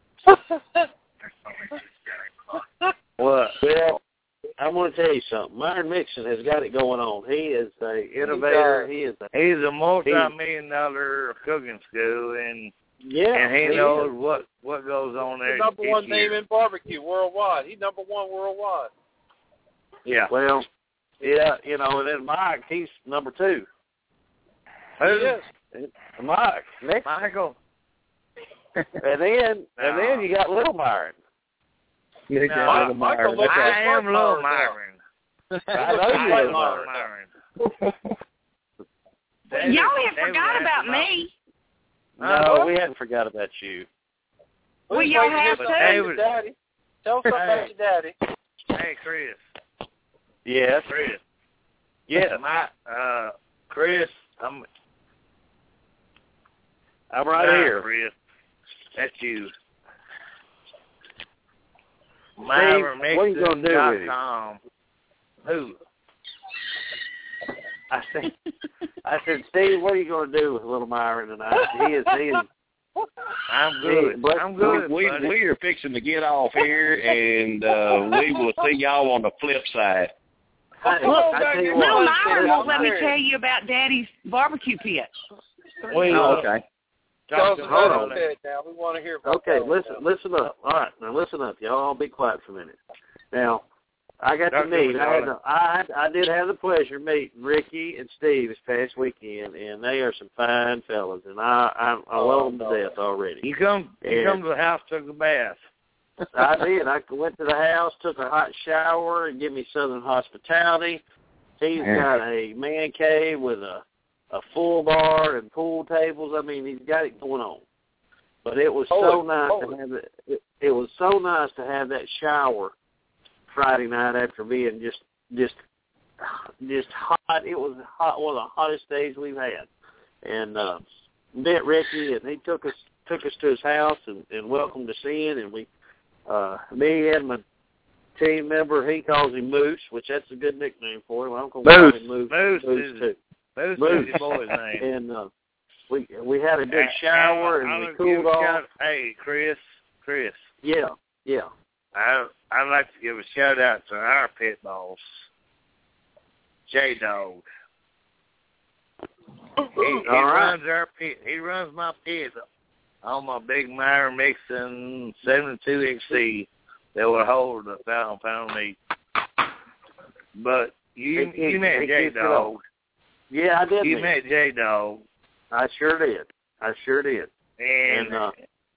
What? Well, I'm going to tell you something. Myron Mixon has got it going on. He is a innovator. He is a He's a multi-million dollar cooking school, and yeah. and he, he knows is. what what goes on there. He's the number each one year. name in barbecue worldwide. He's number one worldwide. Yeah. Well, yeah, you know, and then Mike, he's number two. He is. Mike, next, Michael. and then and then you got Little Myron. No, Michael, Michael looks like I am Mark Little Myron Myron. I know you I'm Little Little Myron. Myron. David- Y'all ain't David forgot asked about me. No, we hadn't forgot about you. Well, Who's y'all waiting to have hear to. something about David- your daddy. Tell us something about your daddy. Hey, Chris. Yes. Chris. Yes. My, uh, Chris, I'm I'm right nah, here. Chris. That's you. what are you gonna do with him? com. Who? I said, I said, Steve, what are you going to do with Little Myron tonight? He is, he is. I'm good. Hey, but- I'm good. We buddy. we are fixing to get off here, and uh, we will see y'all on the flip side. Hey, Look, I tell you Little what, Myron won't let me serious. tell you about Daddy's barbecue pit. We, Oh, uh, okay. Tell talk us to about Hold his on. pet now. We want to hear about Okay, that. listen, listen up. All right, now listen up, y'all. All be quiet for a minute. Now, I got to Talk to me, meet. I, had darling. the, I I did have the pleasure of meeting Ricky and Steve this past weekend, and they are some fine fellas, and I I, I love them to death already. You come, you Yeah. come to the house, took a bath. I did. I went to the house, took a hot shower, and give me Southern hospitality. He's got a man cave with a a full bar and pool tables. I mean, he's got it going on. But it was so Holy, nice holy. to have it, it. It was so nice to have that shower Friday night after being just just just hot. It was hot, one of the hottest days we've had. And uh, met Ricky, and he took us took us to his house and, and welcomed us in. And we, uh, me and my team member, he calls him Moose, which that's a good nickname for him. I'm going to call him Moose. Moose Moose is- too. Moose Moose. is your boy's name. And uh, we we had a good shower I- I and we would cooled give a off. shout- Hey, Chris, Chris, Yeah, yeah. I I'd like to give a shout out to our pit boss, J Dog. He, he All right. runs our pit. He runs my pit on my big Meyer Mixon seventy-two X C that would hold a thousand pound meat. But you It- it- you met it J keeps it Dog. on. Yeah, I did. You meet. met J Dog. I sure did. I sure did. And, And uh,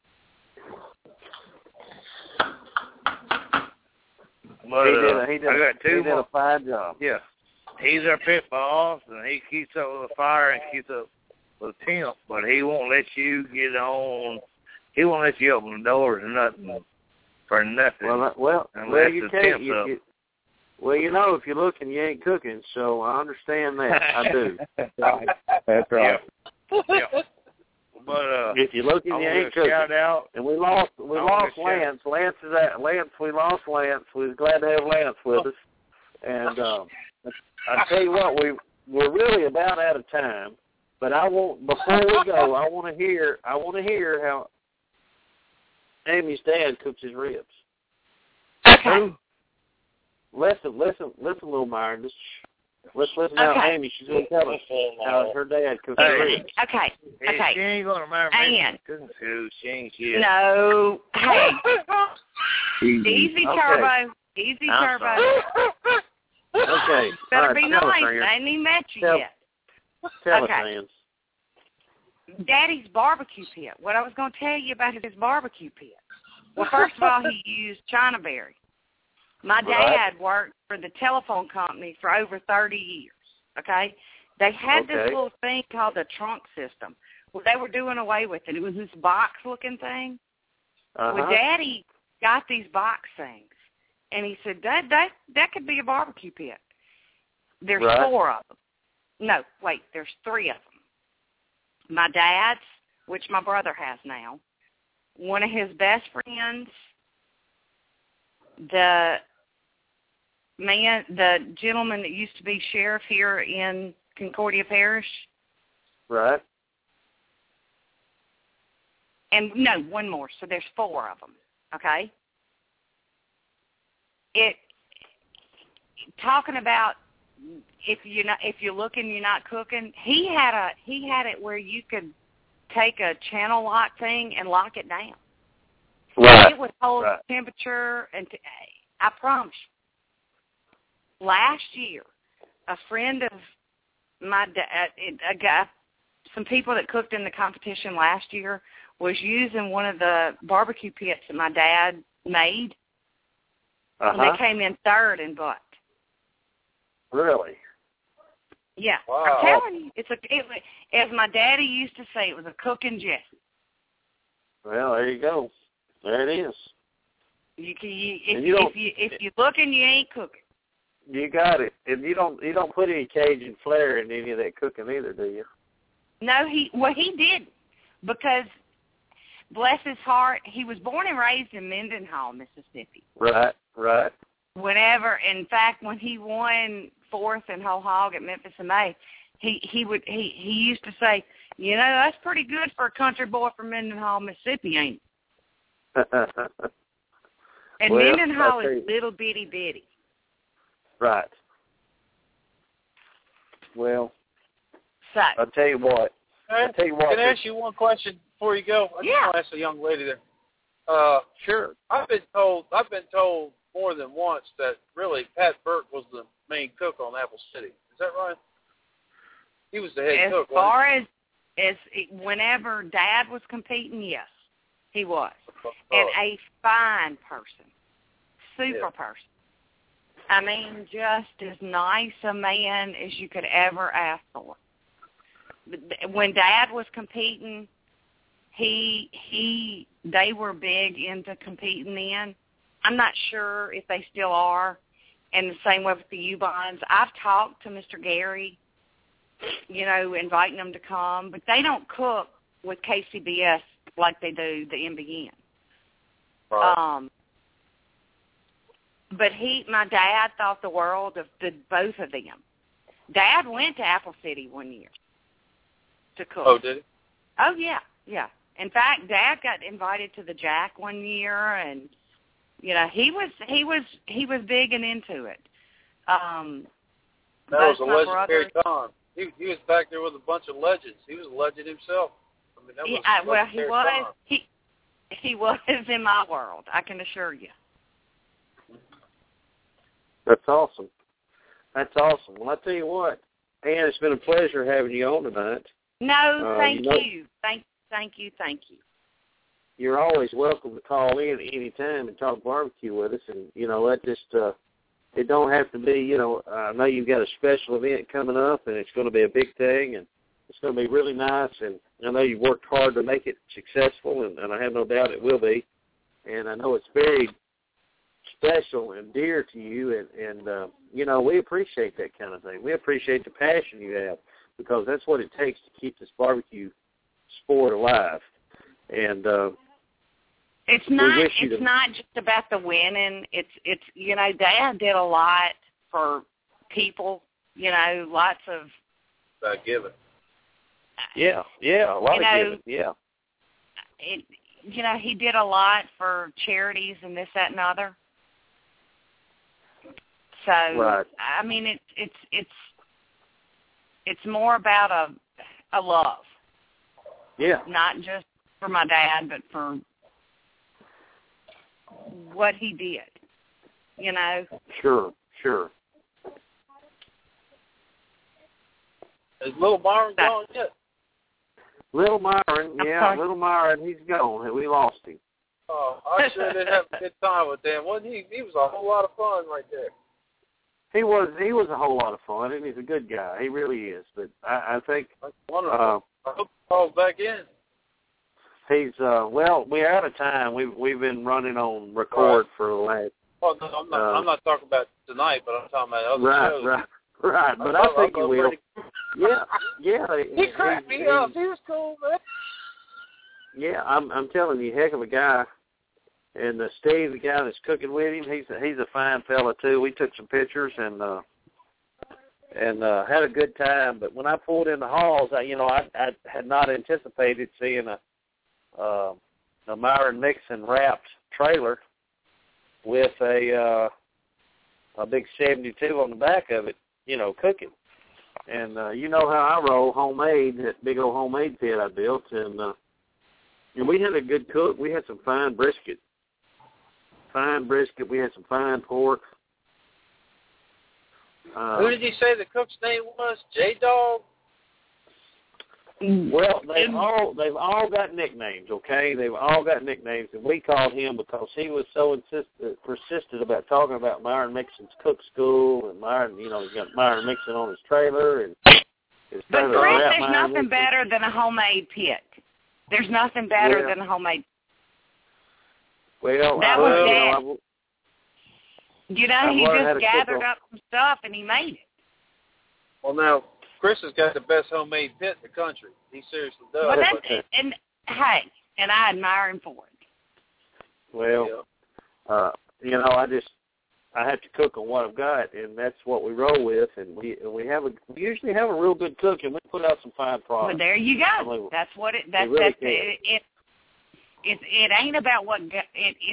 but, he did. uh, A, he did. I a- got two he did more. a fine job. Yeah. He's our pit boss, and he keeps up with the fire and keeps up with temp, but he won't let you get on. He won't let you open the doors or nothing for nothing. Well, uh, well, unless well, you the can't. temp's You, up. you, well, you know, if you're looking, you ain't cooking. So I understand that. I do. That's right. Yeah. yeah. But uh, If you're looking, I you want ain't to cooking. shout out. And we lost. We I lost want to shout- Lance. Lance is at Lance. We lost Lance. We was glad to have Lance with us. And um, I tell you what, we we're really about out of time. But I want before we go, I want to hear. I want to hear how Amy's dad cooks his ribs. Okay. Listen, listen, listen, little Myron. Just let's listen to how Okay. Amy. She's going to tell us how her dad cooks his Hey. ribs. Okay. Hey, Okay. She ain't going to marry And- me. Cooking school. She ain't shit. No. Hey. Easy Okay. turbo. Easy I'm turbo. sorry. Okay. Better All right, be tell us, nice. Aaron. I ain't even met you Tell- yet. Tell Okay. us, Ann. Daddy's barbecue pit. What I was going to tell you about his barbecue pit. Well, first of all, he used China Berry. My dad Right. worked for the telephone company for over thirty years, okay? They had this Okay. little thing called the trunk system. Well, they were doing away with it. It was this box-looking thing. Uh-huh. Well, Daddy got these box things, and he said, that that that could be a barbecue pit. There's Right. four of them. No, wait, there's three of them. My dad's, which my brother has now, one of his best friends, the man, the gentleman that used to be sheriff here in Concordia Parish, Right. and no, one more. So there's four of them. Okay. It talking about if you're not if you're looking, you're not cooking. He had a he had it where you could take a channel lock thing and lock it down. Right. It would hold Right. temperature, and t- I promise you. Last year, a friend of my dad, a guy, some people that cooked in the competition last year was using one of the barbecue pits that my dad made, Uh-huh. and they came in third and butt. Really? Yeah, Wow. I'm telling you, it's a. It, as my daddy used to say, it was a cooking Jesse. Well, there you go. There it is. You can, you, if, And you don't- if you if you're looking, you ain't cooking. You got it. And you don't you don't put any Cajun flair in any of that cooking either, do you? No, he well he did because bless his heart, he was born and raised in Mendenhall, Mississippi. Right. Right. Whenever, in fact, when he won fourth in whole hog at Memphis M A, he he would he he used to say, you know, that's pretty good for a country boy from Mendenhall, Mississippi, ain't it? And Well, Mendenhall I tell is you- little bitty bitty. Right. Well, So I'll tell you what. I'll tell you what. Can I ask you one question before you go? I just Yeah. want to ask the young lady there. Uh, Sure. I've been told I've been told more than once that really Pat Burke was the main cook on Apple City. Is that right? He was the head as cook. far as as whenever Dad was competing, yes, he was, and a fine person, super Yeah. person. I mean, just as nice a man as you could ever ask for. When Dad was competing, he he they were big into competing then. I'm not sure if they still are, and the same way with the U-Bonds. I've talked to Mister Gary, you know, inviting them to come, but they don't cook with K C B S like they do the M B N. Right. Um, but he, my dad, thought the world of the both of them. Dad went to Apple City one year to cook. Oh, did he? Oh yeah, yeah. In fact, Dad got invited to the Jack one year, and you know he was he was he was big and into it. Um, That was both a my legendary brothers- time. He he was back there with a bunch of legends. He was a legend himself. I mean, that yeah, was I, well, he legendary was time. he he was in my world. I can assure you. That's awesome. That's awesome. Well, I tell you what, Ann, it's been a pleasure having you on tonight. No, Uh, thank you know- you. Thank, thank you, thank you. You're always welcome to call in at any time and talk barbecue with us. And, you know, that just, uh, it don't have to be, you know, I know you've got a special event coming up, and it's going to be a big thing, and it's going to be really nice. And I know you've worked hard to make it successful, and, and I have no doubt it will be. And I know it's very special and dear to you, and, and uh, you know, we appreciate that kind of thing. We appreciate the passion you have, because that's what it takes to keep this barbecue sport alive. And uh, It's not. wish you It's the- not just about the winning. It's. It's. You know, Dad did a lot for people. You know, lots of. About giving. yeah, yeah, a lot You of know, giving, yeah. It. You know, he did a lot for charities and this, that, and other. So Right. I mean, it's. It's. It's. It's more about a, a love. Yeah. Not just for my dad, but for what he did, you know. Sure, sure. Is Little Byron gone yet? Little Myron, yeah, sorry. Little Myron, he's gone. We lost him. Oh, I sure did have a good time with them. Wasn't he? He was a whole lot of fun right there. He was he was a whole lot of fun, and he's a good guy. He really is. But I, I think That's wonderful. uh, I hope he calls back in. he's uh, well. We're out of time. We've we've been running on record Right. for the last. Oh, no, I'm not. Uh, I'm not talking about tonight, but I'm talking about other Right, shows. right, right. But I, thought- think thought he will. pretty- Yeah, yeah. He cracked me he- up. He was cool, man. Yeah, I'm I'm telling you, heck of a guy. And uh, Steve, the guy that's cooking with him, he's a, he's a fine fella too. We took some pictures and uh, and uh, had a good time. But when I pulled in the halls, I, you know, I, I had not anticipated seeing a uh, a Myron Mixon wrapped trailer with a uh, a big seventy-two on the back of it, you know, cooking. And uh, you know how I roll, homemade, that big old homemade pit I built, and uh, and we had a good cook. We had some fine brisket. Fine brisket. We had some fine pork. Uh, Who did you say the cook's name was? J-Dog? Well, they've all they've all got nicknames. Okay, they've all got nicknames, and we called him because he was so insistent, persistent about talking about Myron Mixon's cook school, and Myron, you know, he's got Myron Mixon on his trailer, and his But trailer Chris, wrapped there's Myron nothing Mixon. better than a homemade pit. There's nothing better Yeah. than a homemade. Well, That I, was you Dad. know, You know, I've he learned how just to cook gathered a- up some stuff and he made it. Well, now, Chris has got the best homemade pit in the country. He seriously does. Well, that's but- and hey, and I admire him for it. I, well, uh, you know, I just I have to cook on what I've got, and that's what we roll with. And we and we have a we usually have a real good cook, and we put out some fine Well, products. there you I go. mean, That's what it. That's really that's can. it, it. It it ain't about what go- it it.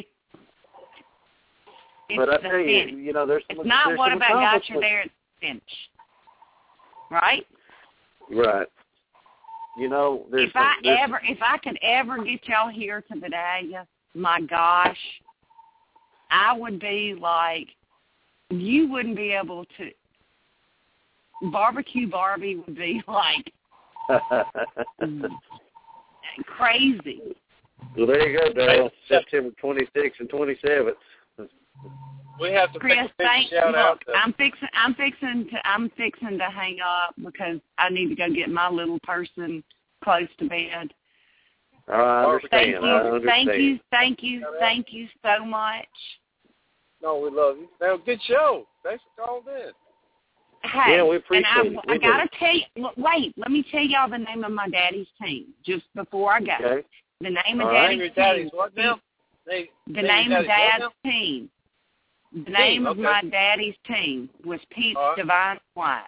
It's but I the tell you, finish. you know, there's some, It's not there's what some about got you accomplishments. there at the finish, right? Right. You know, there's If I some, there's ever, if I could ever get y'all here to Vidalia, my gosh, I would be like, you wouldn't be able to. Barbecue Barbie would be like crazy. Well, there you go, Darryl. September twenty-sixth and twenty-seventh. We have to Chris, make a big thank shout look, out to I'm fixing I'm fixing to I'm fixing to hang up because I need to go get my little person close to bed. I understand. Thank you, I understand. thank you, thank you, thank you so much. No, we love you. Now, good show. Thanks for calling in. Hey, Yeah, we appreciate and it. I, We I gotta do. tell you. look, Wait, let me tell y'all the name of my daddy's team just before I go. Okay. The name of All right. daddy's Name your daddy's team. what now? Name, The name name your of daddy's Dad's what team. The name of okay. my daddy's team was Pete's All right. Divine Swine.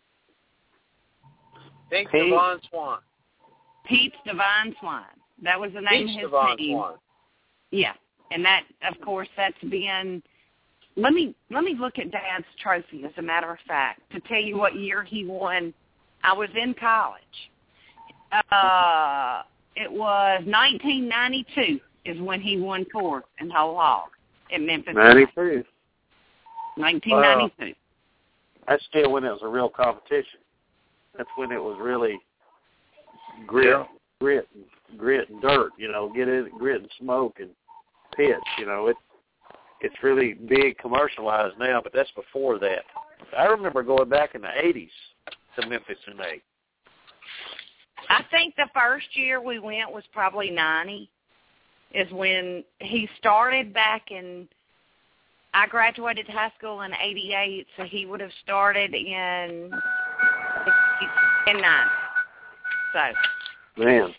now? Pink Pink. Devon Swan. Pete's Divine Swine. That was the name Peach of his Devon team. Swan. Yeah, and that, of course, that's been. Let me let me look at Dad's trophy. As a matter of fact, to tell you what year he won, I was in college. Uh, it was nineteen ninety-two is when he won fourth in whole hog at Memphis. ninety-two. nineteen ninety-two. Wow. That's still when it was a real competition. That's when it was really grit, Yeah. grit, grit and dirt. You know, get in, grit and smoke and pits. You know, it it's really big commercialized now, but that's before that. I remember going back in the eighties to Memphis in eight. I think the first year we went was probably ninety, is when he started back in, I graduated high school in eighty-eight, so he would have started in, in ninety. So. Man.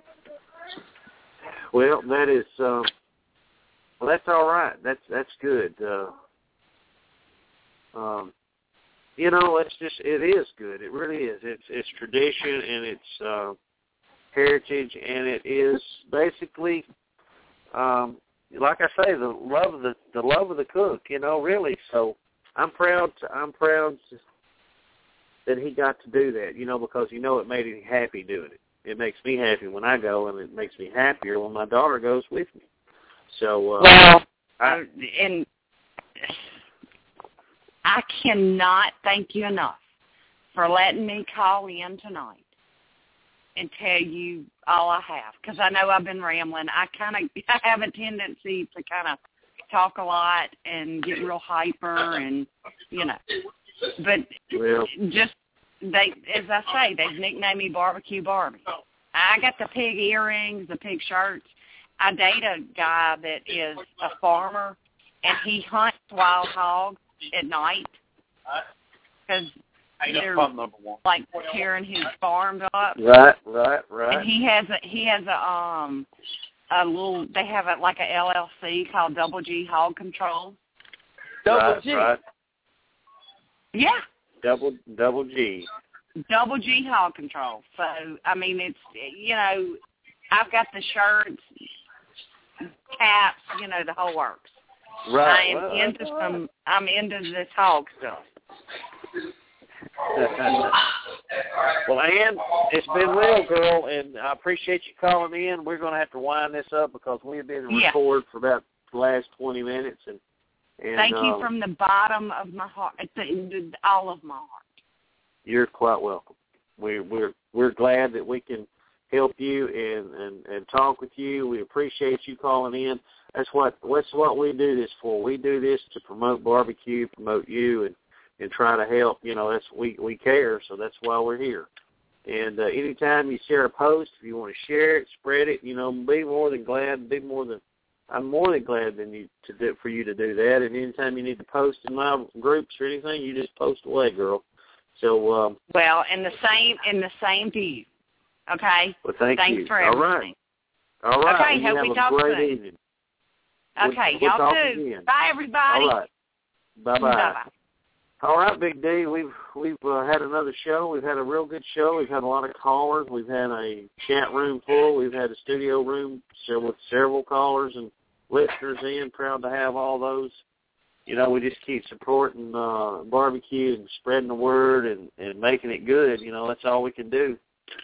Well, that is, uh, well, that's all right. That's, that's good. Uh, um, You know, it's just, it is good. It really is. It's it's tradition and it's uh, heritage, and it is basically, um, like I say, the love of the the love of the cook. You know, really. So I'm proud. To, I'm proud to, that he got to do that. You know, because you know it made him happy doing it. It makes me happy when I go, and it makes me happier when my daughter goes with me. So, uh, well, I, and. I cannot thank you enough for letting me call in tonight and tell you all I have, because I know I've been rambling. I kind of I have a tendency to kind of talk a lot and get real hyper, and you know. But well. just they, as I say, they've nicknamed me Barbecue Barbie. I got the pig earrings, the pig shirts. I date a guy that is a farmer, and he hunts wild hogs at night because they're like tearing his farms up. Right, right, right. And he has a he has a um a little. They have a like a L L C called Double G Hog Control. Double G. Right. Yeah. Double Double G. Double G Hog Control. So I mean, it's you know, I've got the shirts, caps, you know, the whole works. Right. I am well, into some. I'm into this hog stuff. Well, Ann, it's been real, girl, and I appreciate you calling in. We're going to have to wind this up because we've been yeah. recorded for about the last twenty minutes. And, and thank you um, from the bottom of my heart, all of my heart. You're quite welcome. We're we're we're glad that we can help you and, and, and talk with you. We appreciate you calling in. That's what that's what we do this for. We do this to promote barbecue, promote you, and, and try to help. You know, that's we we care, so that's why we're here. And uh, anytime you share a post, if you want to share it, spread it, you know, be more than glad. Be more than I'm more than glad than you to do for you to do that. And anytime you need to post in my groups or anything, you just post away, girl. So um, well, and the same and the same to you. Okay. Well, thank Thanks you. for All everything. right. All right. Okay. You Hope have we a talk great soon. evening. Okay. We'll, y'all we'll too. Again. Bye, everybody. All right. Bye bye. Bye-bye. All right, Big D. We've we've uh, had another show. We've had a real good show. We've had a lot of callers. We've had a chat room full. We've had a studio room with several callers and listeners in. Proud to have all those. You know, we just keep supporting uh, barbecue and spreading the word and, and making it good. You know, that's all we can do.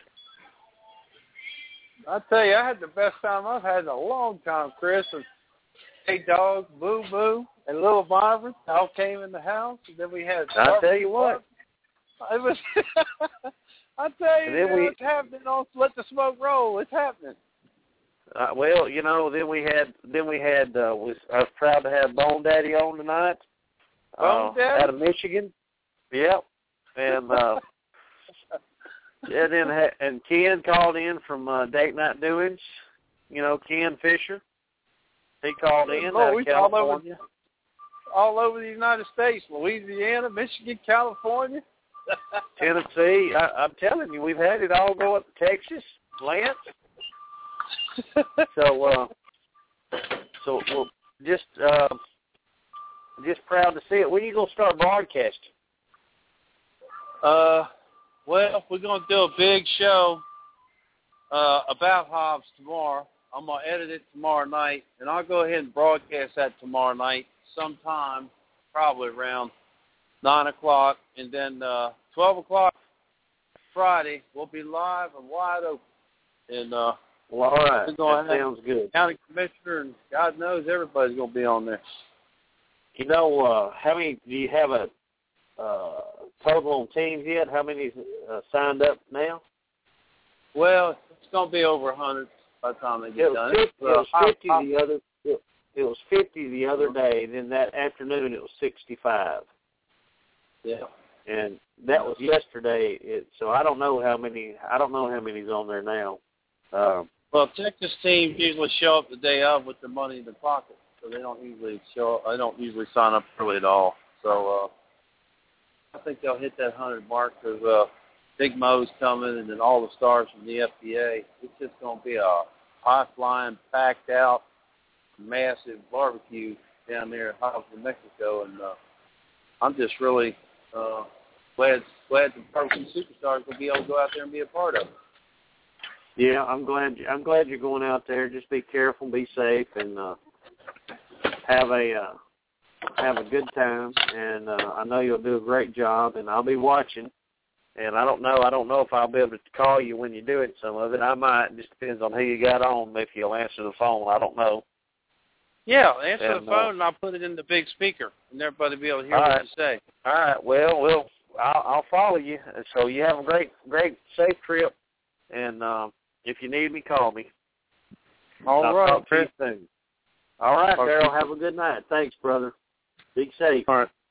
I tell you, I had the best time I've had in a long time, Chris. And Hey Dog, Boo Boo, and Little Marvin all came in the house, and then we had. I tell you what, it was. I tell you, you know, we, it's happening on Let the Smoke Roll. It's happening. Uh, well, you know, then we had, then we had. Uh, was I was proud to have Bone Daddy on tonight. Bone uh, Daddy out of Michigan. Yep, and. Uh, Yeah, then and Ken called in from uh, Date Night Doings. You know, Ken Fisher. He called in oh, out of California. All over, all over the United States, Louisiana, Michigan, California. Tennessee. I, I'm telling you, we've had it all go up to Texas, Lance. so, uh, so well, just uh, just proud to see it. When are you going to start broadcasting? Uh. Well, we're going to do a big show uh, about Hobbs tomorrow. I'm going to edit it tomorrow night, and I'll go ahead and broadcast that tomorrow night sometime, probably around nine o'clock. And then uh, twelve o'clock Friday, we'll be live and wide open. And uh, Well, all right. We're gonna That have sounds good. County commissioner, and God knows everybody's going to be on there. You know, uh, how many do you have a uh, total on teams yet? How many uh, signed up now? Well, it's going to be over a hundred by the time they get It was done. fifty, it was Uh, fifty I- the other. It, it was fifty the other day. And then that afternoon it was sixty-five. Yeah. And that was yesterday. It, so I don't know how many. I don't know how many's on there now. Um, Well, Texas teams usually show up the day of with their money in their pocket, so they don't usually show up. They don't usually sign up early at all. So uh, I think they'll hit that hundred mark because uh, Big Mo's coming, and then all the stars from the F B A. It's just going to be a high-flying, packed-out, massive barbecue down there in Hobbs, New Mexico, and uh, I'm just really uh, glad glad the barbecue superstars will be able to go out there and be a part of it. yeah, I'm glad. I'm glad you're going out there. Just be careful, be safe, and uh, have a uh, have a good time. And uh, I know you'll do a great job, and I'll be watching. And I don't know. I don't know if I'll be able to call you when you do it. Some of it I might. It just depends on who you got on. If you'll answer the phone, I don't know. Yeah, answer And, the phone, uh, and I'll put it in the big speaker, and everybody will be able to hear All what right. you say. All right. Well, well, I'll, I'll follow you. So you have a great, great, safe trip. And um, if you need me, call me. All I'll right, talk to you Chris. soon. All right, Talk to Daryl. you Have a good night. Thanks, brother. Be safe. All right.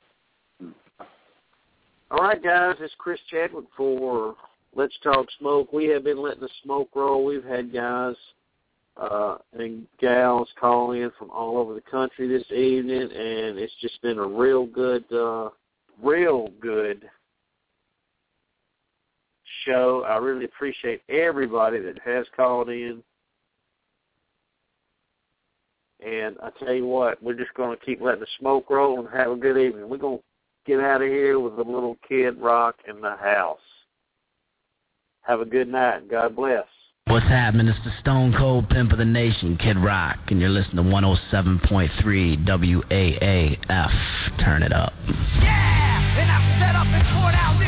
All right, guys. It's Chris Chadwick for Let's Talk Smoke. We have been letting the smoke roll. We've had guys uh, and gals call in from all over the country this evening, and it's just been a real good, uh, real good show. I really appreciate everybody that has called in. And I tell you what, we're just going to keep letting the smoke roll and have a good evening. We're going to get out of here with a little Kid Rock in the house. Have a good night. God bless. What's happening? It's the Stone Cold Pimp of the Nation, Kid Rock, and you're listening to one oh seven point three W A A F. Turn it up. Yeah, and I'm set up and poured out.